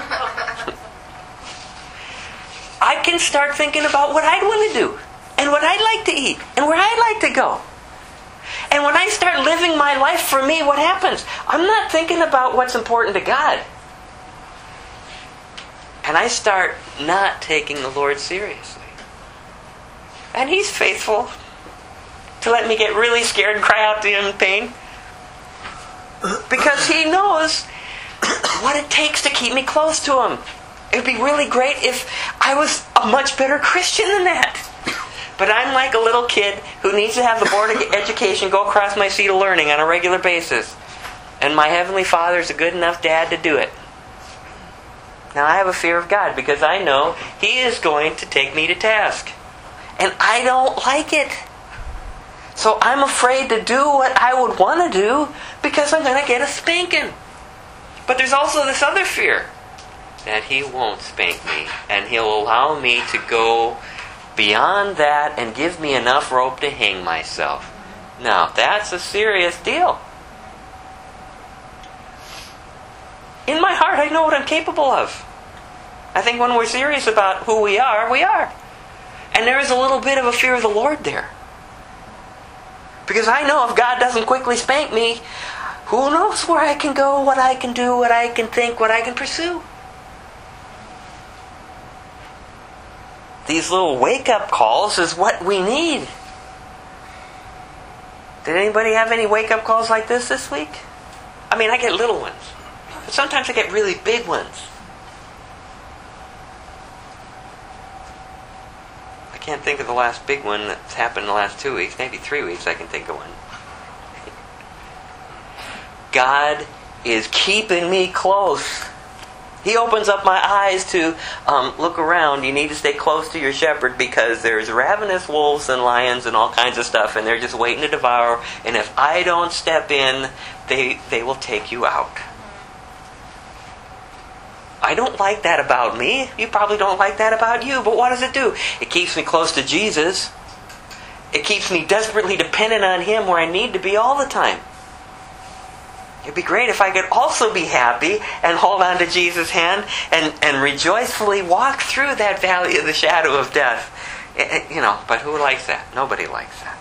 I can start thinking about what I'd want to do, and what I'd like to eat, and where I'd like to go. And when I start living my life for me, what happens? I'm not thinking about what's important to God. And I start not taking the Lord seriously. And He's faithful to let me get really scared and cry out to Him in pain. Because He knows what it takes to keep me close to Him. It would be really great if I was a much better Christian than that. But I'm like a little kid who needs to have the board of education go across my seat of learning on a regular basis. And my Heavenly Father is a good enough dad to do it. Now I have a fear of God because I know He is going to take me to task. And I don't like it. So I'm afraid to do what I would want to do because I'm going to get a spanking. But there's also this other fear. That He won't spank me. And He'll allow me to go beyond that and give me enough rope to hang myself. Now, that's a serious deal. In my heart, I know what I'm capable of. I think when we're serious about who we are, we are. And there is a little bit of a fear of the Lord there. Because I know if God doesn't quickly spank me, who knows where I can go, what I can do, what I can think, what I can pursue. These little wake-up calls is what we need. Did anybody have any wake-up calls like this this week? I mean, I get little ones. But sometimes I get really big ones. I can't think of the last big one that's happened in the last two weeks. Maybe three weeks I can think of one. God is keeping me close. He opens up my eyes to um, look around. You need to stay close to your shepherd because there's ravenous wolves and lions and all kinds of stuff, and they're just waiting to devour. And if I don't step in, they they will take you out. I don't like that about me. You probably don't like that about you. But what does it do? It keeps me close to Jesus. It keeps me desperately dependent on Him where I need to be all the time. It'd be great if I could also be happy and hold on to Jesus' hand and, and rejoicefully walk through that valley of the shadow of death. It, it, you know, but who likes that? Nobody likes that.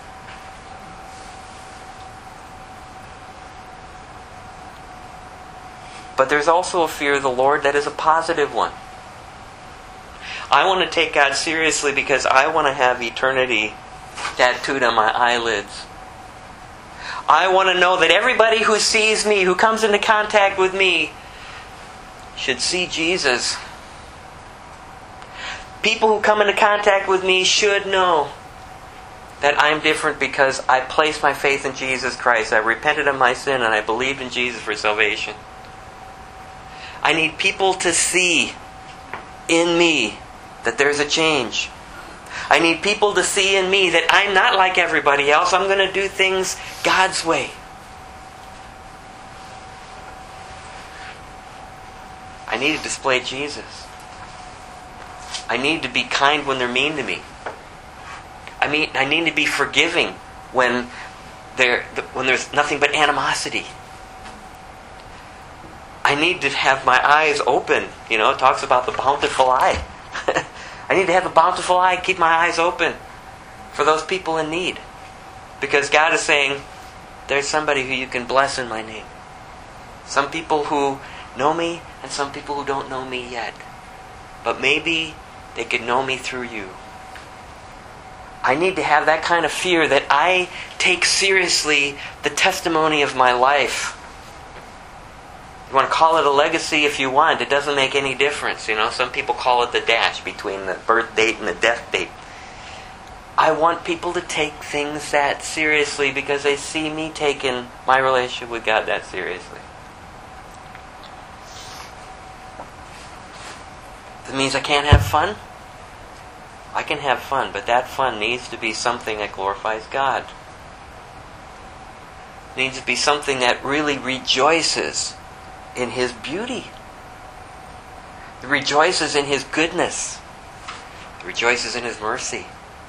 But there's also a fear of the Lord that is a positive one. I want to take God seriously because I want to have eternity tattooed on my eyelids. I want to know that everybody who sees me, who comes into contact with me, should see Jesus. People who come into contact with me should know that I'm different because I placed my faith in Jesus Christ. I repented of my sin and I believed in Jesus for salvation. I need people to see in me that there's a change. I need people to see in me that I'm not like everybody else. I'm going to do things God's way. I need to display Jesus. I need to be kind when they're mean to me. I mean, I need to be forgiving when there when there's nothing but animosity. I I need to have my eyes open. You know, it talks about the bountiful eye. I need to have a bountiful eye, keep my eyes open for those people in need. Because God is saying, there's somebody who you can bless in my name. Some people who know me and some people who don't know me yet. But maybe they could know me through you. I need to have that kind of fear that I take seriously the testimony of my life. You want to call it a legacy if you want. It doesn't make any difference. You know, some people call it the dash between the birth date and the death date. I want people to take things that seriously because they see me taking my relationship with God that seriously. That means I can't have fun? I can have fun, but that fun needs to be something that glorifies God. It needs to be something that really rejoices in His beauty. It rejoices in His goodness. It rejoices in His mercy.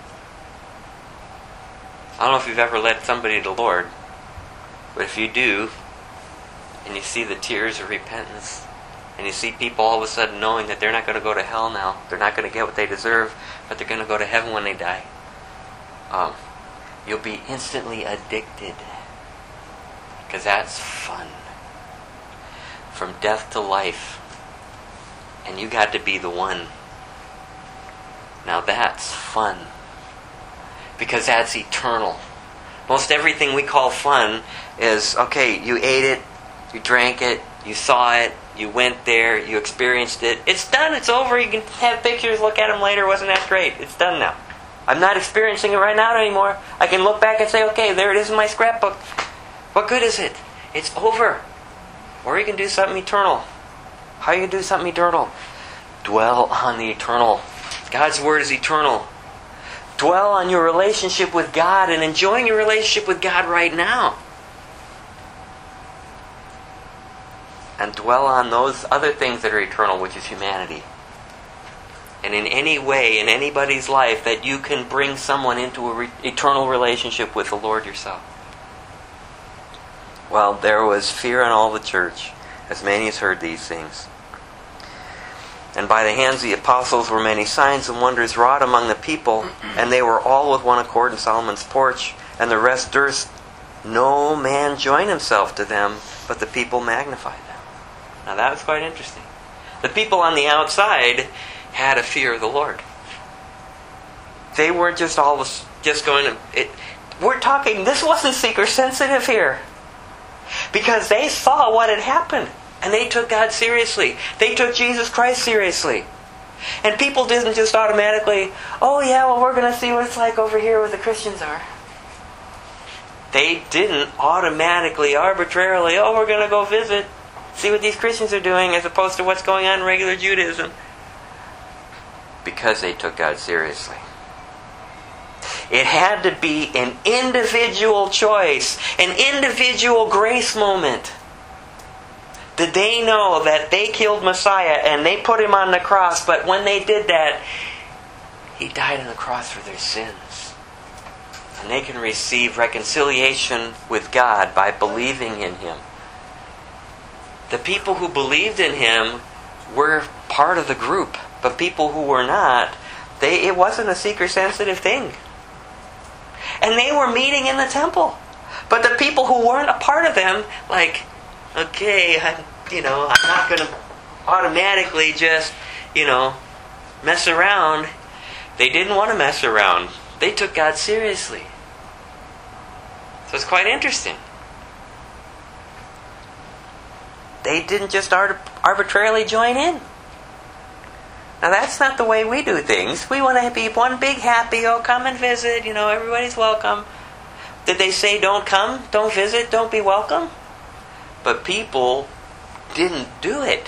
I don't know if you've ever led somebody to the Lord, but if you do, and you see the tears of repentance, and you see people all of a sudden knowing that they're not going to go to hell now, they're not going to get what they deserve, but they're going to go to heaven when they die, um, you'll be instantly addicted. Because that's fun. From death to life. And you got to be the one. Now that's fun. Because that's eternal. Most everything we call fun is, okay, you ate it, you drank it, you saw it, you went there, you experienced it. It's done, it's over, you can have pictures, look at them later, wasn't that great? It's done now. I'm not experiencing it right now anymore. I can look back and say, okay, there it is in my scrapbook. What good is it? It's over. Or you can do something eternal. How you can do something eternal? Dwell on the eternal. God's Word is eternal. Dwell on your relationship with God and enjoying your relationship with God right now. And dwell on those other things that are eternal, which is humanity. And in any way, in anybody's life, that you can bring someone into an re- eternal relationship with the Lord yourself. Well, there was fear in all the church, as many as heard these things. And by the hands of the apostles were many signs and wonders wrought among the people, and they were all with one accord in Solomon's porch, and the rest durst no man join himself to them, but the people magnified them. Now that was quite interesting. The people on the outside had a fear of the Lord. They weren't just all just going to... It, we're talking, this wasn't seeker sensitive here. Because they saw what had happened. And they took God seriously. They took Jesus Christ seriously. And people didn't just automatically, oh yeah, well we're going to see what it's like over here where the Christians are. They didn't automatically, arbitrarily, oh we're going to go visit, see what these Christians are doing, as opposed to what's going on in regular Judaism. Because they took God seriously. It had to be an individual choice, an individual grace moment. Did they know that they killed Messiah and they put Him on the cross, but when they did that, He died on the cross for their sins. And they can receive reconciliation with God by believing in Him. The people who believed in Him were part of the group, but people who were not, they it wasn't a seeker-sensitive thing. And they were meeting in the temple. But the people who weren't a part of them, like, okay, I, you know, I'm not going to automatically just, you know, mess around. They didn't want to mess around. They took God seriously. So it's quite interesting. They didn't just arbitrarily join in. Now that's not the way we do things. We want to be one big happy, oh come and visit, you know, everybody's welcome. Did they say don't come, don't visit, don't be welcome? But people didn't do it.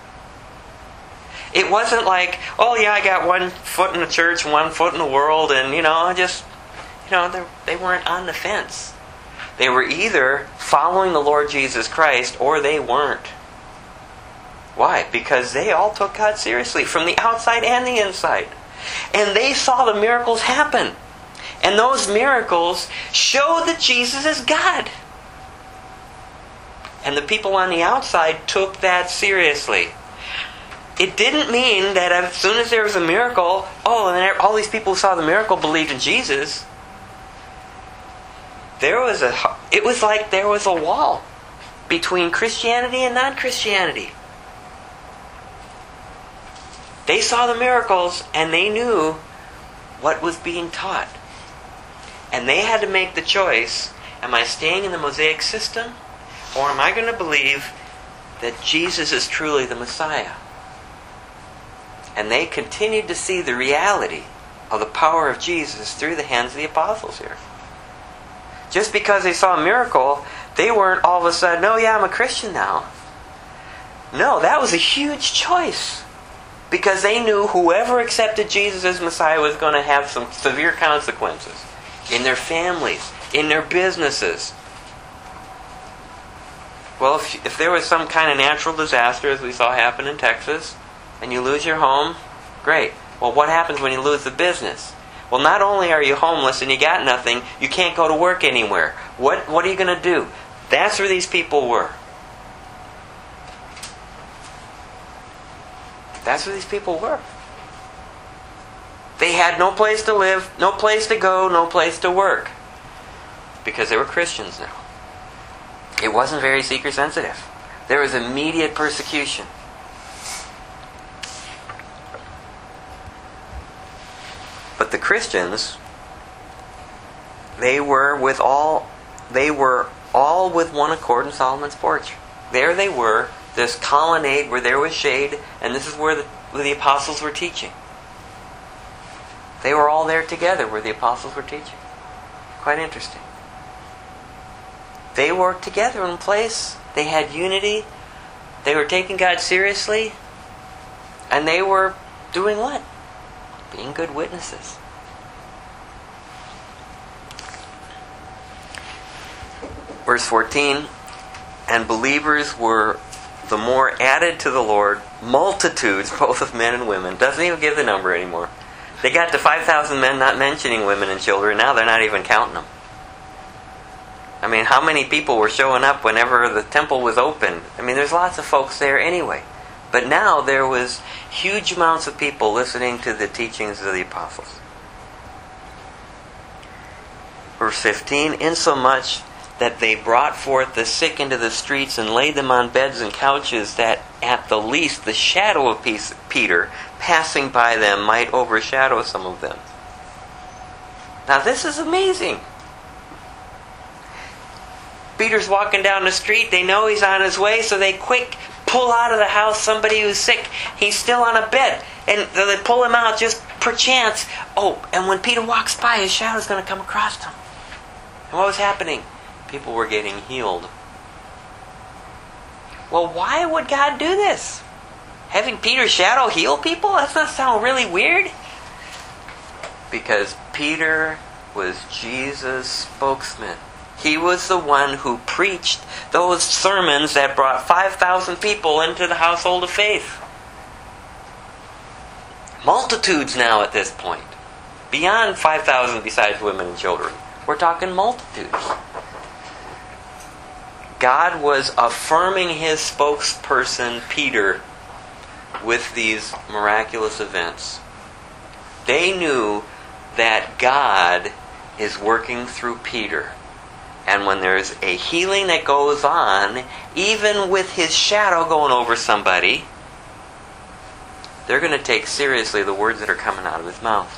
It wasn't like, oh yeah, I got one foot in the church, one foot in the world, and you know, I just, you know, they weren't on the fence. They were either following the Lord Jesus Christ or they weren't. Why? Because they all took God seriously, from the outside and the inside. And they saw the miracles happen. And those miracles showed that Jesus is God. And the people on the outside took that seriously. It didn't mean that as soon as there was a miracle, oh, and then all these people who saw the miracle believed in Jesus. There was a, it was like there was a wall between Christianity and non-Christianity. They saw the miracles and they knew what was being taught. And they had to make the choice, am I staying in the Mosaic system? Or am I going to believe that Jesus is truly the Messiah? And they continued to see the reality of the power of Jesus through the hands of the apostles here. Just because they saw a miracle, they weren't all of a sudden, oh yeah, I'm a Christian now. No, that was a huge choice. Because they knew whoever accepted Jesus as Messiah was going to have some severe consequences. In their families, in their businesses. Well, if, if there was some kind of natural disaster, as we saw happen in Texas, and you lose your home, great. Well, what happens when you lose the business? Well, not only are you homeless and you got nothing, you can't go to work anywhere. What, what are you going to do? That's where these people were. That's where these people were. They had no place to live, no place to go, no place to work. Because they were Christians now. It wasn't very seeker sensitive. There was immediate persecution. But the Christians, they were with all they were all with one accord in Solomon's porch. There they were, this colonnade where there was shade, and this is where the, where the apostles were teaching. They were all there together where the apostles were teaching. Quite interesting. They worked together in place. They had unity. They were taking God seriously. And they were doing what? Being good witnesses. Verse fourteen, and believers were the more added to the Lord, multitudes, both of men and women. Doesn't even give the number anymore. They got to five thousand men, not mentioning women and children. Now they're not even counting them. I mean, how many people were showing up whenever the temple was opened? I mean, there's lots of folks there anyway. But now there was huge amounts of people listening to the teachings of the apostles. Verse fifteen, insomuch that they brought forth the sick into the streets and laid them on beds and couches, that at the least the shadow of Peter passing by them might overshadow some of them. Now this is amazing. Peter's walking down the street. They know he's on his way, so they quick pull out of the house somebody who's sick. He's still on a bed. And they pull him out just perchance. Oh, and when Peter walks by, his shadow's going to come across him. And what was happening? People were getting healed. Well, why would God do this? Having Peter's shadow heal people? Doesn't that sound really weird? Because Peter was Jesus' spokesman. He was the one who preached those sermons that brought five thousand people into the household of faith. Multitudes now at this point. Beyond five thousand besides women and children. We're talking multitudes. God was affirming His spokesperson, Peter, with these miraculous events. They knew that God is working through Peter. And when there's a healing that goes on, even with his shadow going over somebody, they're going to take seriously the words that are coming out of his mouth.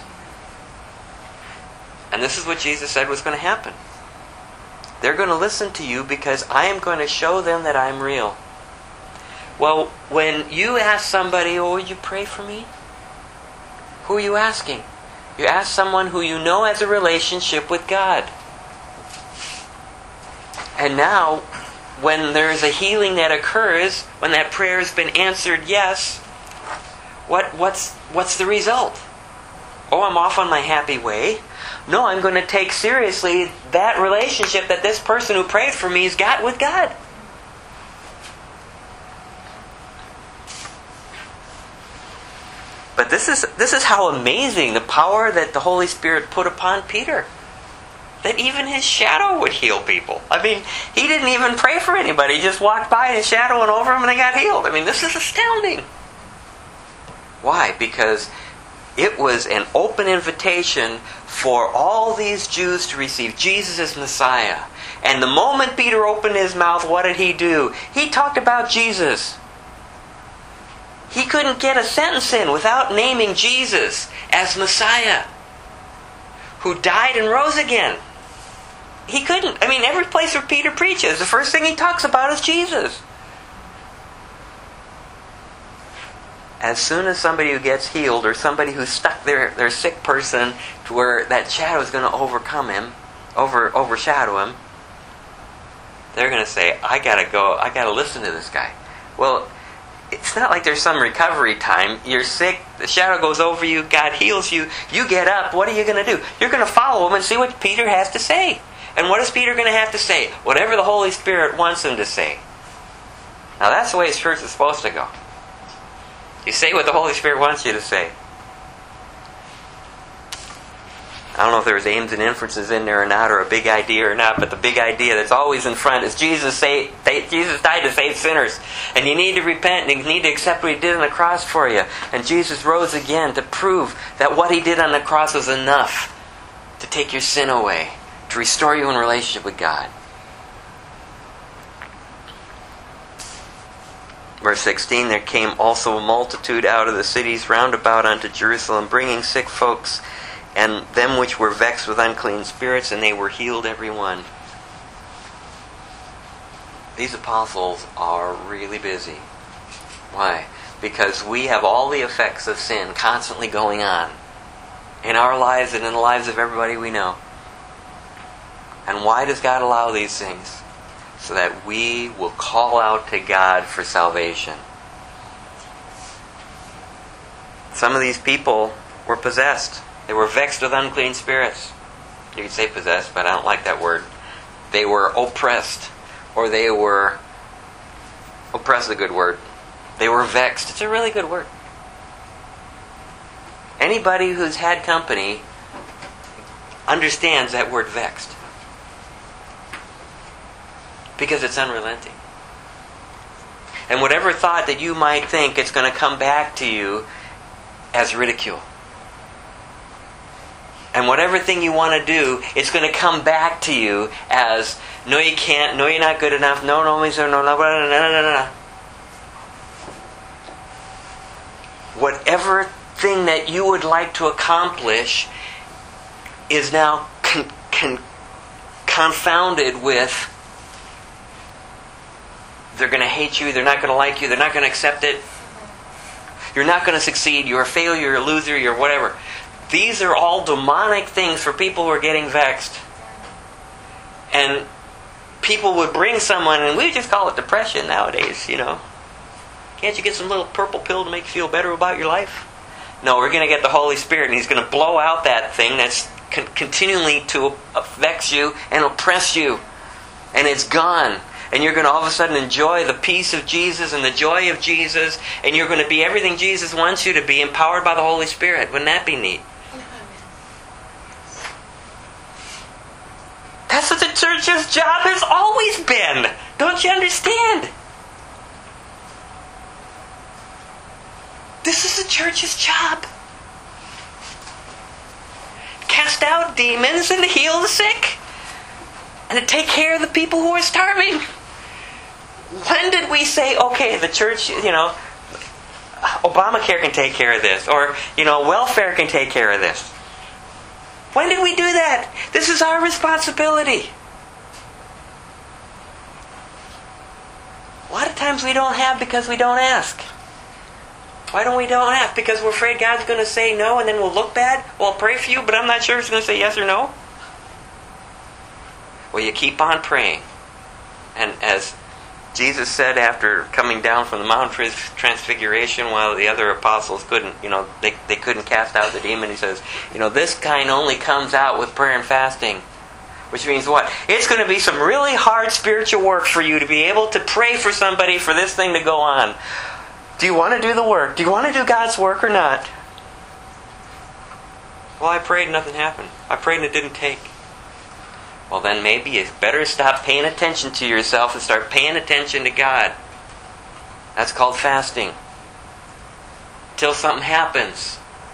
And this is what Jesus said was going to happen. They're going to listen to you because I am going to show them that I'm real. Well, when you ask somebody, oh, would you pray for me? Who are you asking? You ask someone who you know has a relationship with God. And now, when there's a healing that occurs, when that prayer has been answered yes, what what's what's the result? Oh, I'm off on my happy way. No, I'm going to take seriously that relationship that this person who prayed for me has got with God. But this is this is how amazing the power that the Holy Spirit put upon Peter. that even his shadow would heal people. I mean, he didn't even pray for anybody. He just walked by and his shadow went over them and they got healed. I mean, this is astounding. Why? Because it was an open invitation for all these Jews to receive Jesus as Messiah. And the moment Peter opened his mouth, what did he do? He talked about Jesus. He couldn't get a sentence in without naming Jesus as Messiah, who died and rose again. He couldn't. I mean, every place where Peter preaches, the first thing he talks about is Jesus. As soon as somebody who gets healed, or somebody who's stuck their, their sick person to where that shadow is going to overcome him, over overshadow him, they're going to say, I got to go, I got to listen to this guy. Well, it's not like there's some recovery time. You're sick, the shadow goes over you, God heals you, you get up, what are you going to do? You're going to follow him and see what Peter has to say. And what is Peter going to have to say? Whatever the Holy Spirit wants him to say. Now that's the way his church is supposed to go. You say what the Holy Spirit wants you to say. I don't know if there's aims and inferences in there or not, or a big idea or not, but the big idea that's always in front is Jesus say, Jesus died to save sinners. And you need to repent, and you need to accept what He did on the cross for you. And Jesus rose again to prove that what He did on the cross was enough to take your sin away, to restore you in relationship with God. Verse sixteen, there came also a multitude out of the cities round about unto Jerusalem, bringing sick folks, and them which were vexed with unclean spirits, and they were healed every one. These apostles are really busy. Why? Because we have all the effects of sin constantly going on in our lives and in the lives of everybody we know. And why does God allow these things? So that we will call out to God for salvation. Some of these people were possessed. They were vexed with unclean spirits. You could say possessed, but I don't like that word. They were oppressed. Or they were... Oppressed is a good word. They were vexed. It's a really good word. Anybody who's had company understands that word vexed. Because it's unrelenting. And whatever thought that you might think, it's going to come back to you as ridicule. And whatever thing you want to do, it's going to come back to you as, no you can't, no you're not good enough, no, no, no, no, no, no, no, no, no. Whatever thing that you would like to accomplish is now con- con- confounded with, they're going to hate you, they're not going to like you, they're not going to accept it. You're not going to succeed, you're a failure, you're a loser, you're whatever. These are all demonic things for people who are getting vexed. And people would bring someone, and we just call it depression nowadays, you know. Can't you get some little purple pill to make you feel better about your life? No, we're going to get the Holy Spirit, and He's going to blow out that thing that's con- continually to vex you and oppress you. And it's gone. And you're going to all of a sudden enjoy the peace of Jesus and the joy of Jesus. And you're going to be everything Jesus wants you to be, empowered by the Holy Spirit. Wouldn't that be neat? That's what the church's job has always been. Don't you understand? This is the church's job. Cast out demons and to heal the sick. And to take care of the people who are starving. When did we say, okay, the church, you know, Obamacare can take care of this, or, you know, welfare can take care of this? When did we do that? This is our responsibility. A lot of times we don't have because we don't ask. Why don't we don't ask? Because we're afraid God's going to say no and then we'll look bad? Well, I'll pray for you, but I'm not sure He's going to say yes or no. Well, you keep on praying. And as Jesus said after coming down from the Mount of Transfiguration, while the other apostles couldn't, you know, they, they couldn't cast out the demon, He says, you know, this kind only comes out with prayer and fasting. Which means what? It's going to be some really hard spiritual work for you to be able to pray for somebody for this thing to go on. Do you want to do the work? Do you want to do God's work or not? Well, I prayed and nothing happened. I prayed and it didn't take. Well, then maybe you better stop paying attention to yourself and start paying attention to God. That's called fasting. Till something happens.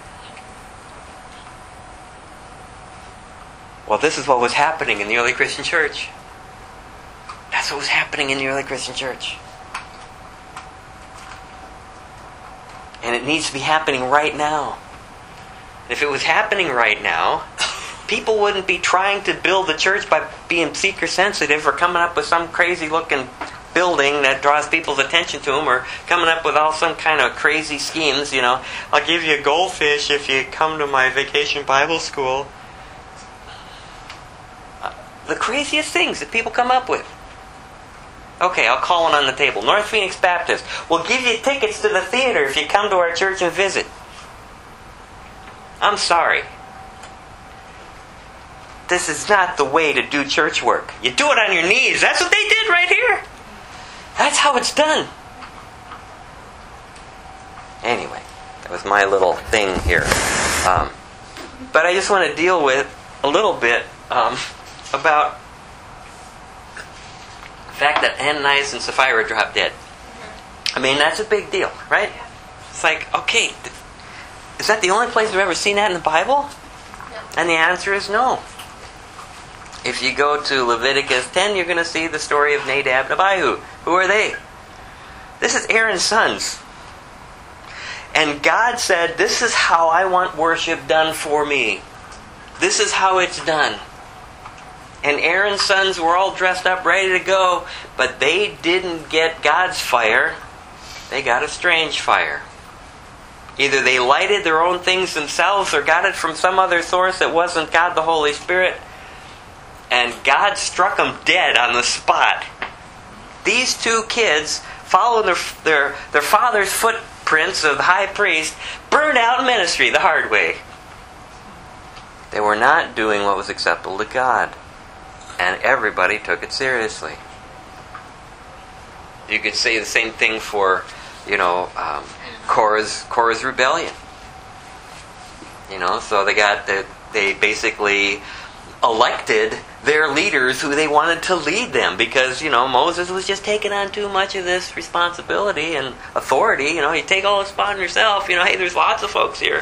Well, this is what was happening in the early Christian church. That's what was happening in the early Christian church. And it needs to be happening right now. If it was happening right now, people wouldn't be trying to build the church by being seeker sensitive or coming up with some crazy looking building that draws people's attention to them, or coming up with all some kind of crazy schemes. You know, I'll give you a goldfish if you come to my vacation Bible school. Uh, the craziest things that people come up with. Okay, I'll call one on the table. North Phoenix Baptist. We'll give you tickets to the theater if you come to our church and visit. I'm sorry. This is not the way to do church work. You do it on your knees. That's what they did right here. That's how it's done. Anyway, that was my little thing here. Um, but I just want to deal with a little bit um, about the fact that Ananias and Sapphira dropped dead. I mean, that's a big deal, right? It's like, okay, is that the only place we've ever seen that in the Bible? And the answer is no. If you go to Leviticus ten, you're going to see the story of Nadab and Abihu. Who are they? This is Aaron's sons. And God said, this is how I want worship done for me. This is how it's done. And Aaron's sons were all dressed up, ready to go, but they didn't get God's fire. They got a strange fire. Either they lighted their own things themselves or got it from some other source that wasn't God the Holy Spirit. And God struck them dead on the spot. These two kids, following their, their, their father's footprints of the high priest, burned out in ministry the hard way. They were not doing what was acceptable to God. And everybody took it seriously. You could say the same thing for, you know, um, Korah's, Korah's rebellion. You know, so they got the, they basically elected their leaders who they wanted to lead them, because, you know, Moses was just taking on too much of this responsibility and authority. You know, you take all this upon yourself. You know, hey, there's lots of folks here.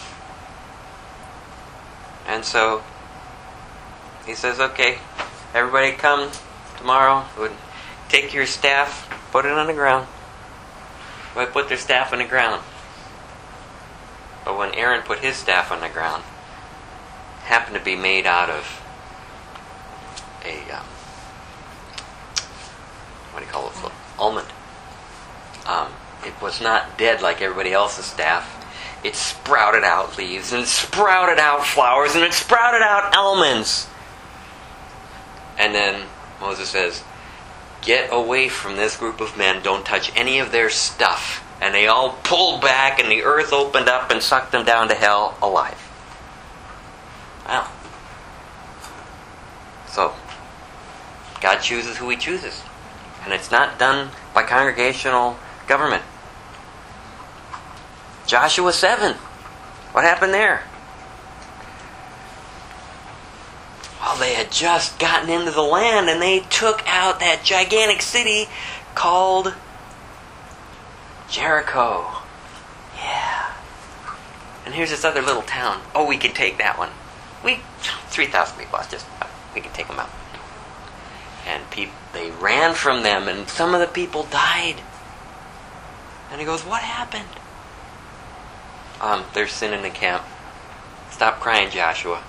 And so he says, okay, everybody come tomorrow. Take your staff, put it on the ground. They put their staff on the ground. But when Aaron put his staff on the ground, it happened to be made out of a, um, what do you call it, almond. Um, it was not dead like everybody else's staff. It sprouted out leaves, and it sprouted out flowers, and it sprouted out almonds. And then Moses says, get away from this group of men. Don't touch any of their stuff. And they all pulled back, and the earth opened up and sucked them down to hell alive. Wow. So, God chooses who He chooses. And it's not done by congregational government. Joshua seven. What happened there? Well, they had just gotten into the land, and they took out that gigantic city called Jericho. Yeah. And here's this other little town. Oh, we can take that one. We, three thousand people, that's just, we can take them out. And people, they ran from them, and some of the people died. And he goes, what happened? Um, there's sin in the camp. Stop crying, Joshua.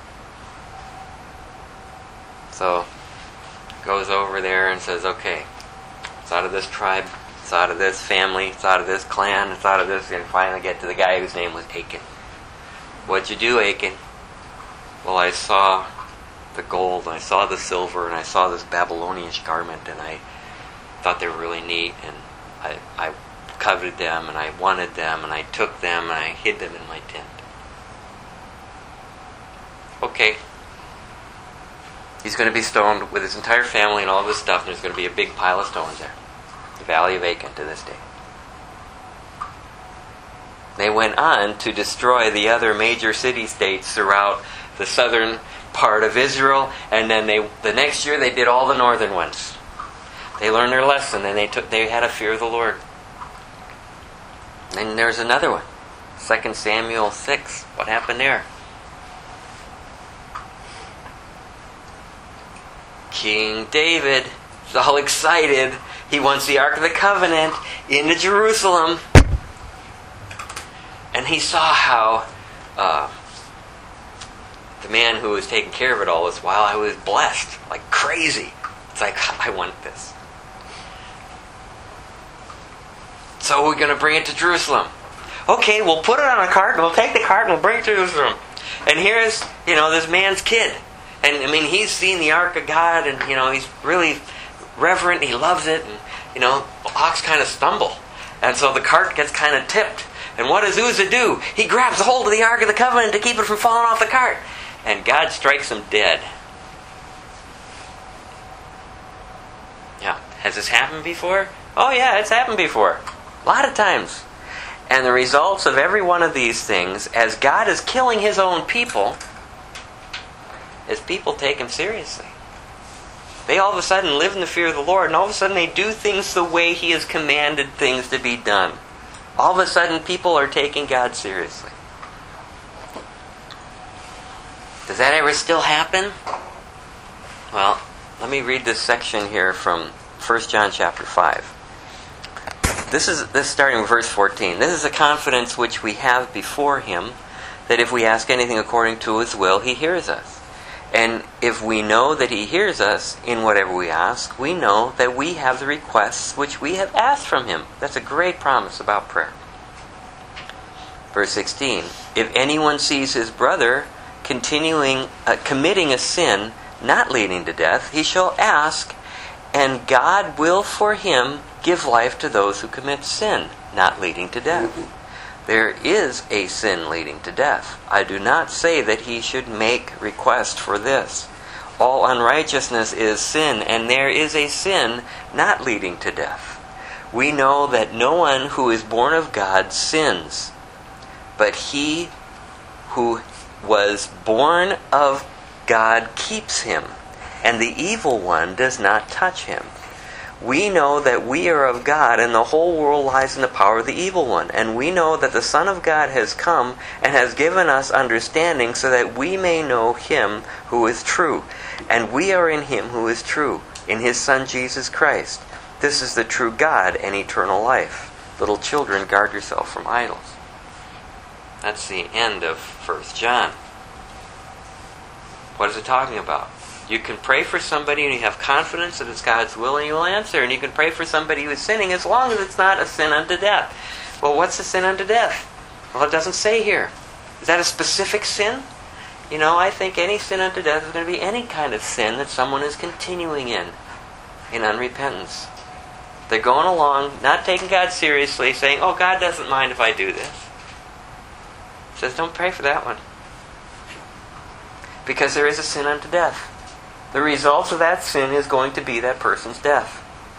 So, goes over there and says, okay, it's out of this tribe, it's out of this family, it's out of this clan, it's out of this, and finally get to the guy whose name was Achan. What'd you do, Achan? Well, I saw the gold, and I saw the silver, and I saw this Babylonian garment, and I thought they were really neat, and I, I coveted them, and I wanted them, and I took them, and I hid them in my tent. Okay. He's going to be stoned with his entire family and all this stuff, and there's going to be a big pile of stones there. The Valley of Achan to this day. They went on to destroy the other major city-states throughout the southern part of Israel, and then they the next year they did all the northern ones. They learned their lesson, and they took they had a fear of the Lord. And there's another one, Second Samuel six. What happened there? King David is all excited. He wants the Ark of the Covenant into Jerusalem. And he saw how uh, the man who was taking care of it all this while, I was blessed like crazy. It's like, I want this. So we're going to bring it to Jerusalem. Okay, we'll put it on a cart, and we'll take the cart, and we'll bring it to Jerusalem. And here's, you know, this man's kid. And, I mean, he's seen the Ark of God, and, you know, he's really reverent, he loves it, and, you know, the ox kind of stumble. And so the cart gets kind of tipped. And what does Uzzah do? He grabs a hold of the Ark of the Covenant to keep it from falling off the cart. And God strikes him dead. Yeah. Has this happened before? Oh yeah, it's happened before. A lot of times. And the results of every one of these things, as God is killing His own people, is people take Him seriously. They all of a sudden live in the fear of the Lord, and all of a sudden they do things the way He has commanded things to be done. All of a sudden people are taking God seriously. Does that ever still happen? Well, let me read this section here from First John chapter five. This is this is starting with verse fourteen. This is a confidence which we have before Him, that if we ask anything according to His will, He hears us. And if we know that He hears us in whatever we ask, we know that we have the requests which we have asked from Him. That's a great promise about prayer. Verse sixteen. If anyone sees his brother continuing, uh, committing a sin not leading to death, he shall ask, and God will for him give life to those who commit sin not leading to death. There is a sin leading to death. I do not say that he should make request for this. All unrighteousness is sin, and there is a sin not leading to death. We know that no one who is born of God sins, but he who was born of God keeps him, and the evil one does not touch him. We know that we are of God, and the whole world lies in the power of the evil one. And we know that the Son of God has come and has given us understanding so that we may know Him who is true. And we are in Him who is true, in His Son Jesus Christ. This is the true God and eternal life. Little children, guard yourself from idols. That's the end of First John. What is it talking about? You can pray for somebody and you have confidence that it's God's will and He will answer. And you can pray for somebody who is sinning as long as it's not a sin unto death. Well, what's a sin unto death? Well, it doesn't say here. Is that a specific sin? You know, I think any sin unto death is going to be any kind of sin that someone is continuing in, in unrepentance. They're going along, not taking God seriously, saying, oh, God doesn't mind if I do this. He says, don't pray for that one. Because there is a sin unto death. The result of that sin is going to be that person's death.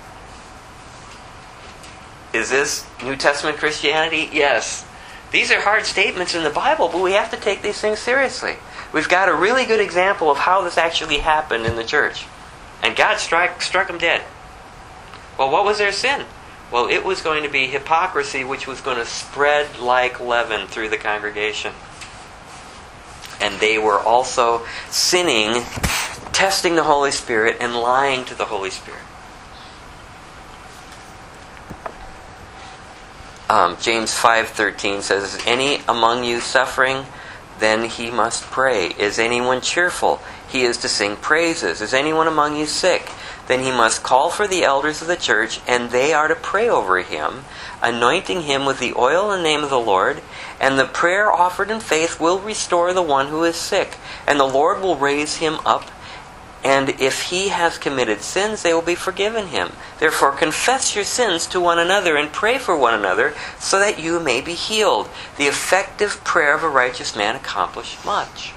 Is this New Testament Christianity? Yes. These are hard statements in the Bible, but we have to take these things seriously. We've got a really good example of how this actually happened in the church. And God struck, struck them dead. Well, what was their sin? Well, it was going to be hypocrisy, which was going to spread like leaven through the congregation. And they were also sinning, testing the Holy Spirit, and lying to the Holy Spirit. Um, James five thirteen says, is any among you suffering? Then he must pray. Is anyone cheerful? He is to sing praises. Is anyone among you sick? Then he must call for the elders of the church, and they are to pray over him, anointing him with the oil in the name of the Lord. And the prayer offered in faith will restore the one who is sick, and the Lord will raise him up. And if he has committed sins, they will be forgiven him. Therefore confess your sins to one another and pray for one another, so that you may be healed. The effective prayer of a righteous man accomplishes much.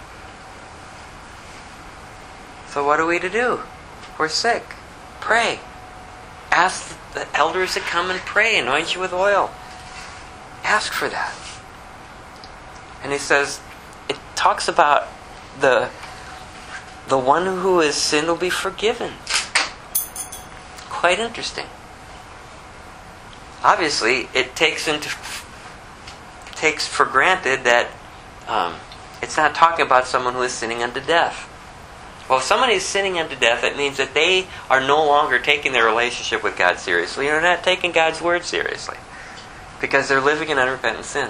So what are we to do? We're sick. Pray. Ask the elders to come and pray, anoint you with oil. Ask for that. And he says, it talks about the the one who has sinned will be forgiven. Quite interesting. Obviously, it takes into takes for granted that um, it's not talking about someone who is sinning unto death. Well, if somebody is sinning unto death, it means that they are no longer taking their relationship with God seriously. They're not taking God's word seriously. Because they're living in unrepentant sin.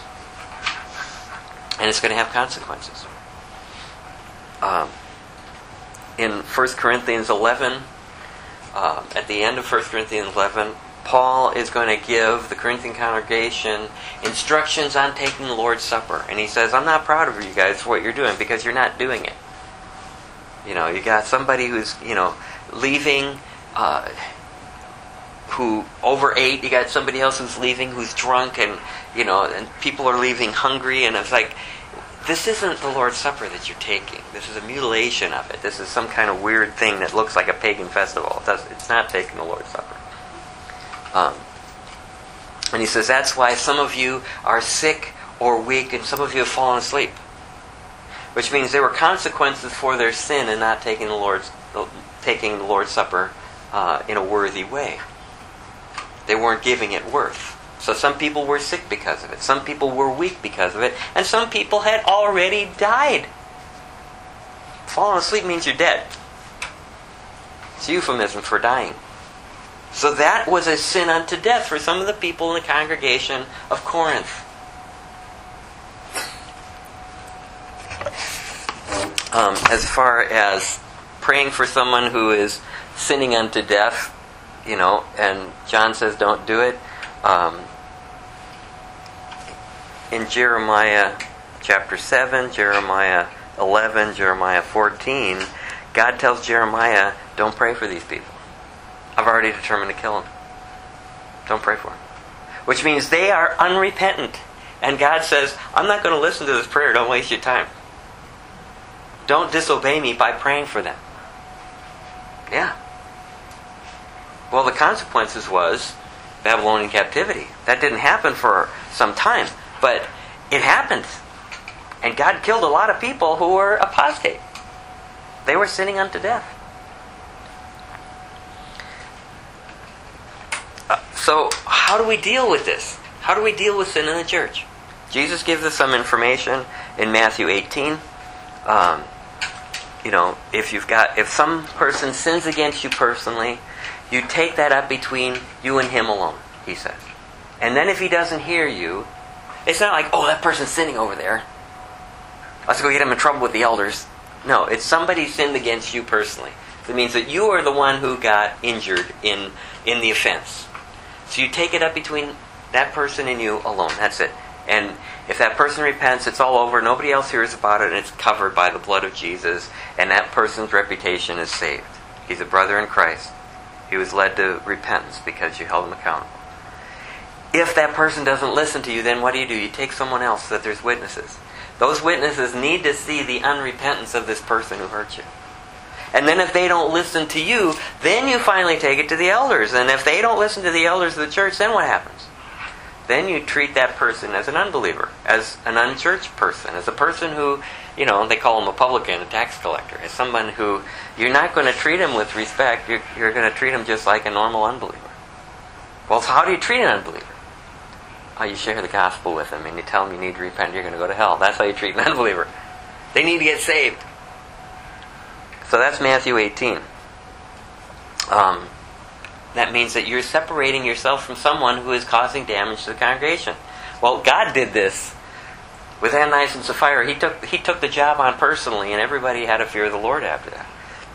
And it's going to have consequences. Um, in First Corinthians eleven, uh, at the end of First Corinthians eleven, Paul is going to give the Corinthian congregation instructions on taking the Lord's Supper. And he says, I'm not proud of you guys for what you're doing because you're not doing it. You know, you got somebody who's, you know, leaving, uh, who overate. You got somebody else who's leaving who's drunk, and, you know, and people are leaving hungry. And it's like, this isn't the Lord's Supper that you're taking. This is a mutilation of it. This is some kind of weird thing that looks like a pagan festival. It does, it's not taking the Lord's Supper. Um, and he says, that's why some of you are sick or weak, and some of you have fallen asleep. Which means there were consequences for their sin in not taking the Lord's taking the Lord's Supper uh, in a worthy way. They weren't giving it worth. So some people were sick because of it. Some people were weak because of it. And some people had already died. Falling asleep means you're dead. It's a euphemism for dying. So that was a sin unto death for some of the people in the congregation of Corinth. Um, as far as praying for someone who is sinning unto death, you know, and John says don't do it. Um, in Jeremiah chapter seven, Jeremiah eleven, Jeremiah fourteen, God tells Jeremiah, don't pray for these people. I've already determined to kill them. Don't pray for them. Which means they are unrepentant. And God says, I'm not going to listen to this prayer. Don't waste your time. Don't disobey me by praying for them. Yeah. Well, the consequences was Babylonian captivity. That didn't happen for some time, but it happened. And God killed a lot of people who were apostate. They were sinning unto death. Uh, so, how do we deal with this? How do we deal with sin in the church? Jesus gives us some information in Matthew eighteen. Um, you know, if you've got, if some person sins against you personally, you take that up between you and him alone, he says. And then if he doesn't hear you, it's not like, oh, that person's sinning over there. Let's go get him in trouble with the elders. No, it's somebody sinned against you personally. It means that you are the one who got injured in, in the offense. So you take it up between that person and you alone. That's it. And if that person repents, it's all over. Nobody else hears about it, and it's covered by the blood of Jesus. And that person's reputation is saved. He's a brother in Christ. He was led to repentance because you held him accountable. If that person doesn't listen to you, then what do you do? You take someone else so that there's witnesses. Those witnesses need to see the unrepentance of this person who hurt you. And then if they don't listen to you, then you finally take it to the elders. And if they don't listen to the elders of the church, then what happens? Then you treat that person as an unbeliever, as an unchurched person, as a person who, you know, they call him a publican, a tax collector, as someone who you're not going to treat him with respect. You're, you're going to treat him just like a normal unbeliever. Well, so how do you treat an unbeliever? Oh, you share the gospel with them and you tell them you need to repent, you're going to go to hell. That's how you treat an unbeliever. They need to get saved. So that's Matthew eighteen. Um, that means that you're separating yourself from someone who is causing damage to the congregation. Well, God did this with Ananias and Sapphira. He took he took the job on personally, and everybody had a fear of the Lord after that.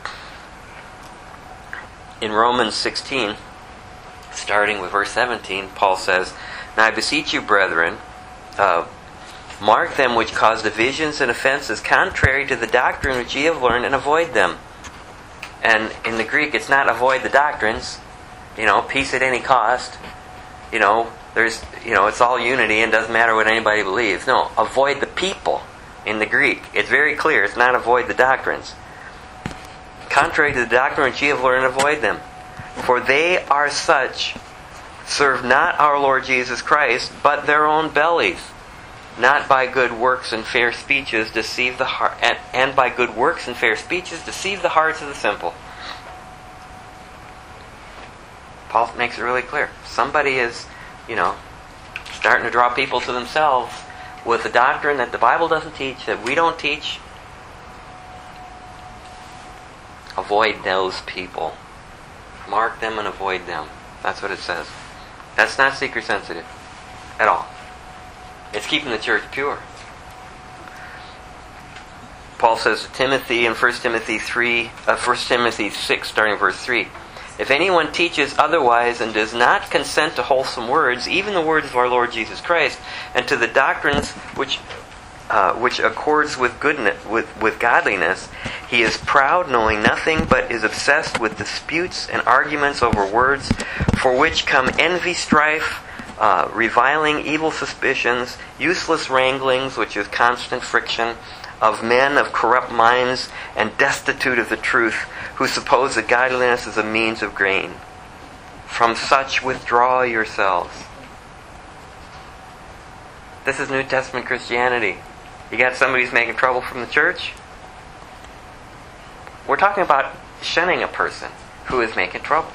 In Romans sixteen, starting with verse seventeen, Paul says, "Now I beseech you, brethren, uh, mark them which cause divisions and offenses contrary to the doctrine which ye have learned, and avoid them." And in the Greek, it's not avoid the doctrines, you know, peace at any cost. You know, there's, you know, it's all unity and doesn't matter what anybody believes. No, avoid the people in the Greek. It's very clear. It's not avoid the doctrines. Contrary to the doctrine which ye have learned, avoid them. For they are such, serve not our Lord Jesus Christ, but their own bellies, not by good works and fair speeches deceive the heart, and, and by good works and fair speeches deceive the hearts of the simple. Paul makes it really clear. Somebody is, you know, starting to draw people to themselves with a doctrine that the Bible doesn't teach, that we don't teach. Avoid those people. Mark them and avoid them. That's what it says. That's not seeker sensitive at all. It's keeping the church pure. Paul says to Timothy in First Timothy three, uh, First Timothy six, starting verse three, if anyone teaches otherwise and does not consent to wholesome words, even the words of our Lord Jesus Christ, and to the doctrines which uh, which accords with goodness, with, with godliness, he is proud, knowing nothing, but is obsessed with disputes and arguments over words, for which come envy, strife, uh, reviling, evil suspicions, useless wranglings, which is constant friction, of men of corrupt minds and destitute of the truth, who suppose that godliness is a means of gain. From such withdraw yourselves. This is New Testament Christianity. You got somebody who's making trouble from the church? We're talking about shunning a person who is making trouble.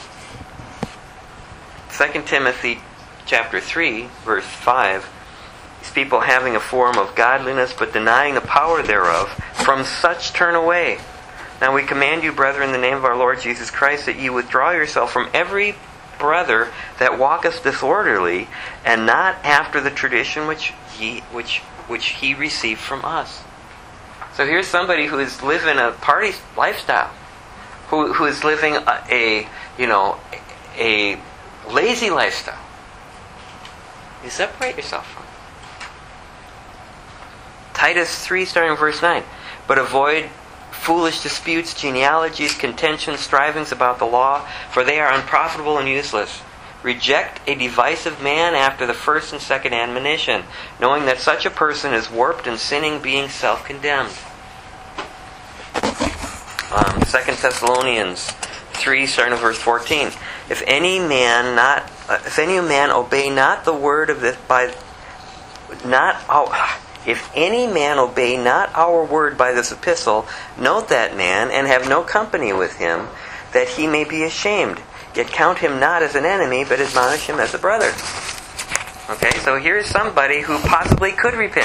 Second Timothy chapter three, verse five, these people having a form of godliness but denying the power thereof, from such turn away. Now we command you, brethren, in the name of our Lord Jesus Christ, that ye withdraw yourself from every brother that walketh disorderly, and not after the tradition which ye which which he received from us. So here's somebody who is living a party lifestyle, who who is living a, a you know a lazy lifestyle. You separate yourself from it. Titus three, starting verse nine. But avoid foolish disputes, genealogies, contentions, strivings about the law, for they are unprofitable and useless. Reject a divisive man after the first and second admonition, knowing that such a person is warped and sinning, being self-condemned. Um, Second Thessalonians three, starting at verse fourteen. If any man not, uh, if any man obey not the word of this by, not oh, if any man obey not our word by this epistle, note that man, and have no company with him, that he may be ashamed. Yet count him not as an enemy, but admonish him as a brother. Okay, so here's somebody who possibly could repent.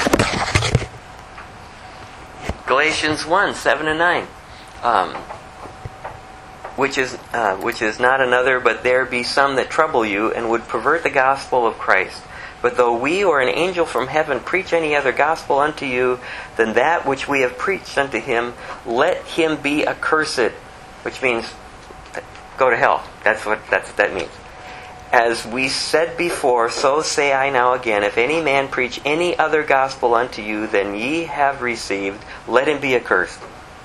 Galatians one, seven and nine. Um, which is uh, which is not another, but there be some that trouble you, and would pervert the gospel of Christ. But though we or an angel from heaven preach any other gospel unto you than that which we have preached unto him, let him be accursed. Which means, go to hell. That's what that's what that means. As we said before, so say I now again, if any man preach any other gospel unto you than ye have received, let him be accursed.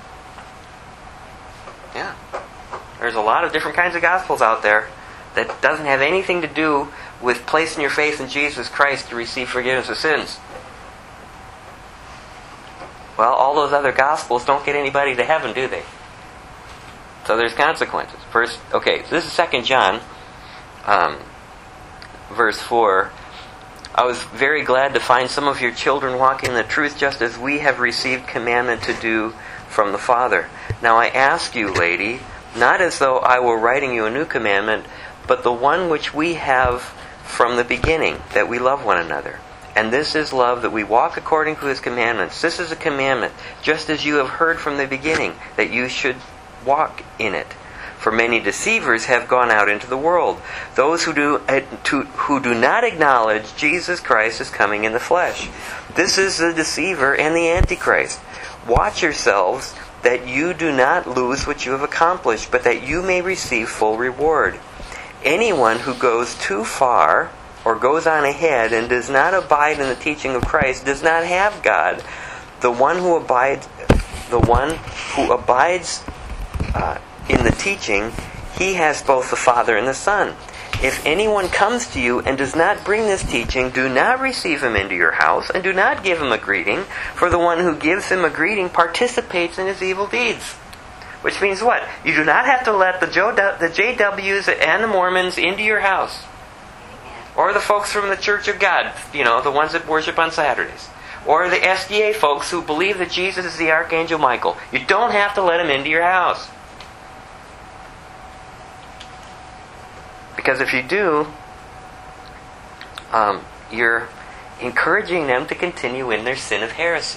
Yeah. There's a lot of different kinds of gospels out there that doesn't have anything to do with placing your faith in Jesus Christ to receive forgiveness of sins. Well, all those other gospels don't get anybody to heaven, do they? So there's consequences. First, okay, so this is Second John, um, verse four. I was very glad to find some of your children walking in the truth, just as we have received commandment to do from the Father. Now I ask you, lady, not as though I were writing you a new commandment, but the one which we have from the beginning, that we love one another. And this is love, that we walk according to his commandments. This is a commandment, just as you have heard from the beginning, that you should walk in it. For many deceivers have gone out into the world, those who do uh, to, who do not acknowledge Jesus Christ as coming in the flesh. This is the deceiver and the Antichrist. Watch yourselves that you do not lose what you have accomplished, but that you may receive full reward. Anyone who goes too far or goes on ahead and does not abide in the teaching of Christ does not have God. The one who abides, the one who abides uh, in the teaching, he has both the Father and the Son. If anyone comes to you and does not bring this teaching, do not receive him into your house, and do not give him a greeting, for the one who gives him a greeting participates in his evil deeds. Which means what? You do not have to let the J Ws and the Mormons into your house. Or the folks from the Church of God, you know, the ones that worship on Saturdays. Or the S D A folks who believe that Jesus is the Archangel Michael. You don't have to let him into your house. Because if you do, um, you're encouraging them to continue in their sin of heresy.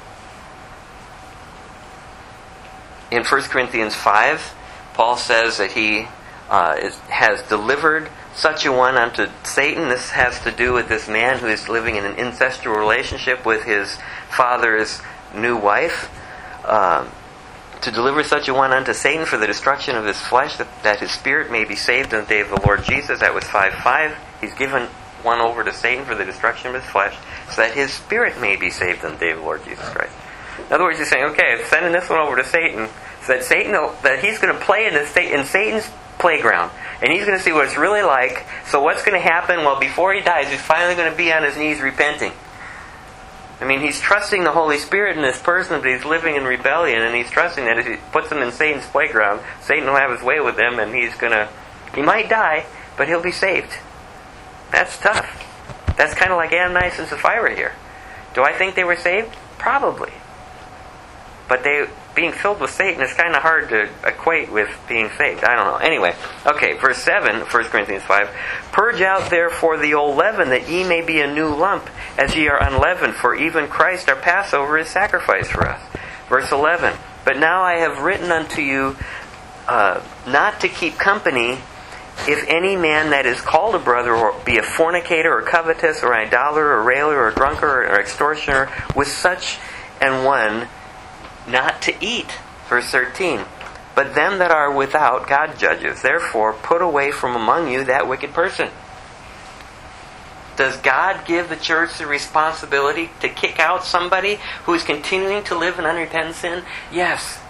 In First Corinthians five, Paul says that he uh, is, has delivered such a one unto Satan. This has to do with this man who is living in an incestual relationship with his father's new wife. Um, to deliver such a one unto Satan for the destruction of his flesh, that, that his spirit may be saved in the day of the Lord Jesus. That was five five. He's given one over to Satan for the destruction of his flesh, so that his spirit may be saved in the day of the Lord Jesus Christ. In other words, he's saying, okay, sending this one over to Satan, so that Satan, that he's going to play in, this, in Satan's playground, and he's going to see what it's really like. So what's going to happen? Well, before he dies, he's finally going to be on his knees repenting. I mean, he's trusting the Holy Spirit in this person, but he's living in rebellion, and he's trusting that if he puts him in Satan's playground, Satan will have his way with him, and he's going to, he might die, but he'll be saved. That's tough. That's kind of like Ananias and Sapphira here. Do I think they were saved? Probably. But they being filled with Satan is kind of hard to equate with being saved. I don't know. Anyway, okay, verse seven, First Corinthians five. Purge out therefore the old leaven, that ye may be a new lump, as ye are unleavened. For even Christ our Passover is sacrificed for us. Verse eleven. But now I have written unto you uh, not to keep company, if any man that is called a brother, or be a fornicator, or covetous, or idolater, or railer, or drunkard, or extortioner, with such an one, not to eat. Verse thirteen. But them that are without God judges. Therefore put away from among you that wicked person. Does God give the church the responsibility to kick out somebody who is continuing to live in unrepentant sin? Yes.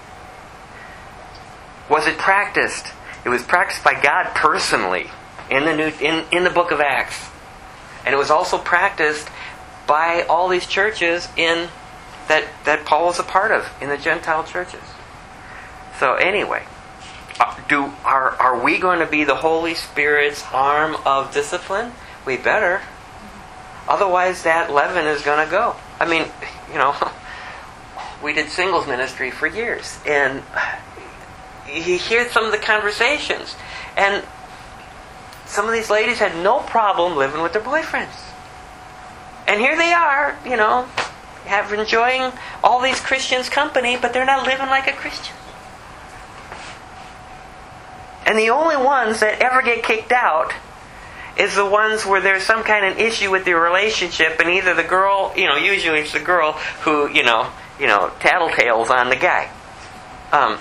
Was it practiced? It was practiced by God personally in the new in, in the book of Acts. And it was also practiced by all these churches in that, that Paul was a part of in the Gentile churches. So anyway, do are are we going to be the Holy Spirit's arm of discipline? We better. Otherwise that leaven is going to go. I mean, you know, we did singles ministry for years, and you hear some of the conversations, and some of these ladies had no problem living with their boyfriends. And here they are, you know, have enjoying all these Christians' company, but they're not living like a Christian. And the only ones that ever get kicked out is the ones where there's some kind of issue with their relationship, and either the girl, you know, usually it's the girl who, you know, you know, tattletales on the guy. Um,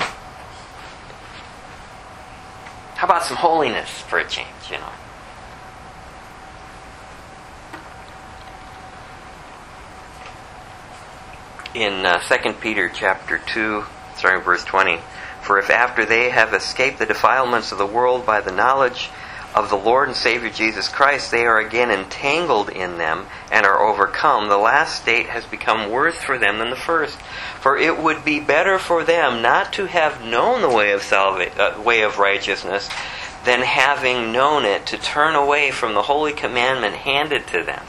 how about some holiness for a change, you know? In uh, Second Peter chapter two, starting verse twenty, for if after they have escaped the defilements of the world by the knowledge of the Lord and Savior Jesus Christ, they are again entangled in them and are overcome, the last state has become worse for them than the first. For it would be better for them not to have known the way of salva- uh, way of righteousness, than having known it, to turn away from the holy commandment handed to them.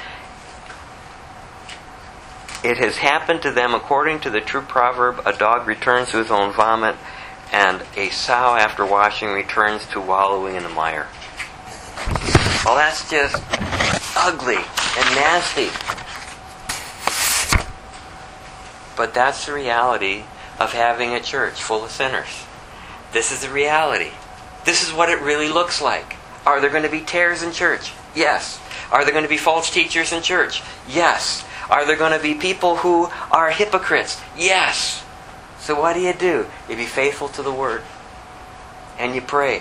It has happened to them according to the true proverb, a dog returns to his own vomit, and a sow after washing returns to wallowing in the mire. Well, that's just ugly and nasty. But that's the reality of having a church full of sinners. This is the reality. This is what it really looks like. Are there going to be tares in church? Yes. Are there going to be false teachers in church? Yes. Are there going to be people who are hypocrites? Yes. So what do you do? You be faithful to the Word. And you pray.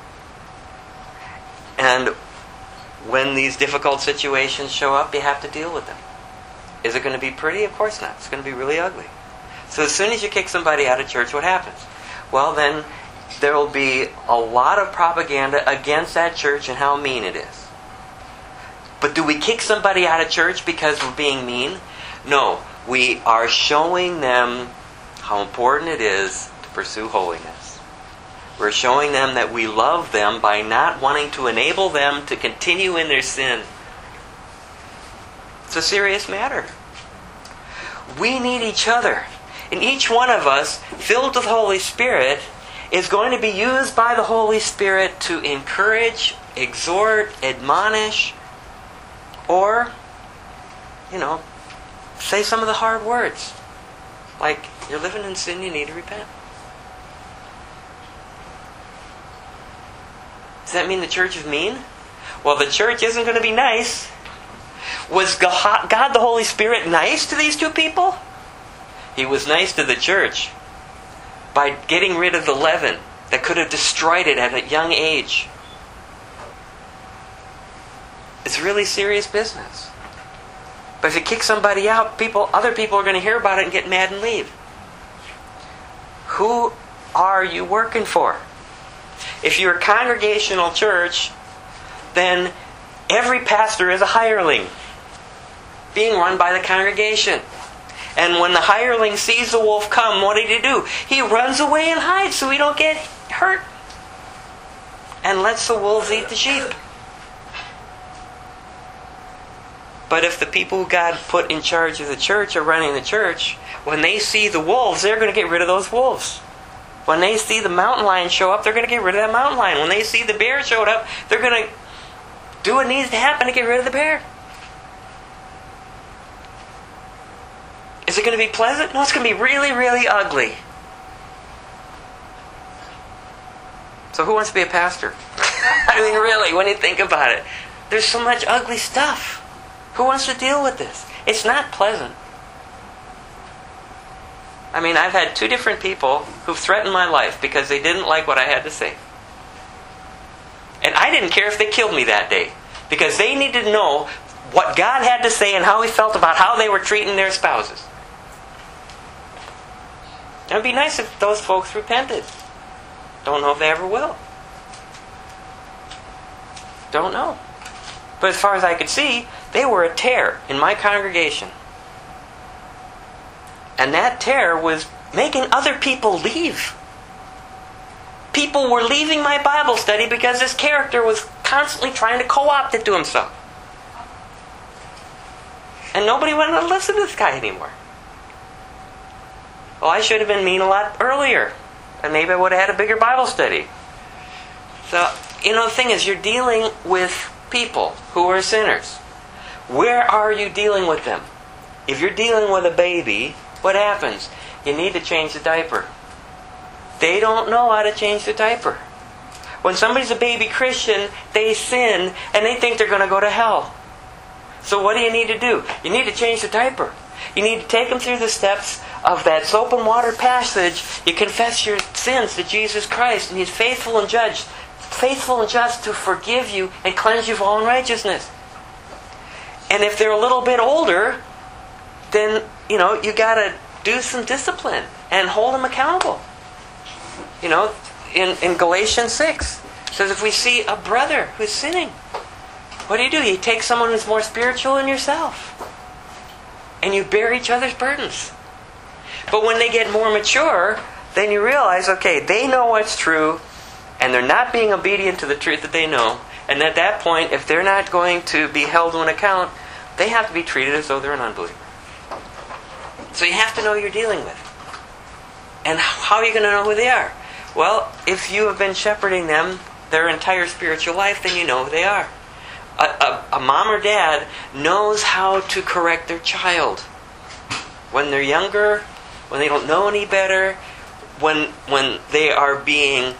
And when these difficult situations show up, you have to deal with them. Is it going to be pretty? Of course not. It's going to be really ugly. So as soon as you kick somebody out of church, what happens? Well, then there will be a lot of propaganda against that church and how mean it is. But do we kick somebody out of church because we're being mean? No. We are showing them how important it is to pursue holiness. We're showing them that we love them by not wanting to enable them to continue in their sin. It's a serious matter. We need each other. And each one of us, filled with the Holy Spirit, is going to be used by the Holy Spirit to encourage, exhort, admonish, or, you know, say some of the hard words. Like, you're living in sin, you need to repent. Does that mean the church is mean? Well, the church isn't going to be nice. Was God, the Holy Spirit, nice to these two people? He was nice to the church by getting rid of the leaven that could have destroyed it at a young age. It's really serious business. But if you kick somebody out, people, other people are going to hear about it and get mad and leave. Who are you working for? If you're a congregational church, then every pastor is a hireling being run by the congregation. And when the hireling sees the wolf come, what did he do? He runs away and hides so he don't get hurt. And lets the wolves eat the sheep. But if the people who God put in charge of the church are running the church, when they see the wolves, they're going to get rid of those wolves. When they see the mountain lion show up, they're going to get rid of that mountain lion. When they see the bear showed up, they're going to do what needs to happen to get rid of the bear. Is it going to be pleasant? No, it's going to be really, really ugly. So who wants to be a pastor? I mean, really, when you think about it, there's so much ugly stuff. Who wants to deal with this? It's not pleasant. I mean, I've had two different people who've threatened my life because they didn't like what I had to say. And I didn't care if they killed me that day, because they needed to know what God had to say and how He felt about how they were treating their spouses. It would be nice if those folks repented. Don't know if they ever will. Don't know. But as far as I could see, they were a tear in my congregation. And that tear was making other people leave. People were leaving my Bible study because this character was constantly trying to co-opt it to himself. And nobody wanted to listen to this guy anymore. Well, I should have been mean a lot earlier. And maybe I would have had a bigger Bible study. So, you know, the thing is, you're dealing with people who are sinners. Where are you dealing with them? If you're dealing with a baby, what happens? You need to change the diaper. They don't know how to change the diaper. When somebody's a baby Christian, they sin and they think they're going to go to hell. So what do you need to do? You need to change the diaper. You need to take them through the steps of that soap and water passage. You confess your sins to Jesus Christ, and He's faithful and judge, faithful and just to forgive you and cleanse you of all unrighteousness. And if they're a little bit older, then, you know, you got to do some discipline and hold them accountable. You know, in, in Galatians six, it says if we see a brother who's sinning, what do you do? You take someone who's more spiritual than yourself. And you bear each other's burdens. But when they get more mature, then you realize, okay, they know what's true, and they're not being obedient to the truth that they know. And at that point, if they're not going to be held to an account, they have to be treated as though they're an unbeliever. So you have to know who you're dealing with. And how are you going to know who they are? Well, if you have been shepherding them their entire spiritual life, then you know who they are. A, a, a mom or dad knows how to correct their child. When they're younger, when they don't know any better, when when they are being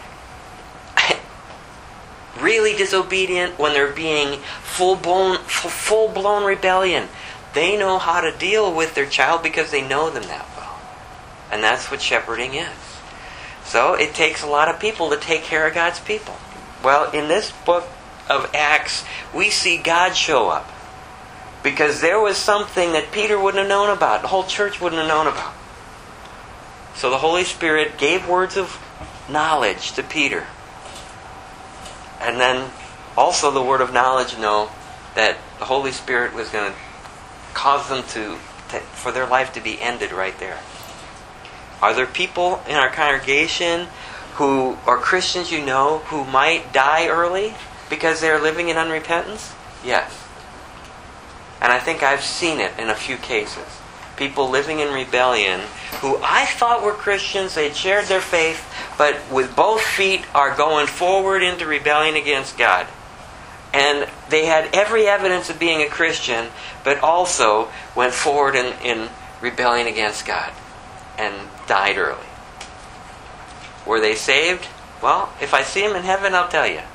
really disobedient, when they're being full-blown, full-blown rebellion, they know how to deal with their child because they know them that well. And that's what shepherding is. So it takes a lot of people to take care of God's people. Well, in this book of Acts, we see God show up. Because there was something that Peter wouldn't have known about, the whole church wouldn't have known about. So the Holy Spirit gave words of knowledge to Peter. And then also the word of knowledge know that the Holy Spirit was going to cause them to, to, for their life to be ended right there. Are there people in our congregation who are Christians you know who might die early because they're living in unrepentance? Yes. And I think I've seen it in a few cases. People living in rebellion who I thought were Christians, they'd shared their faith, but with both feet are going forward into rebellion against God. And they had every evidence of being a Christian, but also went forward in, in rebellion against God and died early. Were they saved? Well, if I see them in heaven, I'll tell you.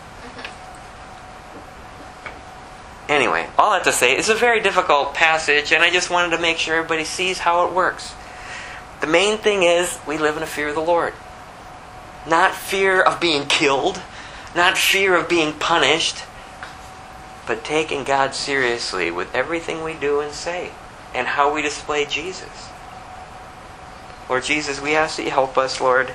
Anyway, all I have to say, it's a very difficult passage, and I just wanted to make sure everybody sees how it works. The main thing is, we live in a fear of the Lord. Not fear of being killed, not fear of being punished, but taking God seriously with everything we do and say, and how we display Jesus. Lord Jesus, we ask that you help us, Lord.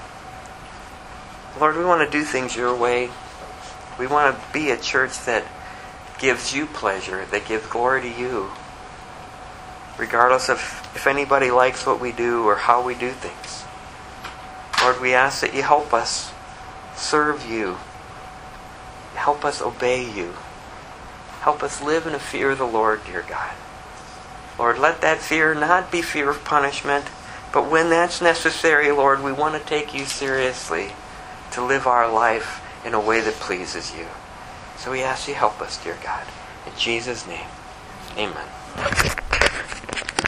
Lord, we want to do things your way. We want to be a church that gives you pleasure, that gives glory to you, regardless of if anybody likes what we do or how we do things. Lord, we ask that you help us serve you. Help us obey you. Help us live in a fear of the Lord, dear God. Lord, let that fear not be fear of punishment, but when that's necessary, Lord, we want to take you seriously to live our life in a way that pleases you. So we ask you help us, dear God. In Jesus' name, amen.